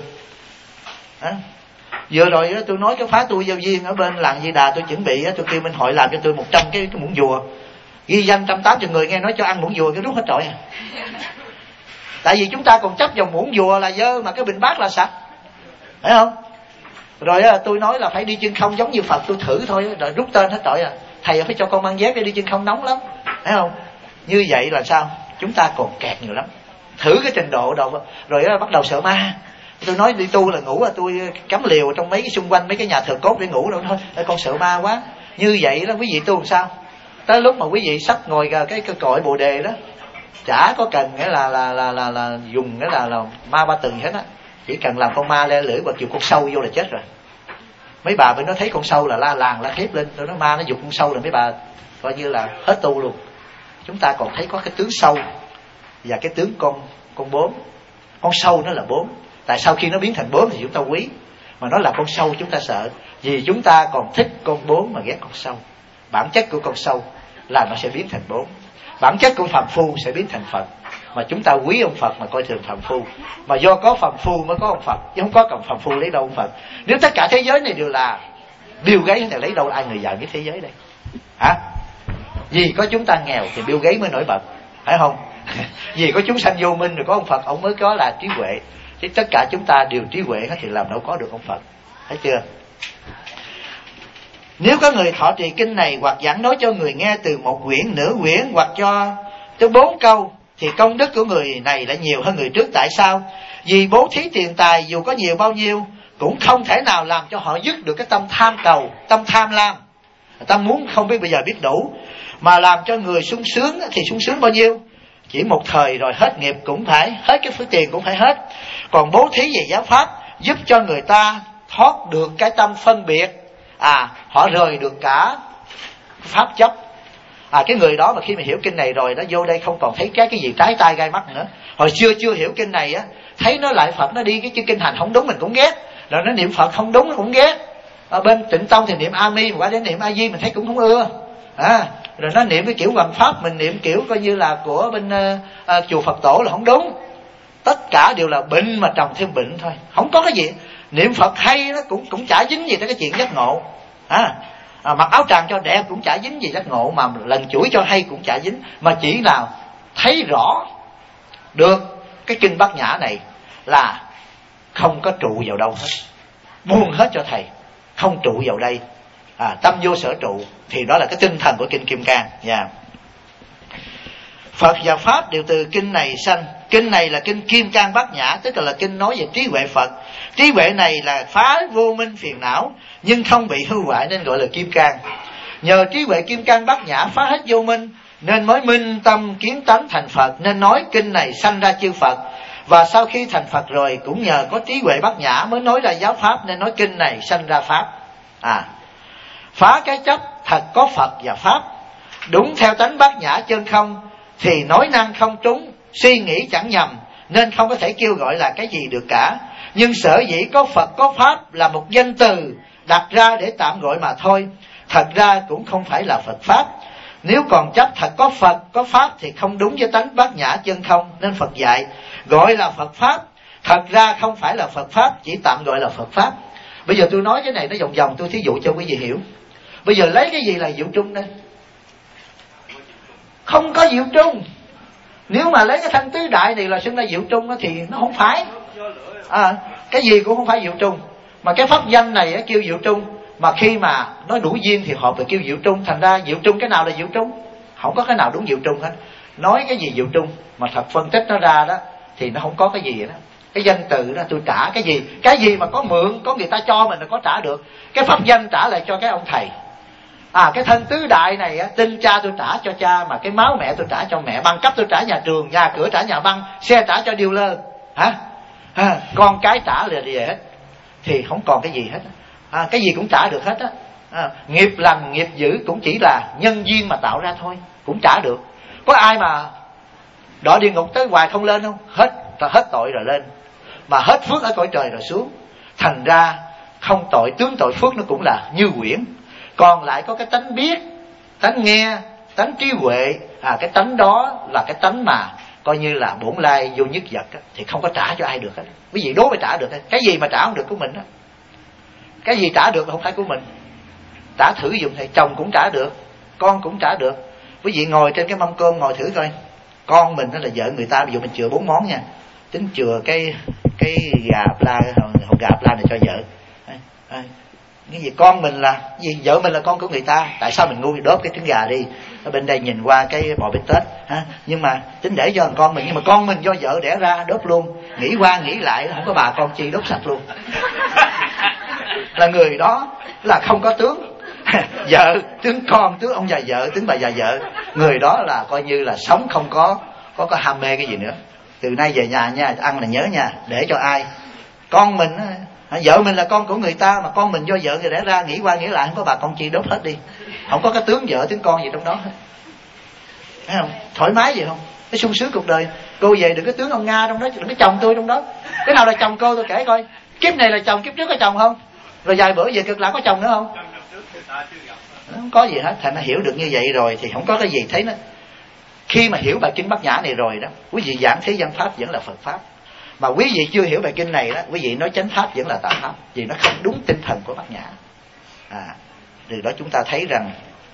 Vừa rồi đó, tôi nói cái khóa tu giao viên ở bên làng Di Đà, tôi chuẩn bị tôi kêu bên hội làm cho tôi 100 cái muỗng dùa, ghi danh 180 người nghe nói cho ăn muỗng dùa cái rút hết trọi. Tại vì chúng ta còn chấp vào muỗng dùa là dơ mà cái bình bát là sạch, phải không? Rồi tôi nói là phải đi chân không giống như Phật, tôi thử thôi, rồi rút tên hết tội à. Thầy phải cho con mang dép để đi chân không nóng lắm, phải không? Như vậy là sao? Chúng ta còn kẹt nhiều lắm. Thử cái trình độ đâu rồi bắt đầu sợ ma. Tôi nói đi tu là ngủ là tôi cắm liều trong mấy cái xung quanh mấy cái nhà thờ cốt để ngủ đâu thôi. Con sợ ma quá. Như vậy đó quý vị tu làm sao? Tới lúc mà quý vị sắp ngồi cái cội Bồ Đề đó, chả có cần nghĩa là dùng nghĩa là ma ba từng hết á. Chỉ cần làm con ma le lưỡi hoặc chụp con sâu vô là chết rồi. Mấy bà mới nói thấy con sâu là la làng la thép lên. Tôi nói ma nó giục con sâu là mấy bà coi như là hết tu luôn. Chúng ta còn thấy có cái tướng sâu và cái tướng con bướm. Con sâu nó là bướm. Tại sao khi nó biến thành bướm thì chúng ta quý, mà nó là con sâu chúng ta sợ? Vì chúng ta còn thích con bướm mà ghét con sâu. Bản chất của con sâu là nó sẽ biến thành bướm. Bản chất của phàm phu sẽ biến thành Phật. Mà chúng ta quý ông Phật mà coi thường phàm phu. Mà do có phàm phu mới có ông Phật, chứ không có cầm phàm phu lấy đâu ông Phật. Nếu tất cả thế giới này đều là Bill Gates thì lấy đâu ai người giàu với thế giới đây? Hả? Vì có chúng ta nghèo thì Bill Gates mới nổi bật, phải không? Vì có chúng sanh vô minh rồi có ông Phật, ông mới có là trí huệ. Chứ tất cả chúng ta đều trí huệ hết thì làm đâu có được ông Phật. Thấy chưa? Nếu có người thọ trì kinh này hoặc giảng nói cho người nghe từ một quyển, nửa quyển hoặc cho tới 4 câu thì công đức của người này lại nhiều hơn người trước. Tại sao? Vì bố thí tiền tài dù có nhiều bao nhiêu cũng không thể nào làm cho họ dứt được cái tâm tham cầu, tâm tham lam. Ta muốn không biết bây giờ biết đủ. Mà làm cho người sung sướng thì sung sướng bao nhiêu? Chỉ một thời rồi hết nghiệp cũng phải, hết cái phước tiền cũng phải hết. Còn bố thí về giáo pháp giúp cho người ta thoát được cái tâm phân biệt. Họ rời được cả pháp chấp. Cái người đó mà khi mà hiểu kinh này rồi, nó vô đây không còn thấy cái gì trái tai gai mắt nữa. Hồi xưa chưa hiểu kinh này á, thấy nó lại Phật, nó đi cái kinh hành không đúng mình cũng ghét. Rồi nó niệm Phật không đúng nó cũng ghét. Ở bên Tịnh Tông thì niệm A Mi, mà qua đến niệm A Di mình thấy cũng không ưa. Rồi nó niệm cái kiểu hoằng pháp, mình niệm kiểu coi như là của bên chùa Phật tổ là không đúng. Tất cả đều là bệnh mà trồng thêm bệnh thôi, không có cái gì. Niệm Phật hay nó cũng chả dính gì tới cái chuyện giác ngộ. Mặc áo tràng cho đẹp cũng chả dính gì giác ngộ, mà lần chuỗi cho hay cũng chả dính. Mà chỉ là thấy rõ được cái kinh Bát Nhã này là không có trụ vào đâu hết, buông hết cho thầy, không trụ vào đây, tâm vô sở trụ, thì đó là cái tinh thần của kinh Kim Cang. Phật và Pháp đều từ kinh này sanh. Kinh này là kinh Kim Cang Bát Nhã, tức là kinh nói về trí huệ Phật. Trí huệ này là phá vô minh phiền não nhưng không bị hư hoại nên gọi là Kim Cang. Nhờ trí huệ Kim Cang Bát Nhã phá hết vô minh nên mới minh tâm kiến tánh thành Phật, nên nói kinh này sanh ra chư Phật. Và sau khi thành Phật rồi cũng nhờ có trí huệ Bát Nhã mới nói ra giáo pháp, nên nói kinh này sanh ra Pháp. Phá cái chấp thật có Phật và Pháp, đúng theo tánh Bát Nhã chân không, thì nói năng không trúng, suy nghĩ chẳng nhầm, nên không có thể kêu gọi là cái gì được cả. Nhưng sở dĩ có Phật có Pháp là một danh từ đặt ra để tạm gọi mà thôi, thật ra cũng không phải là Phật Pháp. Nếu còn chấp thật có Phật có Pháp thì không đúng với tánh Bát Nhã chân không, nên Phật dạy gọi là Phật Pháp, thật ra không phải là Phật Pháp, chỉ tạm gọi là Phật Pháp. Bây giờ tôi nói cái này nó vòng vòng, tôi thí dụ cho quý vị hiểu. Bây giờ lấy cái gì là diệu trung đây? Không có diệu trung. Nếu mà lấy cái thanh tứ đại này là xưng là diệu trung thì nó không phải. Cái gì cũng không phải diệu trung. Mà cái pháp danh này kêu diệu trung, mà khi mà nó đủ duyên thì họ phải kêu diệu trung. Thành ra diệu trung cái nào là diệu trung? Không có cái nào đúng diệu trung hết. Nói cái gì diệu trung mà thật phân tích nó ra đó thì nó không có cái gì đó. Cái danh từ đó tôi trả cái gì mà có mượn, có người ta cho mình là có trả được. Cái pháp danh trả lại cho cái ông thầy. Cái thân tứ đại này tin cha tôi trả cho cha, mà cái máu mẹ tôi trả cho mẹ, bằng cấp tôi trả nhà trường, nhà cửa trả nhà băng, xe trả cho dealer. Con cái trả là gì hết, thì không còn cái gì hết. Cái gì cũng trả được hết á. Nghiệp lành nghiệp dữ cũng chỉ là nhân duyên mà tạo ra thôi, cũng trả được. Có ai mà đọa địa ngục tới hoài không lên không? Hết tội rồi lên, mà hết phước ở cõi trời rồi xuống. Thành ra không tội tướng tội phước nó cũng là như quyển. Còn lại có cái tánh biết, tánh nghe, tánh trí huệ. Cái tánh đó là cái tánh mà coi như là bổn lai vô nhất vật á, thì không có trả cho ai được hết. Quý vị đố phải trả được. Cái gì mà trả không được của mình á? Cái gì trả được mà không phải của mình? Trả thử dùng thầy, chồng cũng trả được, con cũng trả được. Quý vị ngồi trên cái mâm cơm ngồi thử coi, con mình đó là vợ người ta, ví dụ mình chừa 4 món nha, tính chừa cái gà pla, hột gà pla này cho vợ. Cái gì con mình là gì, vợ mình là con của người ta, tại sao mình ngu đốt cái trứng gà đi, ở bên đây nhìn qua cái bò bít tết ha, nhưng mà tính để cho con mình, nhưng mà con mình do vợ đẻ ra đốt luôn, nghĩ qua nghĩ lại không có bà con chi đốt sạch luôn. Là người đó là không có tướng. Vợ tướng con, tướng ông già vợ, tướng bà già vợ, người đó là coi như là sống không có ham mê cái gì nữa. Từ nay về nhà nha, ăn là nhớ nha, để cho ai con mình, vợ mình là con của người ta, mà con mình do vợ người đẻ ra, nghĩ qua nghĩ lại không có bà con chi đốt hết đi, không có cái tướng vợ tướng con gì trong đó hết. Thấy không? Thoải mái vậy không? Cái sung sướng cuộc đời. Cô về đừng có tướng ông Nga trong đó, đừng có chồng tôi trong đó. Cái nào là chồng cô tôi kể coi. Kiếp này là chồng, kiếp trước có chồng không? Rồi vài bữa về cực lạc có chồng nữa không? Không có gì hết. Thành nó hiểu được như vậy rồi thì không có cái gì thấy nó. Khi mà hiểu bài kinh Bát Nhã này rồi đó, quý vị giảng thế gian pháp vẫn là Phật pháp. Mà quý vị chưa hiểu bài kinh này đó, quý vị nói chánh pháp vẫn là tà pháp, vì nó không đúng tinh thần của Bát Nhã. Từ đó chúng ta thấy rằng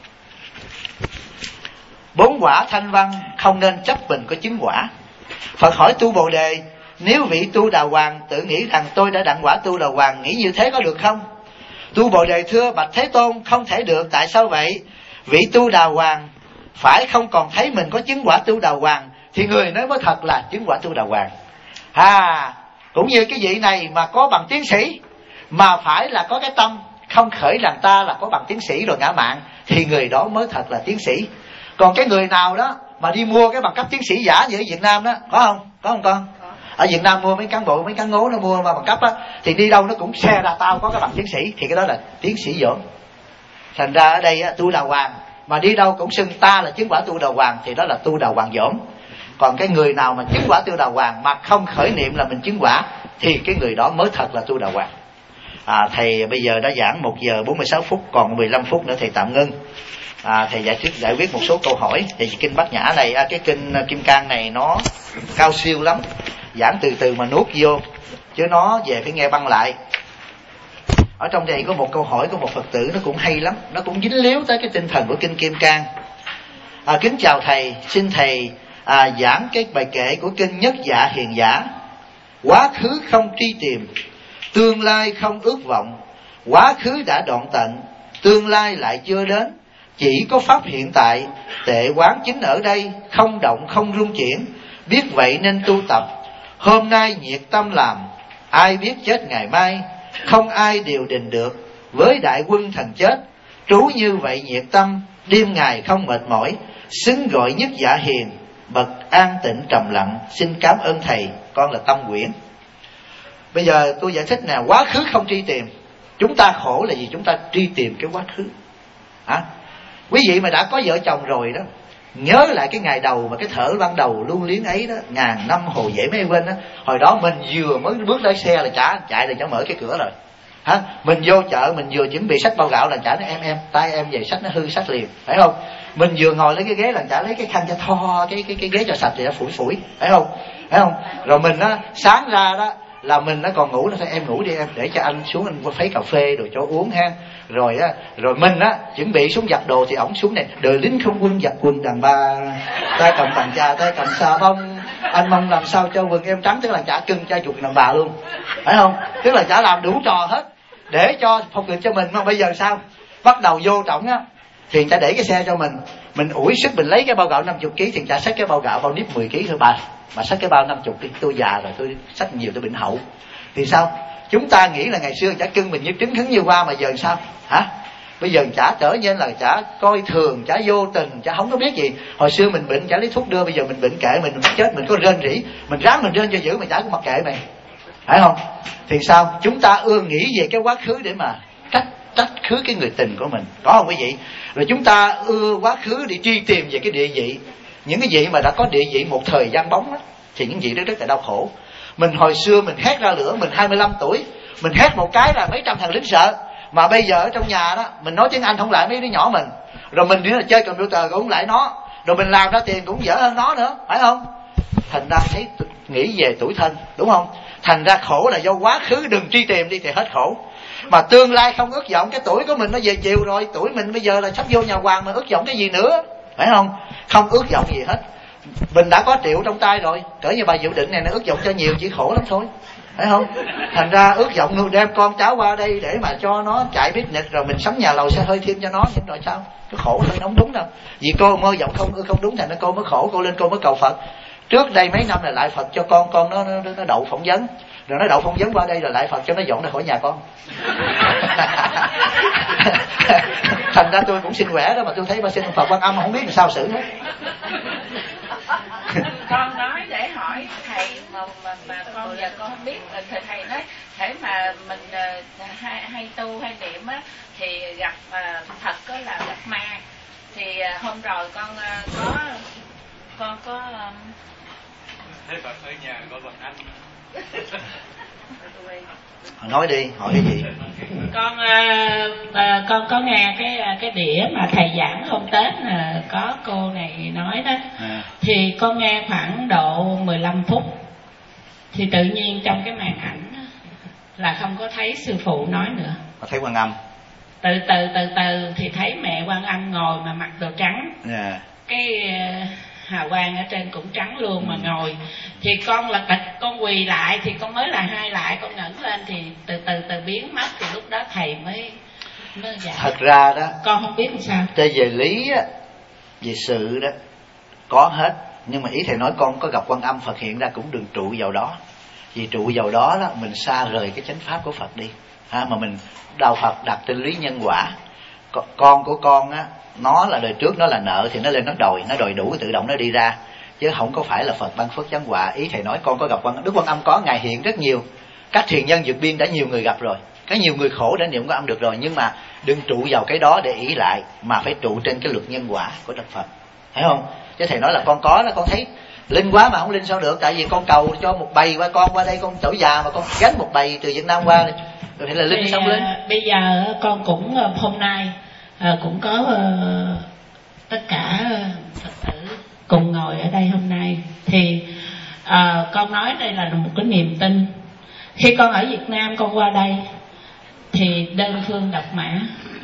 4 quả thanh văn không nên chấp mình có chứng quả. Phật hỏi tu Bồ Đề, nếu vị tu Đà Hoàng tự nghĩ rằng tôi đã đặng quả tu Đà Hoàng, nghĩ như thế có được không? Tu Bồ Đề thưa bạch Thế Tôn, không thể được. Tại sao vậy? Vị tu Đà Hoàng phải không còn thấy mình có chứng quả tu Đà Hoàng thì người nói mới thật là chứng quả tu Đà Hoàng. Cũng như cái vị này mà có bằng tiến sĩ, mà phải là có cái tâm không khởi rằng ta là có bằng tiến sĩ rồi ngã mạn, thì người đó mới thật là tiến sĩ. Còn cái người nào đó mà đi mua cái bằng cấp tiến sĩ giả như ở Việt Nam đó, có không? Có không con? Ở Việt Nam mua mấy cán bộ, mấy cán ngố nó mua bằng cấp á, thì đi đâu nó cũng xe ra tao có cái bằng tiến sĩ, thì cái đó là tiến sĩ dỗm. Thành ra ở đây á, tu Đà Hoàng mà đi đâu cũng xưng ta là chứng quả tu Đà Hoàng, thì đó là tu Đà Hoàng dỗm. Còn cái người nào mà chứng quả tu Đà Hoàng mà không khởi niệm là mình chứng quả, thì cái người đó mới thật là tu Đà Hoàng. Thầy bây giờ đã giảng 1 giờ 46 phút, còn 15 phút nữa thầy tạm ngưng. Thầy giải quyết một số câu hỏi. Thì kinh Bát Nhã này, cái kinh Kim Cang này nó cao siêu lắm, giảng từ từ mà nuốt vô, chứ nó về phải nghe băng lại. Ở trong đây có một câu hỏi của một Phật tử, nó cũng hay lắm, nó cũng dính líu tới cái tinh thần của kinh Kim Cang. Kính chào thầy, xin thầy giảng cái bài kệ của kinh Nhất Dạ Hiền Giả. Quá khứ không tri tìm, tương lai không ước vọng. Quá khứ đã đoạn tận, tương lai lại chưa đến. Chỉ có pháp hiện tại, tệ quán chính ở đây, không động không rung chuyển. Biết vậy nên tu tập, hôm nay nhiệt tâm làm, ai biết chết ngày mai, không ai điều định được. Với đại quân thần chết, trú như vậy nhiệt tâm, đêm ngày không mệt mỏi, xứng gọi Nhất Dạ Hiền, bậc an tịnh trầm lặng. Xin cảm ơn thầy, con là Tâm Quyển. Bây giờ tôi giải thích nè, quá khứ không truy tìm. Chúng ta khổ là gì? Chúng ta truy tìm cái quá khứ. Quý vị mà đã có vợ chồng rồi đó, nhớ lại cái ngày đầu mà cái thở ban đầu lưu luyến ấy đó, ngàn năm hồ dễ mới quên đó. Hồi đó mình vừa mới bước lái xe là chạy là chả mở cái cửa rồi. Mình vô chợ, mình vừa chuẩn bị xách bao gạo là chả nói em tay em về xách nó hư xách liền, phải không? Mình vừa ngồi lấy cái ghế là chả lấy cái khăn cho thoa cái ghế cho sạch thì nó phủi, phải không? Rồi mình á sáng ra đó là mình nó còn ngủ, nó say em ngủ đi em, để cho anh xuống anh phấy cà phê rồi cho uống ha. Rồi mình á chuẩn bị xuống giặt đồ thì ổng xuống này, đời lính không quân giặt quần đàn bà, tay cầm tàn trà tay cầm xà bông, anh mong làm sao cho quần em trắng, tức là chả cưng cha chuột đàn bà luôn, phải không? Tức là chả làm đủ trò hết để cho phục vụ cho mình. Mà bây giờ sao? Bắt đầu vô trọng á thì chả để cái xe cho mình ủi sức mình lấy cái bao gạo 50 kg thì chả xách cái bao gạo bao nếp 10 kg thôi bà, mà xách cái bao 50 kg. Tôi già rồi, tôi xách nhiều tôi bệnh hậu thì sao? Chúng ta nghĩ là ngày xưa chả cưng mình như trứng hứng như hoa, mà giờ sao bây giờ chả trở nên là chả coi thường, chả vô tình, chả không có biết gì. Hồi xưa mình bệnh chả lấy thuốc đưa, bây giờ mình bệnh kệ mình chết mình có rên rỉ, mình ráng mình rên cho dữ, mà chả có mặc kệ mày, phải không? Thì sao? Chúng ta ưa nghĩ về cái quá khứ để mà trách khứ cái người tình của mình, có không quý vị? Rồi chúng ta ưa quá khứ để truy tìm về cái địa vị, những cái vị mà đã có địa vị một thời gian bóng đó, thì những vị đó rất là đau khổ. Mình hồi xưa mình hét ra lửa, mình 25 tuổi, mình hét một cái là mấy trăm thằng lính sợ. Mà bây giờ ở trong nhà đó, mình nói tiếng Anh không lại mấy đứa nhỏ mình, rồi mình nữa là chơi computer cũng không lại nó, rồi mình làm ra tiền cũng dở hơn nó nữa, phải không? Thành ra thấy nghĩ về tuổi thân, đúng không? Thành ra khổ là do quá khứ, đừng truy tìm đi thì hết khổ. Mà tương lai không ước vọng, cái tuổi của mình nó về chiều rồi, tuổi mình bây giờ là sắp vô nhà hoàng mà ước vọng cái gì nữa, phải không? Không ước vọng gì hết. mình đã có triệu trong tay rồi, cỡ như bà Diệu Định này nó ước vọng cho nhiều chỉ khổ lắm thôi, thấy không? Thành ra ước vọng đem con cháu qua đây để mà cho nó chạy business rồi mình sắm nhà lầu xe hơi thêm cho nó, nhưng rồi sao? Cái khổ thôi, nó không đúng đâu. Vì cô mơ vọng không đúng thành ra cô mới khổ, cô lên cô mới cầu Phật. Trước đây mấy năm là lại Phật cho con nó đậu phỏng vấn, rồi nó đậu phỏng vấn qua đây rồi lại Phật cho nó dọn ra khỏi nhà con. Thành ra tôi cũng xin khỏe đó, mà tôi thấy bà xin Phật Quan Âm mà không biết làm sao xử hết. Con nói để hỏi thầy mà con giờ con không biết, thầy nói thể mà mình hay tu hay niệm á thì gặp Phật có là gặp ma. Thì hôm rồi con có thấy Phật ở nhà gọi bằng anh. Nói đi, hỏi cái gì? Con có nghe cái đĩa mà thầy giảng hôm Tết có cô này nói đó, thì con nghe khoảng độ 15 phút thì tự nhiên trong cái màn ảnh là không có thấy sư phụ nói nữa. Có thấy Quan Âm? Từ từ thì thấy mẹ Quan Âm ngồi mà mặc đồ trắng, cái hào quang ở trên cũng trắng luôn mà ngồi. Thì con là con quỳ lại thì con mới là hai lại, con ngẩng lên thì từ biến mất, thì lúc đó thầy mới giải. Thật ra đó con không biết làm sao. Về lý á, về sự đó có hết, nhưng mà ý thầy nói con có gặp Quan Âm Phật hiện ra cũng đừng trụ vào đó. Vì trụ vào đó đó mình xa rời cái chánh pháp của Phật đi mà mình đạo Phật đặt trên lý nhân quả. Con của con á, nó là đời trước nó là nợ thì nó lên nó đòi đủ tự động nó đi ra, chứ không có phải là Phật ban phước giáng họa. Ý thầy nói con có gặp Đức Quan Âm, có ngài hiện rất nhiều, các thiền nhân vượt biên đã nhiều người gặp rồi, có nhiều người khổ đã niệm Quan Âm được rồi, nhưng mà đừng trụ vào cái đó để ý lại, mà phải trụ trên cái luật nhân quả của Đức Phật, thấy không? Chứ thầy nói là con có là con thấy linh quá mà không linh sao được, tại vì con cầu cho một bầy qua, con qua đây con tuổi già mà con gánh một bầy từ Việt Nam qua, rồi phải là linh xong linh. Bây giờ con cũng hôm nay cũng có tất cả Phật tử cùng ngồi ở đây hôm nay, thì con nói đây là một cái niềm tin. Khi con ở Việt Nam con qua đây thì đơn phương độc mã,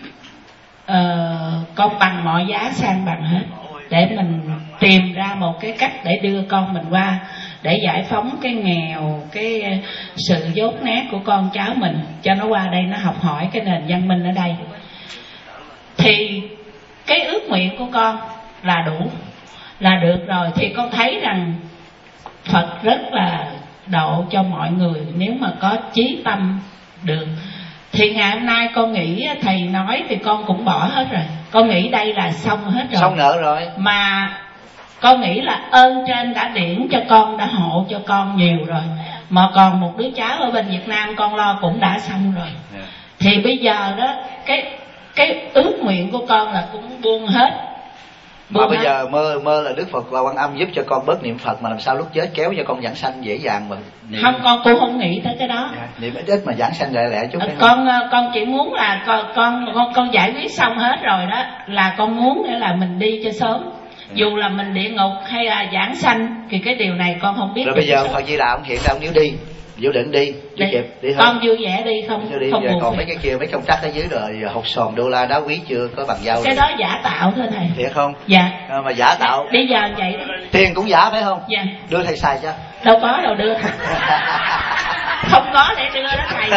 con bằng mọi giá sang bằng hết để mình tìm ra một cái cách để đưa con mình qua, để giải phóng cái nghèo, cái sự dốt nát của con cháu mình, cho nó qua đây nó học hỏi cái nền văn minh ở đây. Thì cái ước nguyện của con là đủ, là được rồi. Thì con thấy rằng Phật rất là độ cho mọi người nếu mà có chí tâm được. Thì ngày hôm nay con nghĩ thầy nói thì con cũng bỏ hết rồi, con nghĩ đây là xong hết rồi, xong nợ rồi. Mà con nghĩ là ơn trên đã điển cho con, đã hộ cho con nhiều rồi, mà còn một đứa cháu ở bên Việt Nam con lo cũng đã xong rồi. Thì bây giờ đó cái ước nguyện của con là cũng buông hết. Mà bây giờ mơ là Đức Phật và Quan Âm giúp cho con bớt niệm Phật, mà làm sao lúc chết kéo cho con giảng sanh dễ dàng mà niệm... Không, con cũng không nghĩ tới cái đó. Niệm ít mà giảng sanh lẹ chút. Con chỉ muốn là con giải quyết xong hết rồi đó, là con muốn để là mình đi cho sớm. Dù là mình địa ngục hay là giảng sanh thì cái điều này con không biết. Rồi bây giờ Phật Di Đà ông hiện ra ông nếu đi Dự Định đi kịp đi thôi. Con vui vẻ đi, không buồn. Còn mấy cái kia, mấy công tác ở dưới rồi hột sòn đô la đá quý chưa có bằng giao. Cái đó giả tạo thôi thầy. Thiệt không? Dạ. Mà giả tạo. Bây giờ vậy đó. Tiền cũng giả phải không? Dạ. Đưa thầy xài cho. Đâu có đâu đưa. Không có để đưa đó thầy.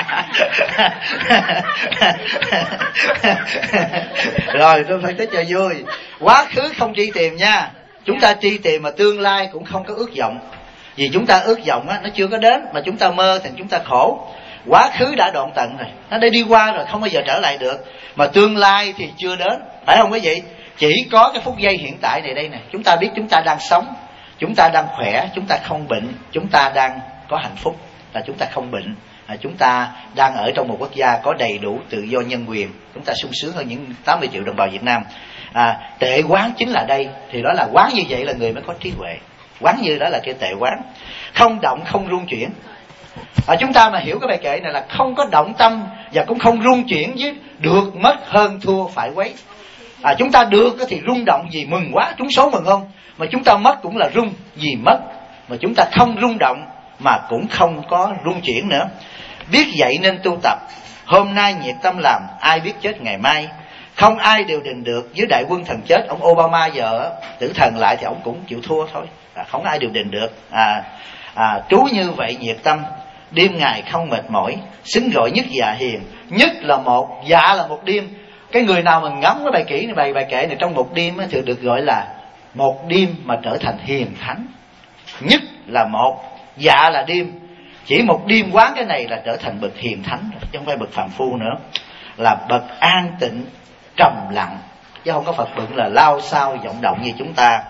Rồi tôi phải tích cho vui. Quá khứ không truy tìm nha. Chúng ta truy tìm mà tương lai cũng không có ước vọng. Vì chúng ta ước vọng á, nó chưa có đến, mà chúng ta mơ thì chúng ta khổ. Quá khứ đã đoạn tận rồi, nó đã đi qua rồi, không bao giờ trở lại được. Mà tương lai thì chưa đến, phải không quý vị? Chỉ có cái phút giây hiện tại này đây nè. Chúng ta biết chúng ta đang sống, chúng ta đang khỏe, chúng ta không bệnh, chúng ta đang có hạnh phúc, là chúng ta không bệnh, chúng ta đang ở trong một quốc gia có đầy đủ tự do nhân quyền, chúng ta sung sướng hơn những 80 triệu đồng bào Việt Nam. Tệ quán chính là đây, thì đó là quán như vậy là người mới có trí huệ. Quán như đó là cái tệ quán, không động không rung chuyển. Chúng ta mà hiểu cái bài kệ này là không có động tâm và cũng không rung chuyển với được mất hơn thua phải quấy. Chúng ta được thì rung động vì mừng quá, trúng số mừng không? Mà chúng ta mất cũng là rung vì mất. Mà chúng ta không rung động mà cũng không có rung chuyển nữa. Biết vậy nên tu tập, hôm nay nhiệt tâm làm, ai biết chết ngày mai. Không ai điều đình được. Dưới đại quân thần chết, ông Obama giờ tử thần lại thì ông cũng chịu thua thôi. Không ai điều đình được. Trú như vậy nhiệt tâm, đêm ngày không mệt mỏi, xứng gọi nhất dạ hiền. Nhất là một, dạ là một đêm. Cái người nào mà ngắm cái bài kỹ này, bài kệ này trong một đêm thì được gọi là một đêm mà trở thành hiền thánh. Nhất là một, dạ là đêm. Chỉ một đêm quán cái này là trở thành bậc hiền thánh, chứ không phải bậc phàm phu nữa. Là bậc an tịnh, trầm lặng, chứ không có Phật bựng là lao xao vọng động như chúng ta.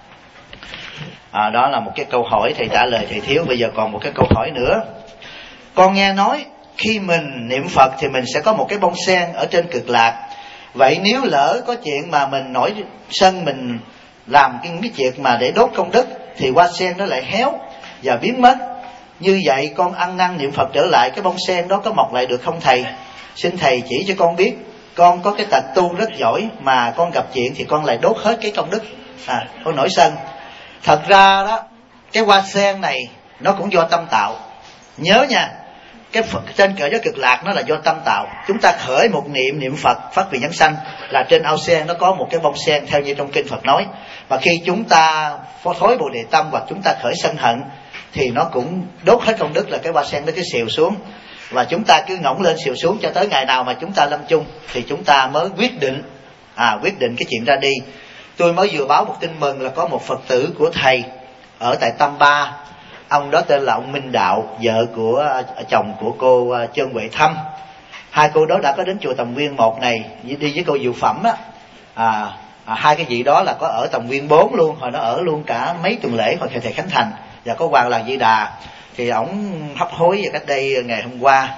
Đó là một cái câu hỏi thầy trả lời thầy thiếu. Bây giờ còn một cái câu hỏi nữa. Con nghe nói khi mình niệm Phật thì mình sẽ có một cái bông sen ở trên Cực Lạc. Vậy nếu lỡ có chuyện mà mình nổi sân, mình làm cái chuyện mà để đốt công đức, thì hoa sen nó lại héo và biến mất. Như vậy con ăn năn niệm Phật trở lại, cái bông sen đó có mọc lại được không thầy? Xin thầy chỉ cho con biết. Con có cái tật tu rất giỏi, mà con gặp chuyện thì con lại đốt hết cái công đức, con nổi sân. Thật ra đó, cái hoa sen này nó cũng do tâm tạo. Nhớ nha, cái trên cõi giới Cực Lạc nó là do tâm tạo. Chúng ta khởi một niệm Phật phát vì nhân sanh, là trên ao sen nó có một cái bông sen theo như trong kinh Phật nói. Và khi chúng ta thối bồ đề tâm hoặc chúng ta khởi sân hận thì nó cũng đốt hết công đức, là cái hoa sen nó cứ xìu xuống. Và chúng ta cứ ngỗng lên xìu xuống cho tới ngày nào mà chúng ta lâm chung thì chúng ta mới quyết định cái chuyện ra đi. Tôi mới vừa báo một tin mừng là có một Phật tử của thầy ở tại Tam Ba. Ông đó tên là ông Minh Đạo, vợ của chồng của cô Trân Huệ Thâm. Hai cô đó đã có đến chùa Tầm Nguyên 1 này, đi với cô Diệu Phẩm á. Hai cái vị đó là có ở Tầm Nguyên 4 luôn, hồi nó ở luôn cả mấy tuần lễ hồi thầy Khánh Thành. Và có Hoàng Làng Di Đà. Thì ổng hấp hối cách đây ngày hôm qua,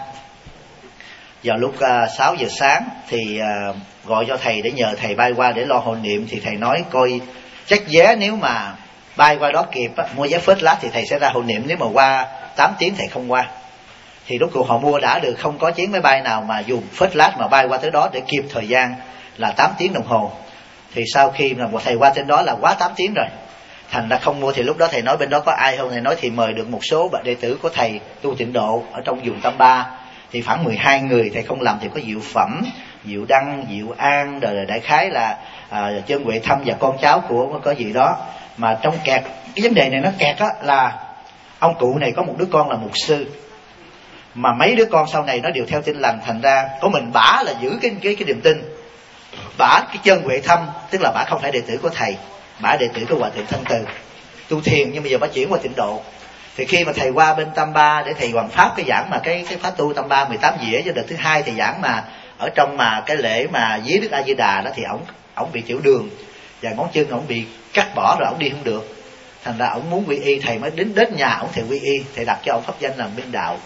vào lúc 6 giờ sáng thì gọi cho thầy để nhờ thầy bay qua để lo hộ niệm. Thì thầy nói coi chắc vé nếu mà bay qua đó kịp mua vé first class thì thầy sẽ ra hộ niệm. Nếu mà qua 8 tiếng thầy không qua. Thì lúc họ mua đã được, không có chuyến máy bay nào mà dùng first class mà bay qua tới đó để kịp thời gian là 8 tiếng đồng hồ. Thì sau khi mà thầy qua trên đó là quá 8 tiếng rồi, thành ra không mua. Thì lúc đó thầy nói bên đó có ai không? Thầy nói thì mời được một số đệ tử của thầy tu tịnh độ ở trong vùng Tam Ba, thì khoảng 12 người. Thầy không làm thì có Diệu Phẩm, Diệu Đăng, Diệu An, rồi đại khái là Trân Huệ Thâm và con cháu của có gì đó. Mà trong kẹt, cái vấn đề này nó kẹt á, là ông cụ này có một đứa con là mục sư, mà mấy đứa con sau này nó đều theo Tin Lành. Thành ra có mình bả là giữ cái niềm tin. Bả cái Trân Huệ Thâm tức là bả không phải đệ tử của thầy, bả đệ tử của Hòa Thượng Thanh Từ tu thiền, nhưng bây giờ bả chuyển qua tịnh độ. Thì khi mà thầy qua bên Tam Ba để thầy hoàn pháp cái giảng mà cái pháp tu Tam Ba 18 dĩa cho đợt thứ 2, thầy giảng mà ở trong mà cái lễ mà viếng Đức A Di Đà đó, thì ổng bị tiểu đường và ngón chân ổng bị cắt bỏ rồi, ổng đi không được. Thành ra ổng muốn quy y, thầy mới đến nhà ổng thầy quy y, thầy đặt cho ổng pháp danh là Minh Đạo.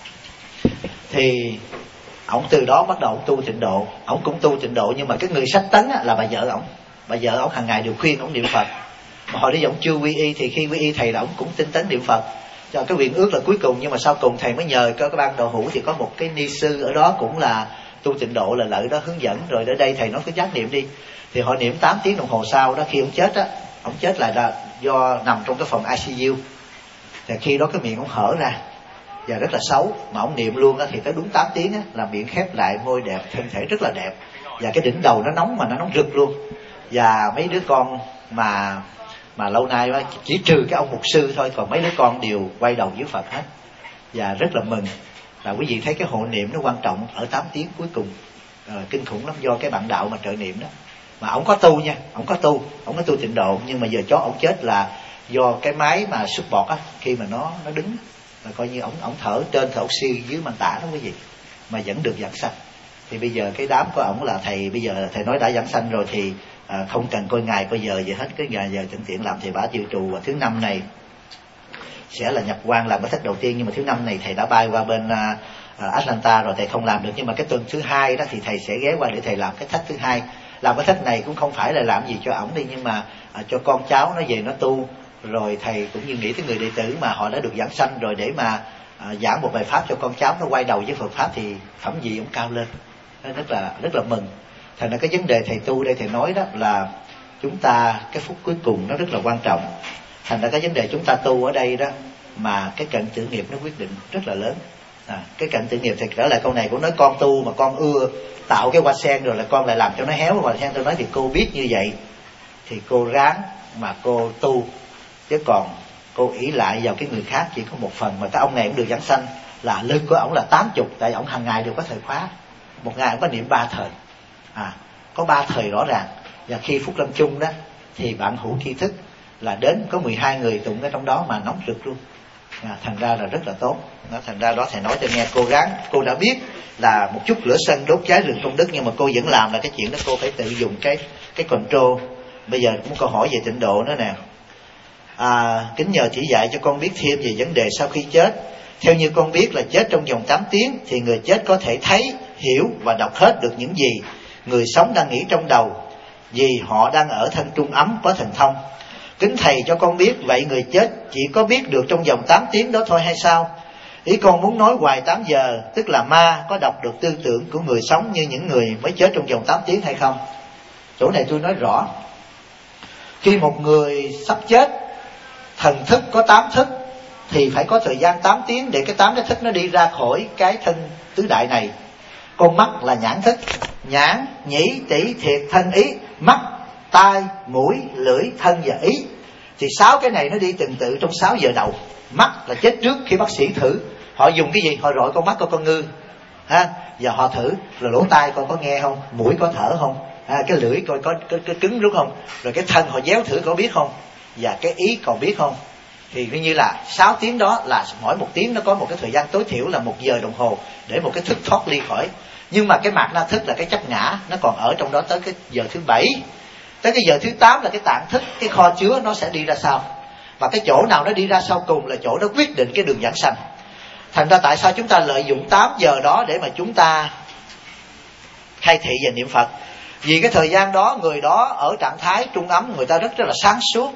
Thì ổng từ đó bắt đầu ổng tu tịnh độ. Ổng cũng tu tịnh độ, nhưng mà cái người sách tấn á, là bà vợ ổng. Bà vợ ổng hàng ngày đều khuyên ổng niệm Phật. Mà hồi đó ổng chưa quy y, thì khi quy y thầy là ổng cũng tinh tấn niệm Phật. Cho cái nguyện ước là cuối cùng, nhưng mà sau cùng thầy mới nhờ cái ban đồ hữu thì có một cái ni sư ở đó cũng là tu tịnh độ, là lợi đó hướng dẫn. Rồi ở đây thầy nói cứ giác niệm đi. Thì họ niệm 8 tiếng đồng hồ sau đó, khi ổng chết á, ổng chết là do nằm trong cái phòng ICU. Thì khi đó cái miệng ổng hở ra và rất là xấu, mà ổng niệm luôn á thì tới đúng 8 tiếng á, là miệng khép lại, môi đẹp, thân thể rất là đẹp, và cái đỉnh đầu nó nóng, mà nó nóng rực luôn. Và mấy đứa con mà lâu nay chỉ trừ cái ông mục sư thôi, còn mấy đứa con đều quay đầu với Phật hết, và rất là mừng. Là quý vị thấy cái hộ niệm nó quan trọng ở 8 tiếng cuối cùng, kinh khủng lắm, do cái bạn đạo mà trợ niệm đó. Mà ổng có tu nha, ổng có tu tịnh độ, nhưng mà giờ chó ổng chết là do cái máy mà xuất bọt á, khi mà nó đứng là coi như ổng thở trên thở oxy dưới mang tả đó quý vị, mà vẫn được giảng sanh. Thì bây giờ cái đám của ổng là thầy, bây giờ thầy nói đã giảng sanh rồi thì không cần coi ngày coi giờ gì hết, cái ngày giờ tận tiện làm. Thì bả chịu trù, và thứ năm này sẽ là nhập quan làm cái thách đầu tiên, nhưng mà thứ năm này thầy đã bay qua bên Atlanta rồi, thầy không làm được. Nhưng mà cái tuần thứ 2 đó thì thầy sẽ ghé qua để thầy làm cái thách thứ 2. Làm cái thách này cũng không phải là làm gì cho ổng đi, nhưng mà cho con cháu nó về nó tu. Rồi thầy cũng như nghĩ tới người đệ tử mà họ đã được giảng sanh rồi, để mà giảng một bài pháp cho con cháu nó quay đầu với Phật pháp, thì phẩm vị ổng cao lên, rất là mừng. Thành ra cái vấn đề thầy tu đây thầy nói đó là chúng ta cái phút cuối cùng nó rất là quan trọng. Thành ra cái vấn đề chúng ta tu ở đây đó, mà cái cận tử nghiệp nó quyết định rất là lớn. Cái cạnh tội nghiệp thì trở lại câu này cũng nói con tu mà con ưa tạo cái hoa sen rồi là con lại làm cho nó héo. Hoa sen tôi nói thì cô biết như vậy thì cô ráng mà cô tu, chứ còn cô ỷ lại vào cái người khác chỉ có một phần. Mà cái ông này cũng được giảng sanh là lương của ổng là 80, tại ổng hàng ngày đều có thời khóa, một ngày ổng có niệm 3 thời, có 3 thời rõ ràng. Và khi Phúc Lâm chung đó thì bạn hữu tri thức là đến có 12 người tụng ở trong đó mà nóng rực luôn. Thành ra là rất là tốt. Thành ra đó thầy nói cho nghe, cô ráng, cô đã biết là một chút lửa sân đốt cháy rừng công đức, nhưng mà cô vẫn làm là cái chuyện đó. Cô phải tự dùng cái control. Bây giờ cũng câu hỏi về tịnh độ nữa nè. Kính nhờ chỉ dạy cho con biết thêm về vấn đề sau khi chết. Theo như con biết là chết trong vòng 8 tiếng thì người chết có thể thấy, hiểu và đọc hết được những gì người sống đang nghĩ trong đầu, vì họ đang ở thân trung ấm có thần thông. Kính thầy cho con biết, vậy người chết chỉ có biết được trong vòng 8 tiếng đó thôi hay sao? Ý con muốn nói hoài 8 giờ, tức là ma có đọc được tư tưởng của người sống như những người mới chết trong vòng 8 tiếng hay không? Chỗ này tôi nói rõ. Khi một người sắp chết, thần thức có 8 thức thì phải có thời gian 8 tiếng để cái 8 cái thức nó đi ra khỏi cái thân tứ đại này. Con mắt là nhãn thức, nhãn, nhĩ, tỷ, thiệt, thân, ý. Mắt, tai, mũi, lưỡi, thân và ý. Thì 6 cái này nó đi từng tự trong 6 giờ đầu. Mắt là chết trước. Khi bác sĩ thử, họ dùng cái gì? Họ rọi con mắt coi con ngư ha, giờ họ thử rồi lỗ tai coi có nghe không, mũi có thở không, cái lưỡi coi có cứng đúng không, rồi cái thân họ déo thử có biết không, và cái ý còn biết không. Thì coi như là 6 tiếng đó là mỗi một tiếng nó có một cái thời gian tối thiểu là 1 giờ đồng hồ để một cái thức thoát ly khỏi. Nhưng mà cái mạt na thức là cái chấp ngã, nó còn ở trong đó tới cái giờ thứ 7. Tới cái giờ thứ 8 là cái tạng thức, cái kho chứa nó sẽ đi ra sau. Và cái chỗ nào nó đi ra sau cùng là chỗ nó quyết định cái đường giảng sanh. Thành ra tại sao chúng ta lợi dụng 8 giờ đó để mà chúng ta khai thị và niệm Phật? Vì cái thời gian đó người đó ở trạng thái trung ấm, người ta rất là sáng suốt.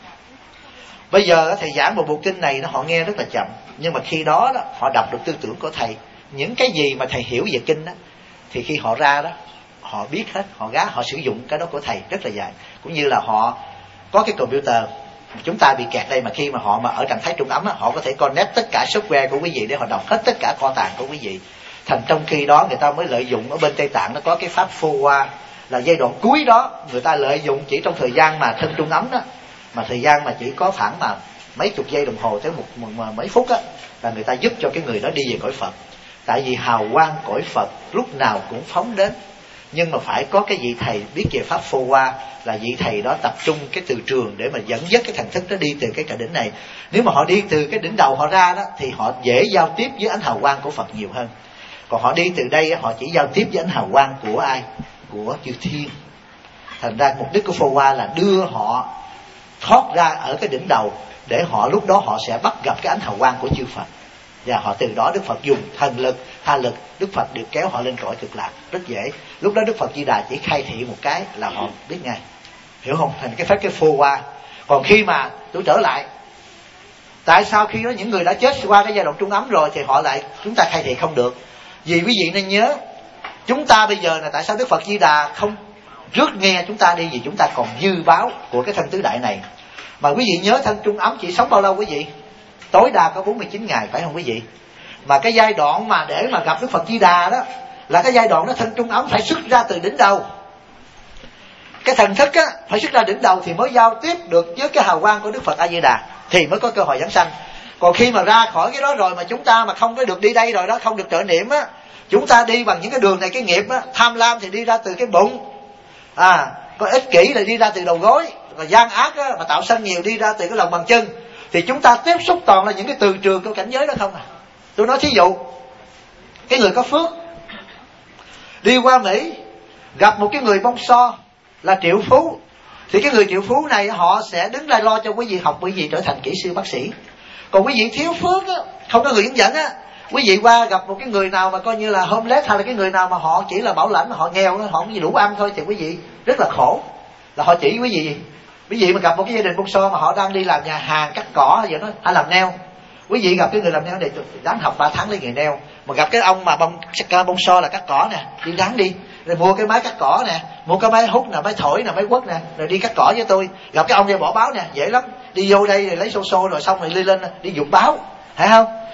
Bây giờ thầy giảng một bộ kinh này họ nghe rất là chậm, nhưng mà khi đó họ đọc được tư tưởng của thầy, những cái gì mà thầy hiểu về kinh đó, thì khi họ ra đó họ biết hết, họ sử dụng cái đó của thầy rất là dài. Cũng như là họ có cái computer, chúng ta bị kẹt đây mà khi mà họ mà ở trạng thái trung ấm đó, họ có thể connect tất cả software của quý vị để họ đọc hết tất cả kho tàng của quý vị. Thành trong khi đó người ta mới lợi dụng ở bên Tây Tạng nó có cái pháp phô hoa, là giai đoạn cuối đó người ta lợi dụng chỉ trong thời gian mà thân trung ấm đó, mà thời gian mà chỉ có khoảng mà mấy chục giây đồng hồ tới mấy phút á, là người ta giúp cho cái người đó đi về cõi Phật. Tại vì hào quang cõi Phật lúc nào cũng phóng đến, nhưng mà phải có cái vị thầy biết về pháp phô hoa, là vị thầy đó tập trung cái từ trường để mà dẫn dắt cái thần thức đó đi từ cái đỉnh này. Nếu mà họ đi từ cái đỉnh đầu họ ra đó thì họ dễ giao tiếp với ánh hào quang của Phật nhiều hơn. Còn họ đi từ đây họ chỉ giao tiếp với ánh hào quang của ai? Của chư thiên. Thành ra mục đích của phô hoa là đưa họ thoát ra ở cái đỉnh đầu, để họ lúc đó họ sẽ bắt gặp cái ánh hào quang của chư Phật. Và họ từ đó Đức Phật dùng thần lực, tha lực, Đức Phật được kéo họ lên cõi cực lạc rất dễ. Lúc đó Đức Phật Di Đà chỉ khai thị một cái là họ biết ngay, hiểu không? Thành cái phép cái phô qua. Còn khi mà tôi trở lại, tại sao khi đó những người đã chết qua cái giai đoạn trung ấm rồi thì họ lại chúng ta khai thị không được? Vì quý vị nên nhớ, chúng ta bây giờ là tại sao Đức Phật Di Đà không rước nghe chúng ta đi, vì chúng ta còn dư báo của cái thân tứ đại này. Mà quý vị nhớ thân trung ấm chỉ sống bao lâu quý vị? Tối đa có 49 ngày, phải không quý vị? Mà cái giai đoạn mà để mà gặp Đức Phật Di Đà đó là cái giai đoạn đó thân trung ấm phải xuất ra từ đỉnh đầu. Cái thần thức á phải xuất ra đỉnh đầu thì mới giao tiếp được với cái hào quang của Đức Phật A Di Đà, thì mới có cơ hội giảng sanh. Còn khi mà ra khỏi cái đó rồi mà chúng ta mà không có được đi đây rồi đó, không được trợ niệm á, chúng ta đi bằng những cái đường này, cái nghiệp á, tham lam thì đi ra từ cái bụng, có ích kỷ là đi ra từ đầu gối, và gian ác á, mà tạo sân nhiều đi ra từ cái lòng bàn chân. Thì chúng ta tiếp xúc toàn là những cái từ trường của cảnh giới đó không à. Tôi nói thí dụ, cái người có phước đi qua Mỹ gặp một cái người bông so là triệu phú, thì cái người triệu phú này họ sẽ đứng ra lo cho quý vị học, quý vị trở thành kỹ sư bác sĩ. Còn quý vị thiếu phước á, không có người hướng dẫn á, quý vị qua gặp một cái người nào mà coi như là homeless, hay là cái người nào mà họ chỉ là bảo lãnh, họ nghèo, họ không đủ ăn thôi, thì quý vị rất là khổ. Là họ chỉ quý vị. Quý vị mà gặp một cái gia đình bông so mà họ đang đi làm nhà hàng cắt cỏ hay làm neo, quý vị gặp cái người làm neo này đáng học 3 tháng lấy nghề neo, mà gặp cái ông mà bông so là cắt cỏ nè, đi đáng đi, rồi mua cái máy cắt cỏ nè, mua cái máy hút nè, máy thổi nè, máy quất nè, rồi đi cắt cỏ với tôi. Gặp cái ông này bỏ báo nè, dễ lắm, đi vô đây rồi lấy xô rồi xong rồi lên đi dụng báo, phải không?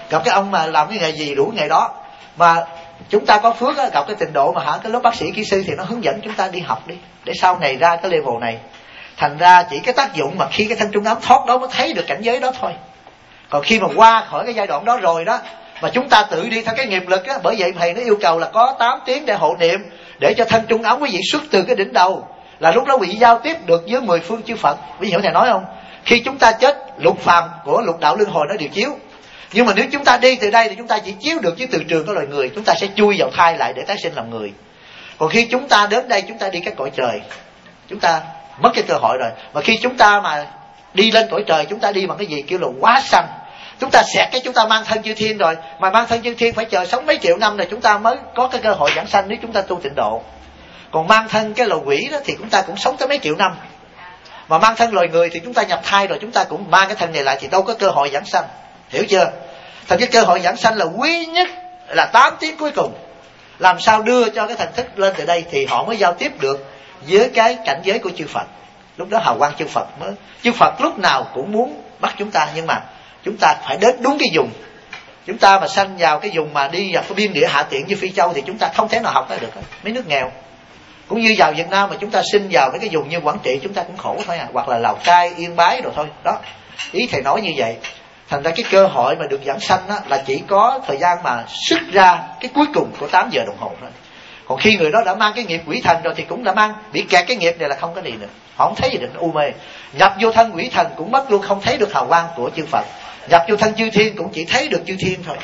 gặp cái ông mà làm cái nghề gì đủ nghề đó. Mà chúng ta có phước á, gặp cái trình độ mà cái lớp bác sĩ kỹ sư thì nó hướng dẫn chúng ta đi học đi, để sau này ra cái level này. Thành ra chỉ cái tác dụng mà khi cái thân trung ám thoát đó mới thấy được cảnh giới đó thôi. Còn khi mà qua khỏi cái giai đoạn đó rồi đó, mà chúng ta tự đi theo cái nghiệp lực á, bởi vậy thầy nó yêu cầu là có 8 tiếng để hộ niệm, để cho thân trung ám quý vị xuất từ cái đỉnh đầu, là lúc đó quý vị giao tiếp được với 10 phương chư Phật. Quý vị hiểu thầy nói không? Khi chúng ta chết, lục phàm của lục đạo luân hồi nó đều chiếu. Nhưng mà nếu chúng ta đi từ đây thì chúng ta chỉ chiếu được với từ trường của loài người, chúng ta sẽ chui vào thai lại để tái sinh làm người. Còn khi chúng ta đến đây, chúng ta đi các cõi trời, chúng ta mất cái cơ hội rồi. Mà khi chúng ta mà đi lên cõi trời, chúng ta đi bằng cái gì kêu là quá sanh. Chúng ta xẹt cái chúng ta mang thân chư thiên rồi, mà mang thân chư thiên phải chờ sống mấy triệu năm rồi chúng ta mới có cái cơ hội giảng sanh nếu chúng ta tu tịnh độ. Còn mang thân cái loài quỷ đó thì chúng ta cũng sống tới mấy triệu năm. Mà mang thân loài người thì chúng ta nhập thai rồi, chúng ta cũng mang cái thân này lại thì đâu có cơ hội giảng sanh. Hiểu chưa? Thành cái cơ hội giảng sanh là quý nhất, là 8 tiếng cuối cùng. Làm sao đưa cho cái thần thức lên từ đây thì họ mới giao tiếp được với cái cảnh giới của chư Phật. Lúc đó hào quang chư Phật mới. Chư Phật lúc nào cũng muốn bắt chúng ta, nhưng mà chúng ta phải đến đúng cái vùng. Chúng ta mà sanh vào cái vùng mà đi vào cái biên địa hạ tiện như Phi Châu thì chúng ta không thể nào học ra được. Mấy nước nghèo. Cũng như vào Việt Nam mà chúng ta sinh vào cái vùng như Quảng Trị chúng ta cũng khổ thôi à. Hoặc là Lào Cai, Yên Bái rồi thôi. Đó. Ý thầy nói như vậy. Thành ra cái cơ hội mà được giảng sanh á, là chỉ có thời gian mà xuất ra cái cuối cùng của 8 giờ đồng hồ thôi. Còn khi người đó đã mang cái nghiệp quỷ thần rồi thì cũng đã mang, bị kẹt cái nghiệp này là không có gì nữa. Họ không thấy gì được, u mê. Nhập vô thân quỷ thần cũng mất luôn, không thấy được hào quang của chư Phật. Nhập vô thân chư thiên cũng chỉ thấy được chư thiên thôi.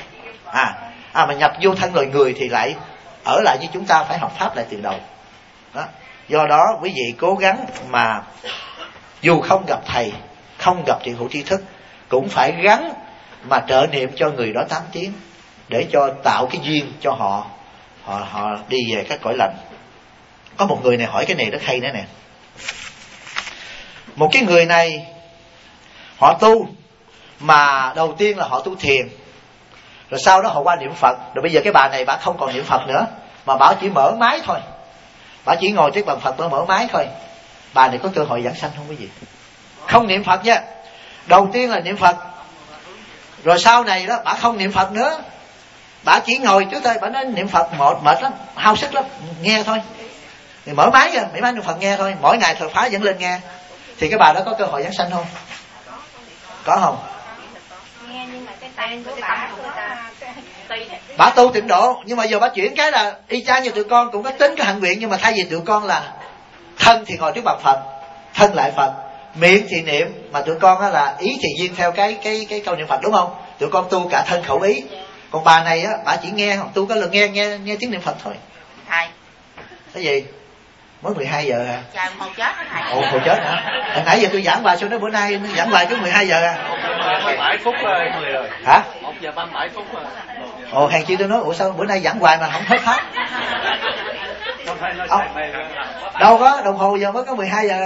Mà nhập vô thân loài người thì lại ở lại như chúng ta phải học pháp lại từ đầu. Đó. Do đó quý vị cố gắng mà dù không gặp thầy, không gặp trị hữu tri thức, cũng phải gắng mà trợ niệm cho người đó 8 tiếng để cho tạo cái duyên cho họ đi về các cõi lành. Có một người này hỏi cái này rất hay nữa nè. Một cái người này họ tu, mà đầu tiên là họ tu thiền, rồi sau đó họ qua niệm Phật. Rồi bây giờ cái bà này bà không còn niệm Phật nữa, mà bà chỉ mở máy thôi. Bà chỉ ngồi trước bàn Phật bà mở máy thôi. Bà này có cơ hội giảng sanh không quý vị? Không niệm Phật nha. Đầu tiên là niệm Phật, rồi sau này đó bà không niệm Phật nữa. Bà chỉ ngồi trước thôi, bà nói niệm Phật mệt lắm, hao sức lắm, nghe thôi. Thì mở máy ra, mở máy niệm Phật nghe thôi. Mỗi ngày thờ phá vẫn lên nghe. Thì cái bà đó có cơ hội giảng sanh không? Có không? Nghe nhưng mà cái tên của bà tu tịnh độ, nhưng mà giờ bà chuyển cái là y chang như tụi con cũng có tính cái hạnh nguyện, nhưng mà thay vì tụi con là thân thì ngồi trước bàn Phật, thân lại Phật, miệng thì niệm, mà tụi con á là ý thì duyên theo cái câu niệm Phật, đúng không? Tụi con tu cả thân khẩu ý. Còn bà này á, bà chỉ nghe, tu có lần nghe tiếng niệm Phật thôi. Thầy. Cái gì? Mới 12 giờ à? Trời, hồi chết đó thầy. Ồ, hồi chết hả? Hồi nãy giờ tôi giảng bài, sao nói bữa nay giảng bài cứ 12 giờ à? 37 phút rồi. Hả? 1 giờ 37 phút rồi. Ồ, hèn chi tôi nói, ủa sao bữa nay giảng bài mà không hết hết? Đâu có, đồng hồ giờ mới có 12 giờ.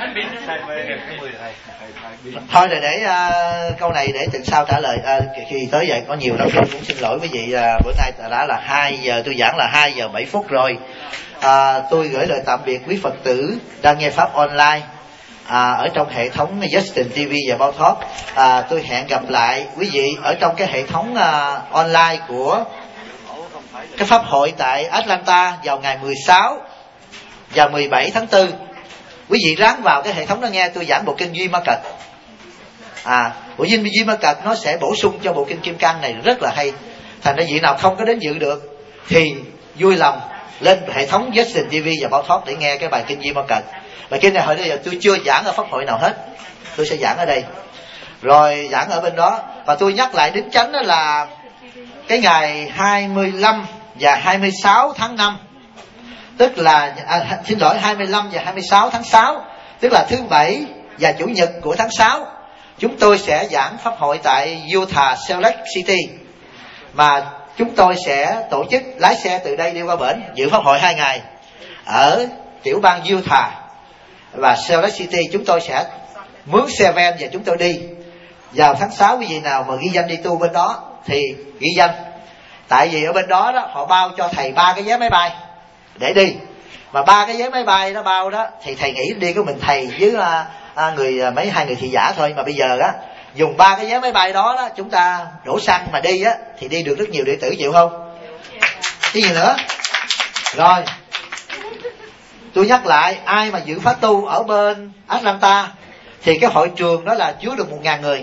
Thôi rồi để câu này để tuần sau trả lời. Khi tới vậy có nhiều lắm, tôi cũng xin lỗi quý vị. Bữa nay đã là 2 giờ, tôi giảng là 2 giờ 7 phút rồi. Tôi gửi lời tạm biệt quý Phật tử đang nghe Pháp online ở trong hệ thống Justin TV và Bao Thoát. Tôi hẹn gặp lại quý vị ở trong cái hệ thống online của cái Pháp hội tại Atlanta vào ngày 16 và 17 tháng 4. Quý vị ráng vào cái hệ thống đó nghe tôi giảng bộ kinh Duy Ma Cật. Bộ kinh Duy Ma Cật nó sẽ bổ sung cho bộ kinh Kim Cang này rất là hay. Thành ra vị nào không có đến dự được thì vui lòng lên hệ thống Justin TV và Bao Thoát để nghe cái bài kinh Duy Ma Cật. Bài kinh này hồi bây giờ tôi chưa giảng ở pháp hội nào hết, tôi sẽ giảng ở đây rồi giảng ở bên đó. Và tôi nhắc lại đính chánh đó là cái ngày 25 và 26 tháng 5, tức là 25 và 26 tháng 6, tức là thứ Bảy và Chủ nhật của tháng 6, chúng tôi sẽ giảng pháp hội tại Utah Salt Lake City. Mà chúng tôi sẽ tổ chức lái xe từ đây đi qua bển dự pháp hội 2 ngày ở tiểu bang Utah và Salt Lake City. Chúng tôi sẽ mướn xe van và chúng tôi đi. Vào tháng 6 quý vị nào mà ghi danh đi tu bên đó thì ghi danh. Tại vì ở bên đó đó họ bao cho thầy 3 cái vé máy bay để đi. Mà 3 cái vé máy bay nó bao đó thì thầy nghĩ đi có mình thầy với hai người thị giả thôi. Mà bây giờ á, dùng 3 cái vé máy bay đó, chúng ta đổ xăng mà đi á thì đi được rất nhiều đệ tử, chịu không? Cái gì nữa? Rồi tôi nhắc lại, ai mà dự khóa tu ở bên Atlanta thì cái hội trường đó là chứa được 1.000 người.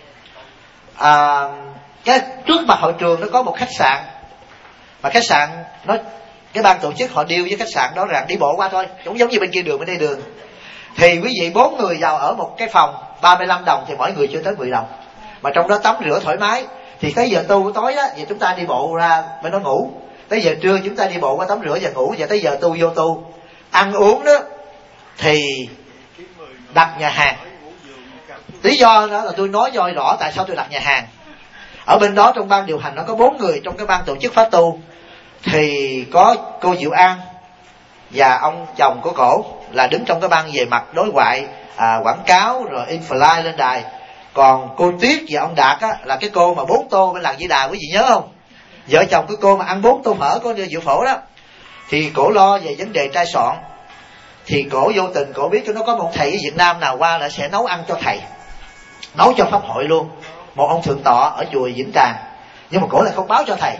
Cái trước mặt hội trường nó có một khách sạn, mà khách sạn nó, cái ban tổ chức họ deal với khách sạn đó rằng đi bộ qua thôi, cũng giống như bên kia đường bên đây đường. Thì quý vị 4 người vào ở một cái phòng 35 đồng thì mỗi người chưa tới 10 đồng, mà trong đó tắm rửa thoải mái. Thì tới giờ tu tối á thì chúng ta đi bộ ra bên đó ngủ, tới giờ trưa chúng ta đi bộ qua tắm rửa và ngủ, và tới giờ tu vô tu. Ăn uống đó thì đặt nhà hàng. Lý do đó là tôi nói cho rõ tại sao tôi đặt nhà hàng. Ở bên đó trong ban điều hành nó có 4 người trong cái ban tổ chức khóa tu, thì có cô Diệu An và ông chồng của cổ là đứng trong cái ban về mặt đối ngoại, quảng cáo rồi in flyer lên đài. Còn cô Tuyết và ông Đạt á, là cái cô mà 4 tô bên làng Di Đà, quý vị nhớ không? Vợ chồng cái cô mà ăn 4 tô phở của Diệu Phổ đó. Thì cổ lo về vấn đề trai soạn. Thì cổ vô tình cổ biết nó có một thầy ở Việt Nam nào qua là sẽ nấu ăn cho thầy, nấu cho pháp hội luôn, một ông thượng tọa ở chùa Vĩnh Tràng. Nhưng mà cổ lại không báo cho thầy.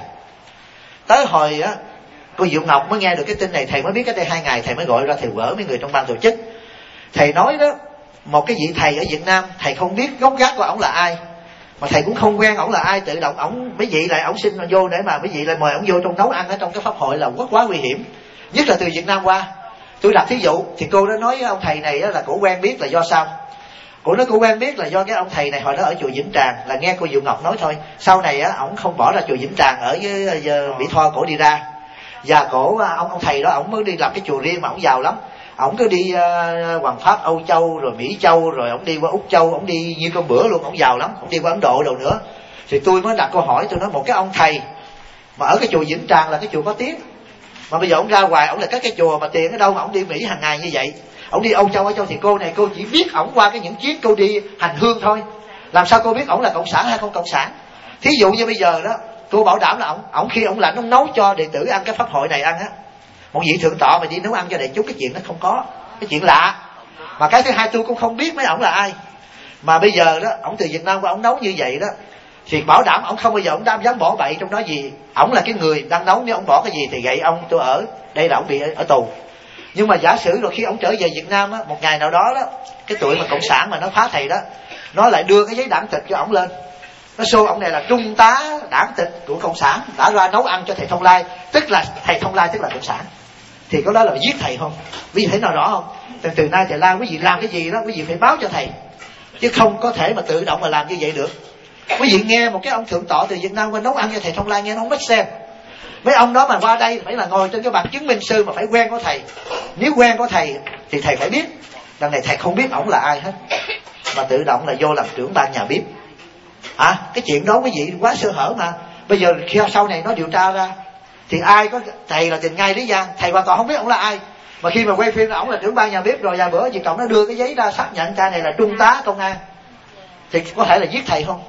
Tới hồi á, cô Diệu Ngọc mới nghe được cái tin này, thầy mới biết cách đây 2 ngày, thầy mới gọi ra thầy gỡ mấy người trong ban tổ chức. Thầy nói đó, một cái vị thầy ở Việt Nam, thầy không biết gốc gác của ổng là ai, mà thầy cũng không quen ổng là ai, tự động ổng mấy vị lại ổng xin vô để mà mấy vị lại mời ổng vô trong nấu ăn ở trong cái pháp hội là quá nguy hiểm, nhất là từ Việt Nam qua. Tôi đặt thí dụ thì cô đó nói ông thầy này là cổ quen biết là do sao? Cô nói cô quen biết là do cái ông thầy này hồi đó ở chùa Vĩnh Tràng, là nghe cô Diệu Ngọc nói thôi. Sau này á ổng không bỏ ra chùa Vĩnh Tràng ở với Mỹ Tho, cổ đi ra, và cổ ông thầy đó ổng mới đi làm cái chùa riêng mà ổng giàu lắm. Ổng cứ đi Hoàng Pháp, Âu Châu rồi Mỹ Châu, rồi ổng đi qua Úc Châu, ổng đi như con bữa luôn, ổng giàu lắm. Ổng đi qua Ấn Độ đâu nữa. Thì tôi mới đặt câu hỏi, tôi nói một cái ông thầy mà ở cái chùa Vĩnh Tràng là cái chùa có tiếng, mà bây giờ ổng ra ngoài ổng là các cái chùa mà tiền ở đâu mà ổng đi Mỹ hàng ngày như vậy, ổng đi Âu Châu thì cô này cô chỉ biết ổng qua cái những chuyến cô đi hành hương thôi, làm sao cô biết ổng là cộng sản hay không cộng sản? Thí dụ như bây giờ đó, cô bảo đảm là ổng khi ổng lạnh ổng nấu cho đệ tử ăn cái pháp hội này ăn á, một vị thượng tọa mà đi nấu ăn cho đại chúng, cái chuyện đó không có, cái chuyện lạ. Mà cái thứ hai tôi cũng không biết mấy ổng là ai, mà bây giờ đó ổng từ Việt Nam qua ổng nấu như vậy đó, thì bảo đảm ổng không bao giờ ổng dám bỏ bậy trong đó gì. Ổng là cái người đang nấu, nếu ổng bỏ cái gì thì gậy ông tôi ở đây là ổng bị ở tù. Nhưng mà giả sử rồi khi ổng trở về Việt Nam á, một ngày nào đó đó, cái tụi mà cộng sản mà nó phá thầy đó, nó lại đưa cái giấy đảng tịch cho ổng lên, nó show ổng này là trung tá đảng tịch của cộng sản đã ra nấu ăn cho thầy Thông Lai, tức là thầy Thông Lai tức là cộng sản, thì có đó là giết thầy không? Quý vị thấy nào rõ không? Từ nay thầy la quý vị làm cái gì đó quý vị phải báo cho thầy, chứ không có thể mà tự động mà làm như vậy được. Quý vị nghe một cái ông thượng tọa từ Việt Nam qua nấu ăn cho thầy Thông Lai, nghe nó không mất xem. Mấy ông đó mà qua đây phải là ngồi trên cái bằng chứng minh sư, mà phải quen có thầy. Nếu quen có thầy thì thầy phải biết đằng này thầy không biết ổng là ai hết, mà tự động là vô làm trưởng ban nhà bếp. Cái chuyện đó quý vị quá sơ hở mà. Bây giờ khi sau này nó điều tra ra thì ai có thầy là tình ngay lý gian, thầy hoàn toàn không biết ổng là ai, mà khi mà quay phim là ổng là trưởng ban nhà bếp rồi, vài bữa Việt Cộng nó đưa cái giấy ra xác nhận cha này là trung tá công an, thì có thể là giết thầy không?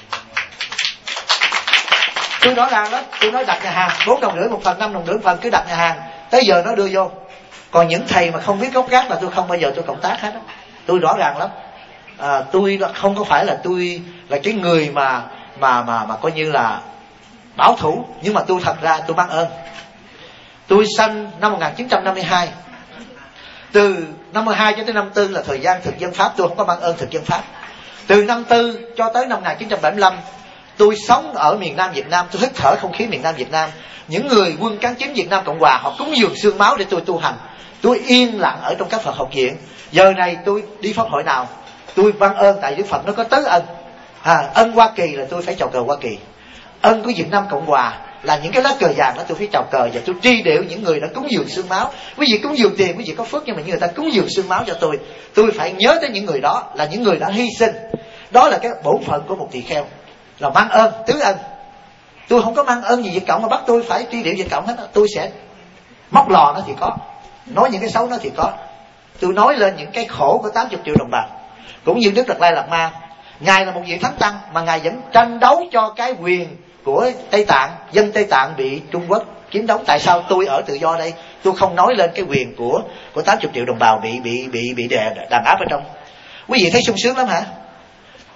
Tôi nói ràng đó, tôi nói đặt nhà hàng 4,5 đồng một phần, 5 đồng một phần, cứ đặt nhà hàng tới giờ nó đưa vô. Còn những thầy mà không biết gốc gác là tôi không bao giờ tôi cộng tác hết đó. Tôi rõ ràng lắm. Tôi không có phải là tôi là cái người mà coi như là bảo thủ, nhưng mà tôi thật ra tôi mang ơn. Tôi sanh năm 1952, từ năm 12 cho tới năm 4 là thời gian thực dân Pháp, tôi không có mang ơn thực dân Pháp. Từ năm 4 cho tới năm 1975 tôi sống ở miền Nam Việt Nam, tôi hít thở không khí miền Nam Việt Nam. Những người quân cán chính Việt Nam Cộng Hòa họ cúng dường xương máu để tôi tu hành. Tôi yên lặng ở trong các Phật học viện. Giờ này tôi đi pháp hội nào tôi mang ơn, tại Đức Phật nó có tứ ân. Ân Hoa Kỳ là tôi phải chào cờ Hoa Kỳ, ân của Việt Nam Cộng Hòa là những cái lá cờ vàng đó tôi phải chào cờ, và tôi tri điệu những người đã cúng dường xương máu. Quý vị cúng dường tiền quý vị có phước, nhưng mà những người ta cúng dường xương máu cho tôi phải nhớ tới những người đó là những người đã hy sinh. Đó là cái bổn phận của một tỳ kheo, là mang ơn, tứ ân. Tôi không có mang ơn gì Việt Cộng mà bắt tôi phải tri điệu Việt Cộng hết. Tôi sẽ móc lò nó thì có, nói những cái xấu nó thì có. Tôi nói lên những cái khổ của 80 triệu đồng bào. Cũng như Đức Đạt Lai Lạt Ma, Ngài là một vị thánh tăng mà Ngài vẫn tranh đấu cho cái quyền của Tây Tạng, dân Tây Tạng bị Trung Quốc chiếm đóng. Tại sao tôi ở tự do đây, tôi không nói lên cái quyền của 80 triệu đồng bào bị đàn áp ở trong? Quý vị thấy sung sướng lắm hả?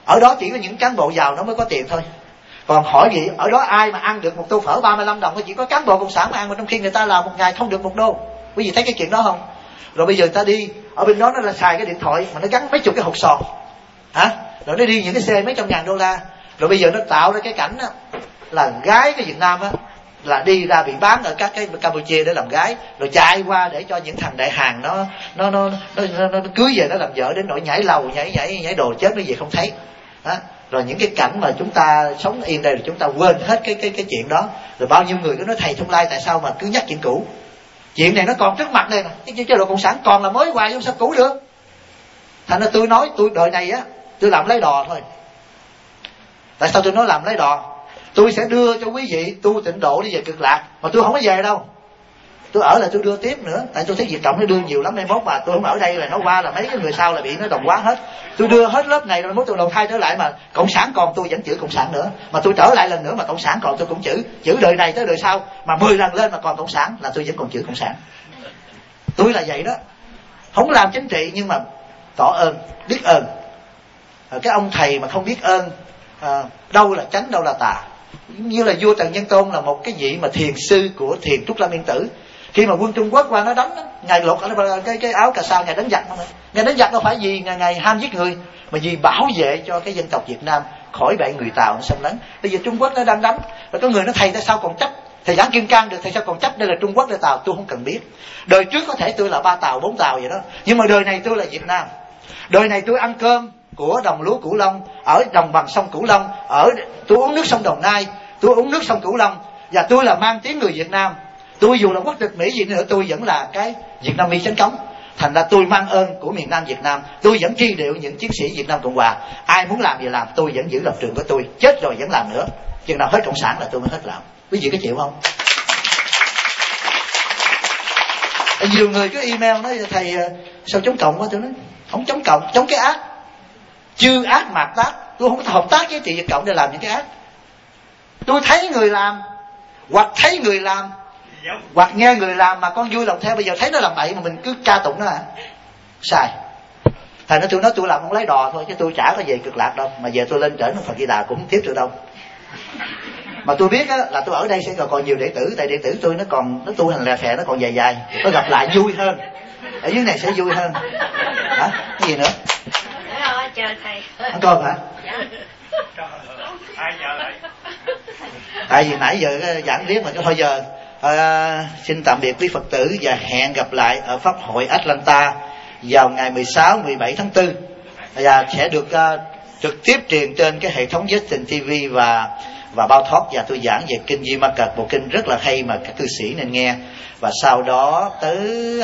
Ở đó chỉ có những cán bộ giàu nó mới có tiền thôi. Còn hỏi gì ở đó ai mà ăn được một tô phở 35 đồng, chỉ có cán bộ cộng sản mà ăn, mà trong khi người ta làm một ngày không được 1 đô. Quý vị thấy cái chuyện đó không? Rồi bây giờ ta đi ở bên đó nó là xài cái điện thoại mà nó gắn mấy chục cái hộp sò hả, rồi nó đi những cái xe mấy trăm ngàn đô la. Rồi bây giờ nó tạo ra cái cảnh đó, là gái cái Việt Nam á là đi ra bị bán ở các cái Campuchia để làm gái, rồi chạy qua để cho những thằng đại hàng nó cưới về nó làm vợ, đến nỗi nhảy lầu nhảy đồ chết nó về không thấy đó. Rồi những cái cảnh mà chúng ta sống yên đây rồi chúng ta quên hết cái chuyện đó. Rồi bao nhiêu người cứ nói thầy Thông Lai tại sao mà cứ nhắc chuyện cũ. Chuyện này nó còn trước mặt đây nè, cái chế độ cộng sản còn là mới hoài, không sao cũ được. Thành ra tôi nói tôi đời này á tôi làm lấy đò thôi. Tại sao tôi nói làm lấy đò? Tôi sẽ đưa cho quý vị tu tịnh độ đi về Cực Lạc, mà tôi không có về đâu. Tôi ở là tôi đưa tiếp nữa, tại tôi thấy Việt Cộng nó đưa nhiều lắm. Mai mốt mà tôi không ở đây là nó qua là mấy cái người sau là bị nó đồng hóa hết. Tôi đưa hết lớp này rồi mốt tôi đầu thai trở lại mà cộng sản còn tôi vẫn chửi cộng sản nữa, mà tôi trở lại lần nữa mà cộng sản còn tôi cũng chửi đời này tới đời sau, mà 10 lần lên mà còn cộng sản là tôi vẫn còn chửi cộng sản. Tôi là vậy đó, không làm chính trị nhưng mà tỏ ơn, biết ơn. Cái ông thầy mà không biết ơn, đâu là chánh đâu là tà. Như là vua Trần Nhân Tôn là một cái vị mà thiền sư của thiền Trúc Lâm Yên Tử. Khi mà quân Trung Quốc qua nó đánh đó, ngài lột cái áo cà sa, ngài đánh giặc. Ngài đánh giặc đâu phải vì ngài ham giết người, mà vì bảo vệ cho cái dân tộc Việt Nam khỏi bị người Tàu nó xâm lấn. Bây giờ Trung Quốc nó đang đánh, rồi có người nói thầy tại sao còn chấp, thầy giảng Kim Cang được, thầy sao còn chấp đây là Trung Quốc đây Tàu? Tôi không cần biết. Đời trước có thể tôi là 3 Tàu 4 Tàu vậy đó, nhưng mà đời này tôi là Việt Nam. Đời này tôi ăn cơm của đồng lúa Cửu Long, ở đồng bằng sông Cửu Long, tôi uống nước sông Đồng Nai, tôi uống nước sông Cửu Long, và tôi là mang tiếng người Việt Nam. Tôi dù là quốc tịch Mỹ gì nữa tôi vẫn là cái Việt Nam Mỹ chánh cống. Thành ra tôi mang ơn của miền Nam Việt Nam. Tôi vẫn truy điệu những chiến sĩ Việt Nam Cộng Hòa. Ai muốn làm gì làm, tôi vẫn giữ lập trường của tôi. Chết rồi vẫn làm nữa. Chừng nào hết cộng sản là tôi mới hết làm. Quý vị có chịu không? Nhiều người cứ email nói thầy sao chống cộng quá. Tôi nói không chống cộng, chống cái ác. Chư ác mạt tác. Tôi không có hợp tác với chị Việt Cộng để làm những cái ác. Tôi thấy người làm, hoặc thấy người làm, hoặc nghe người làm mà con vui lòng theo. Bây giờ thấy nó làm bậy mà mình cứ ca tụng nó sai. Thầy nói tôi làm không lấy đò thôi, chứ tôi chả có về Cực Lạc đâu. Mà giờ tôi lên trển Phật Di Đà cũng không tiếp được đâu. Mà tôi biết á, là tôi ở đây sẽ còn nhiều đệ tử. Tại đệ tử tôi nó tu hành lè phè, nó còn dài, nó gặp lại vui hơn. Ở dưới này sẽ vui hơn. Hả? Cái gì nữa? Chờ thầy. Ăn cơm hả? Tại vì nãy giờ giảng riết mà thôi giờ xin tạm biệt quý Phật tử và hẹn gặp lại ở Pháp hội Atlanta vào ngày 16, 17 tháng 4 và sẽ được trực tiếp truyền trên cái hệ thống Justin TV và Bao Thoát. Và tôi giảng về kinh Di Ma Cật, bộ kinh rất là hay mà các cư sĩ nên nghe. Và sau đó tới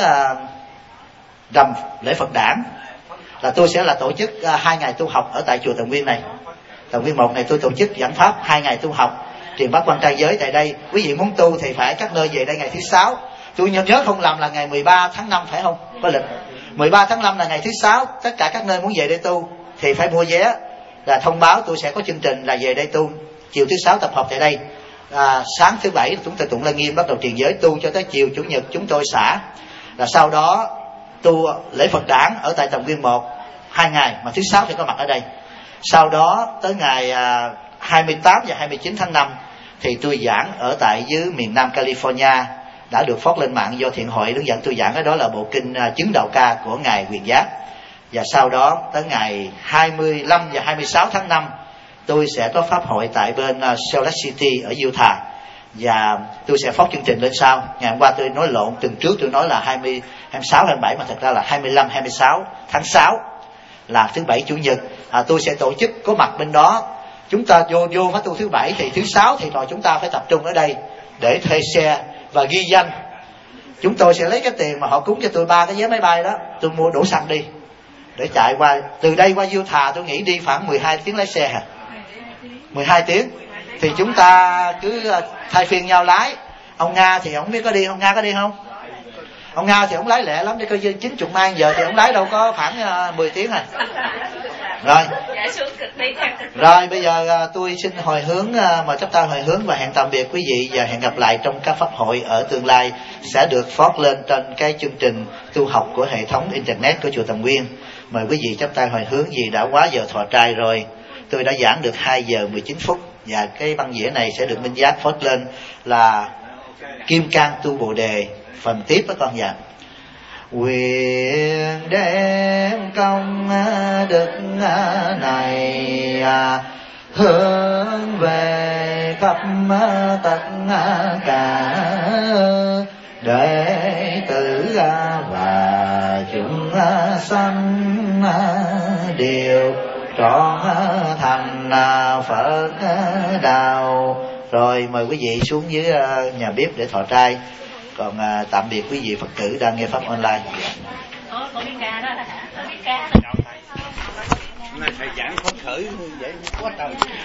rằm lễ Phật đản là tôi sẽ là tổ chức 2 ngày tu học ở tại chùa Tần Nguyên này. Tần Nguyên 1 này tôi tổ chức giảng pháp 2 ngày tu học truyền bá quan trai giới tại đây. Quý vị muốn tu thì phải các nơi về đây ngày thứ 6. Tôi nhớ không lầm là ngày 13 tháng 5 phải không? Có lịch 13 tháng 5 là ngày thứ 6. Tất cả các nơi muốn về đây tu thì phải mua vé, là thông báo tôi sẽ có chương trình là về đây tu. Chiều thứ 6 tập hợp tại đây, sáng thứ 7 chúng tôi tụng Lăng Nghiêm bắt đầu truyền giới tu cho tới chiều chủ nhật chúng tôi xả. Là sau đó tu lễ Phật đản ở tại Tần Nguyên 1 2 ngày, mà thứ 6 phải có mặt ở đây. Sau đó tới ngày 28 và 29 tháng 5 thì tôi giảng ở tại dưới miền Nam California, đã được phót lên mạng do Thiện Hội hướng dẫn tôi giảng. Ở đó là bộ kinh Chứng Đạo Ca của ngài Quyền Giác. Và sau đó tới ngày 25 và 26 tháng 5 tôi sẽ có pháp hội tại bên Salt Lake City ở Utah, và tôi sẽ phót chương trình lên sau. Ngày hôm qua tôi nói lộn, tuần trước tôi nói là 26, 27 mà thật ra là 25, 26 tháng 6 là thứ 7 chủ nhật. Tôi sẽ tổ chức có mặt bên đó. Chúng ta vô phát tu thứ 7 thì thứ 6 thì rồi chúng ta phải tập trung ở đây để thuê xe và ghi danh. Chúng tôi sẽ lấy cái tiền mà họ cúng cho tôi 3 cái vé máy bay đó, tôi mua đổ xăng đi để chạy qua. Từ đây qua Utah tôi nghĩ đi khoảng 12 tiếng lái xe hả? 12 tiếng. Thì chúng ta cứ thay phiên nhau lái. Ông Nga thì không biết có đi, ông Nga có đi không? Ông Nga thì ông lái lẹ lắm, để coi 90 mai giờ thì ông lái đâu có khoảng 10 tiếng à. Rồi bây giờ tôi xin hồi hướng, mời các ta hồi hướng và hẹn tạm biệt quý vị, và hẹn gặp lại trong các pháp hội ở tương lai sẽ được phót lên trên cái chương trình tu học của hệ thống internet của chùa Tần Nguyên. Mời quý vị chắp tay hồi hướng vì đã quá giờ thọ trai rồi. Tôi đã giảng được 2 giờ 19 phút và cái băng dĩa này sẽ được Minh Giác post lên là Kim Cang Tu Bồ Đề phần tiếp đó con dạ. Nguyện đem công đức này hướng về khắp tất cả đệ tử và chúng sanh đều trọn thành Phật đạo. Rồi mời quý vị xuống dưới nhà bếp để thọ trai. Còn tạm biệt quý vị Phật tử đang nghe pháp online. Con biết ca đó hả? Con biết ca đó. Hôm nay thầy giảng phấn khởi vậy quá trời.